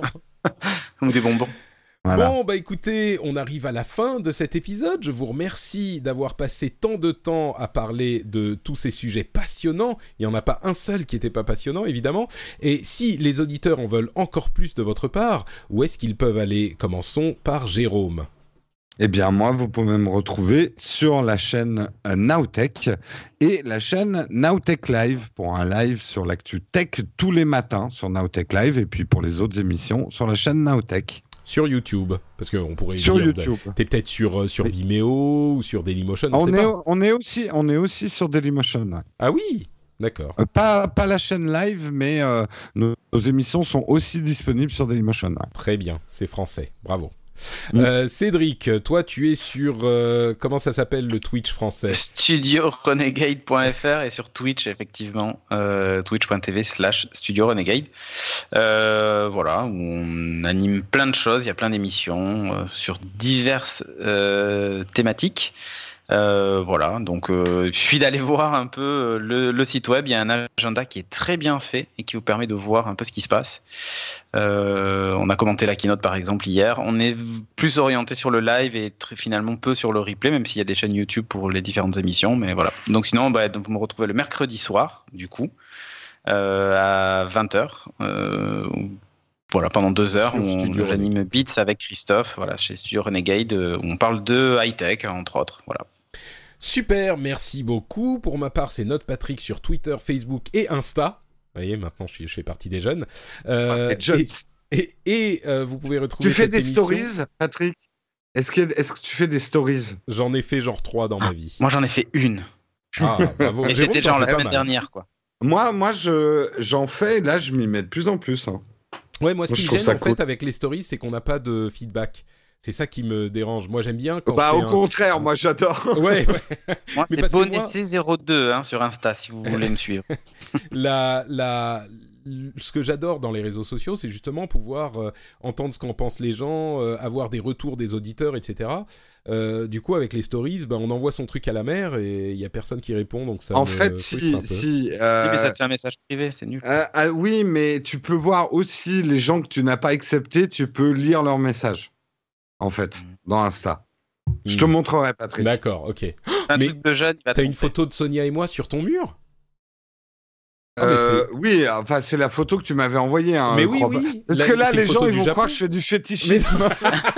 C: Ou des bonbons.
B: Voilà.
A: Bon, bah écoutez, on arrive à la fin de cet épisode. Je vous remercie d'avoir passé tant de temps à parler de tous ces sujets passionnants. Il n'y en a pas un seul qui n'était pas passionnant, évidemment. Et si les auditeurs en veulent encore plus de votre part, où est-ce qu'ils peuvent aller? Commençons par Jérôme.
B: Eh bien, moi, vous pouvez me retrouver sur la chaîne euh, Nowtech et la chaîne Nowtech Live pour un live sur l'actu tech tous les matins sur Nowtech Live et puis pour les autres émissions sur la chaîne Nowtech.
A: Sur YouTube, parce qu'on pourrait
B: Sur
A: dire...
B: YouTube.
A: T'es peut-être sur, euh, sur
B: Oui.
A: Vimeo ou sur Dailymotion, on,
B: On
A: sait
B: est,
A: pas.
B: on, est aussi, on est aussi sur Dailymotion. Ouais.
A: Ah oui, d'accord.
B: Euh, pas, pas la chaîne live, mais euh, nos, nos émissions sont aussi disponibles sur Dailymotion. Ouais.
A: Très bien, c'est français, bravo.
B: Mm.
A: Euh, Cédric, toi tu es sur... euh, comment ça s'appelle le Twitch français?
C: studio renegade point f r et sur Twitch, effectivement, euh, twitch point t v slash studio renegade. Euh, voilà, où on anime plein de choses, il y a plein d'émissions euh, sur diverses euh, thématiques. Euh, voilà, donc euh, il suffit d'aller voir un peu le, le site web. Il y a un agenda qui est très bien fait et qui vous permet de voir un peu ce qui se passe. Euh, on a commenté la keynote par exemple hier. On est plus orienté sur le live et très, finalement peu sur le replay, même s'il y a des chaînes YouTube pour les différentes émissions. Mais voilà. Donc sinon, bah, donc vous me retrouvez le mercredi soir, du coup, euh, à vingt heures. Euh, Voilà, pendant deux heures,
A: Sur
C: où
A: Studio
C: on- j'anime
A: Renegade.
C: Beats avec Christophe, voilà, chez Studio Renegade, euh, où on parle de high-tech, entre autres. Voilà.
A: Super, merci beaucoup. Pour ma part, c'est Note Patrick sur Twitter, Facebook et Insta. Vous voyez, maintenant je, suis, je fais partie des jeunes. Euh,
B: Et John,
A: et et, et, euh, vous pouvez retrouver
B: tu fais
A: cette
B: des
A: émission.
B: stories, Patrick? Est-ce que, est-ce que tu fais des stories?
A: J'en ai fait genre trois dans ma vie.
C: Moi, j'en ai fait une.
A: Ah, bravo.
C: Et
A: Jérôme,
C: c'était
A: t'en
C: genre la
A: fais pas
C: semaine
A: mal.
C: dernière, quoi.
B: Moi, moi je, j'en fais, et là, je m'y mets de plus en plus. Hein.
A: Ouais, moi ce
B: Moi,
A: qui
B: je
A: me
B: trouve
A: gêne
B: ça
A: en
B: cool.
A: fait avec les stories, c'est qu'on n'a pas de feedback. C'est ça qui me dérange. Moi j'aime bien quand
B: Bah,
A: je
B: au
A: fais un...
B: contraire, moi, j'adore.
A: Ouais, ouais.
C: Moi,
A: Mais
C: c'est
A: parce que moi-
C: Bonessé zéro deux hein, sur Insta, si vous voulez me suivre.
A: la, la, ce que j'adore dans les réseaux sociaux, c'est justement pouvoir euh, entendre ce qu'en pensent les gens, euh, avoir des retours des auditeurs, et cetera. Euh, du coup, avec les stories, bah, on envoie son truc à la mer et il y a personne qui répond, donc ça
B: En
A: me
B: fait,
A: frustre
B: si,
A: un peu.
B: si.
C: Oui,
B: euh,
C: mais ça te fait un message privé, c'est nul.
B: euh, ah, oui, mais tu peux voir aussi les gens que tu n'as pas acceptés, tu peux lire leurs messages, en fait, dans Insta. Je te
A: Hmm.
B: montrerai, Patrick.
A: D'accord, ok.
C: Un
A: mais
C: truc de jeune, il va
A: T'as
C: te
A: une
C: montrer.
A: photo de Sonia et moi sur ton mur? Ah, mais
B: Euh, oui, enfin, c'est la photo que tu m'avais envoyée. Hein,
A: Mais
B: je
A: oui,
B: crois pas.
A: oui.
B: Parce
A: La-
B: que là,
A: c'est
B: les
A: une
B: gens,
A: photo
B: ils
A: du
B: vont
A: Japon.
B: croire que je fais du fétichisme.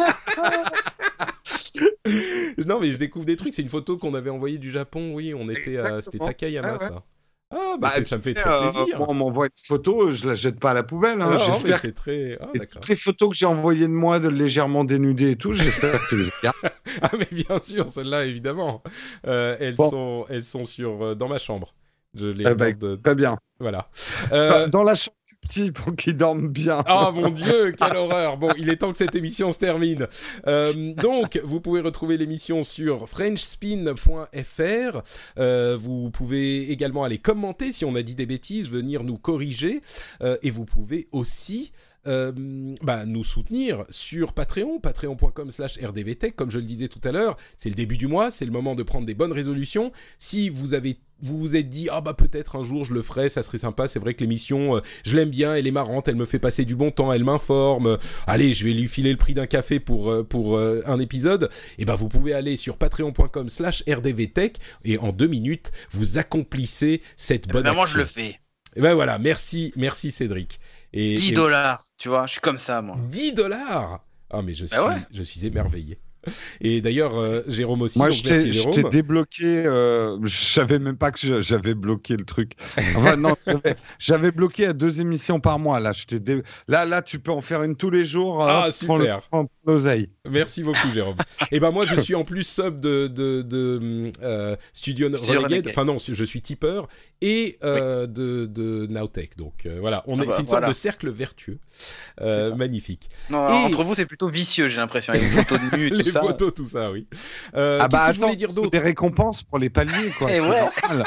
A: Non, mais je découvre des trucs. C'est une photo qu'on avait envoyée du Japon. Oui, on était à... C'était
B: Exactement.
A: Takayama,
B: Ouais, ouais.
A: ça. Ah, bah, c'est- ça me fait
B: tu
A: très
B: sais, euh,
A: plaisir.
B: moi, on m'envoie une photo, je la jette pas à la poubelle. Hein,
A: Ah, non, mais
B: j'espère
A: c'est très... Ah,
B: que
A: d'accord.
B: toutes les photos que j'ai envoyées de moi, de légèrement dénudées et tout, j'espère que tu les regardes.
A: Ah, mais bien sûr, celles-là, évidemment. Euh, elles,
B: Bon.
A: sont, elles sont sur, euh, dans ma chambre. Je les
B: Eh ben,
A: regarde... euh,
B: Très bien.
A: Voilà.
B: Dans-
A: Euh,
B: Dans la chambre du petits pour qu'ils dorment bien.
A: Oh mon Dieu, quelle horreur. Bon, il est temps que cette émission se termine. Euh, donc, vous pouvez retrouver l'émission sur french spin point f r. Euh, vous pouvez également aller commenter si on a dit des bêtises, venir nous corriger. Euh, et vous pouvez aussi... Euh, bah, nous soutenir sur Patreon, patreon point com slash r d v tech. Comme je le disais tout à l'heure, c'est le début du mois, c'est le moment de prendre des bonnes résolutions. Si vous avez vous vous êtes dit ah bah peut-être un jour je le ferai, ça serait sympa, c'est vrai que l'émission euh, je l'aime bien, elle est marrante, elle me fait passer du bon temps, elle m'informe, euh, allez je vais lui filer le prix d'un café pour, euh, pour euh, un épisode, et ben vous pouvez aller sur patreon point com slash r d v tech et en deux minutes vous accomplissez cette bonne
C: Vraiment,
A: action.
C: je le fais.
A: Et ben voilà, merci, merci Cédric. Et,
C: dix
A: et...
C: dollars, tu vois, je suis comme ça, moi.
A: dix dollars. Ah, mais je suis,
C: bah ouais.
A: je suis émerveillé. Et d'ailleurs, euh, Jérôme aussi.
B: Moi,
A: donc
B: je t'ai,
A: merci,
B: je
A: Jérôme.
B: t'ai débloqué. Euh, je savais même pas que je- j'avais bloqué le truc. Enfin, non, j'avais, j'avais bloqué à deux émissions par mois. Là, je t'ai dé- là, là, tu peux en faire une tous les jours.
A: Ah,
B: euh,
A: super.
B: prends le- prends l'oseille.
A: Merci beaucoup, Jérôme. Et ben moi, je suis en plus sub de, de, de euh, Studio
C: Studio
A: Renegade.
C: Renegade.
A: Enfin non, je suis tipeur et euh, de, de Nowtech. Donc euh, voilà, on
C: Ah
A: est,
C: bah,
A: c'est une
C: voilà.
A: sorte de cercle vertueux. Euh,
C: C'est ça.
A: magnifique.
C: Non,
A: Et-
C: entre vous, c'est plutôt vicieux, j'ai l'impression, avec les photos de nu et tout
A: Les
C: ça.
A: photos, tout ça, oui. Euh,
B: Ah
A: qu'est-ce
B: bah
A: que je voulais
B: attends,
A: dire
B: c'est
A: d'autre
B: des récompenses pour les paliers, quoi.
C: Eh
B: C'est
C: ouais.
B: normal.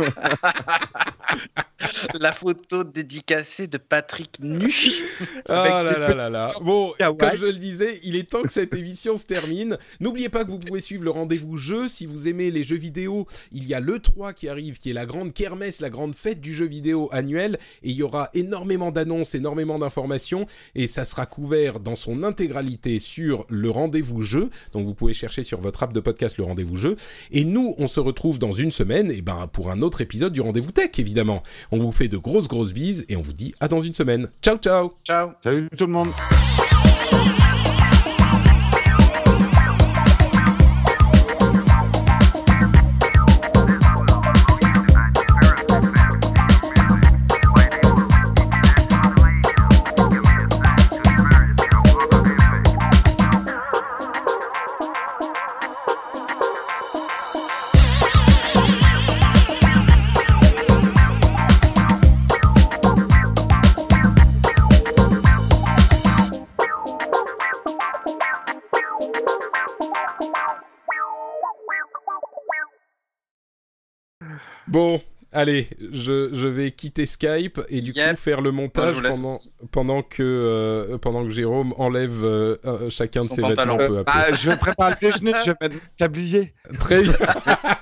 C: La photo dédicacée de Patrick nu.
A: Ah
C: Avec
A: là
C: des
A: là là là. Bon,
B: Kawaii.
A: comme je le disais, il est temps que cette émission se termine. N'oubliez pas que vous pouvez suivre le rendez-vous jeu. Si vous aimez les jeux vidéo, il y a l'E trois qui arrive, qui est la grande kermesse, la grande fête du jeu vidéo annuel. Et il y aura énormément d'annonces, énormément d'informations. Et ça sera couvert dans son intégralité sur le rendez-vous jeu. Donc vous pouvez chercher sur votre app de podcast le rendez-vous jeu. Et nous, on se retrouve dans une semaine et ben, pour un autre épisode du rendez-vous tech, évidemment. On vous fait de grosses, grosses bises et on vous dit à dans une semaine. Ciao, ciao.
C: Ciao.
B: Salut tout le monde.
A: Bon, allez, je, je vais quitter Skype et du
C: Yep.
A: coup faire le montage
C: Moi, je vous laisse
A: pendant,
C: aussi.
A: pendant, que, euh, pendant que Jérôme enlève euh, euh, chacun de
C: Son
A: ses
C: pantalon.
A: vêtements peu à peu.
B: Ah, je vais préparer le déjeuner, je vais mettre le tablier.
A: Très bien.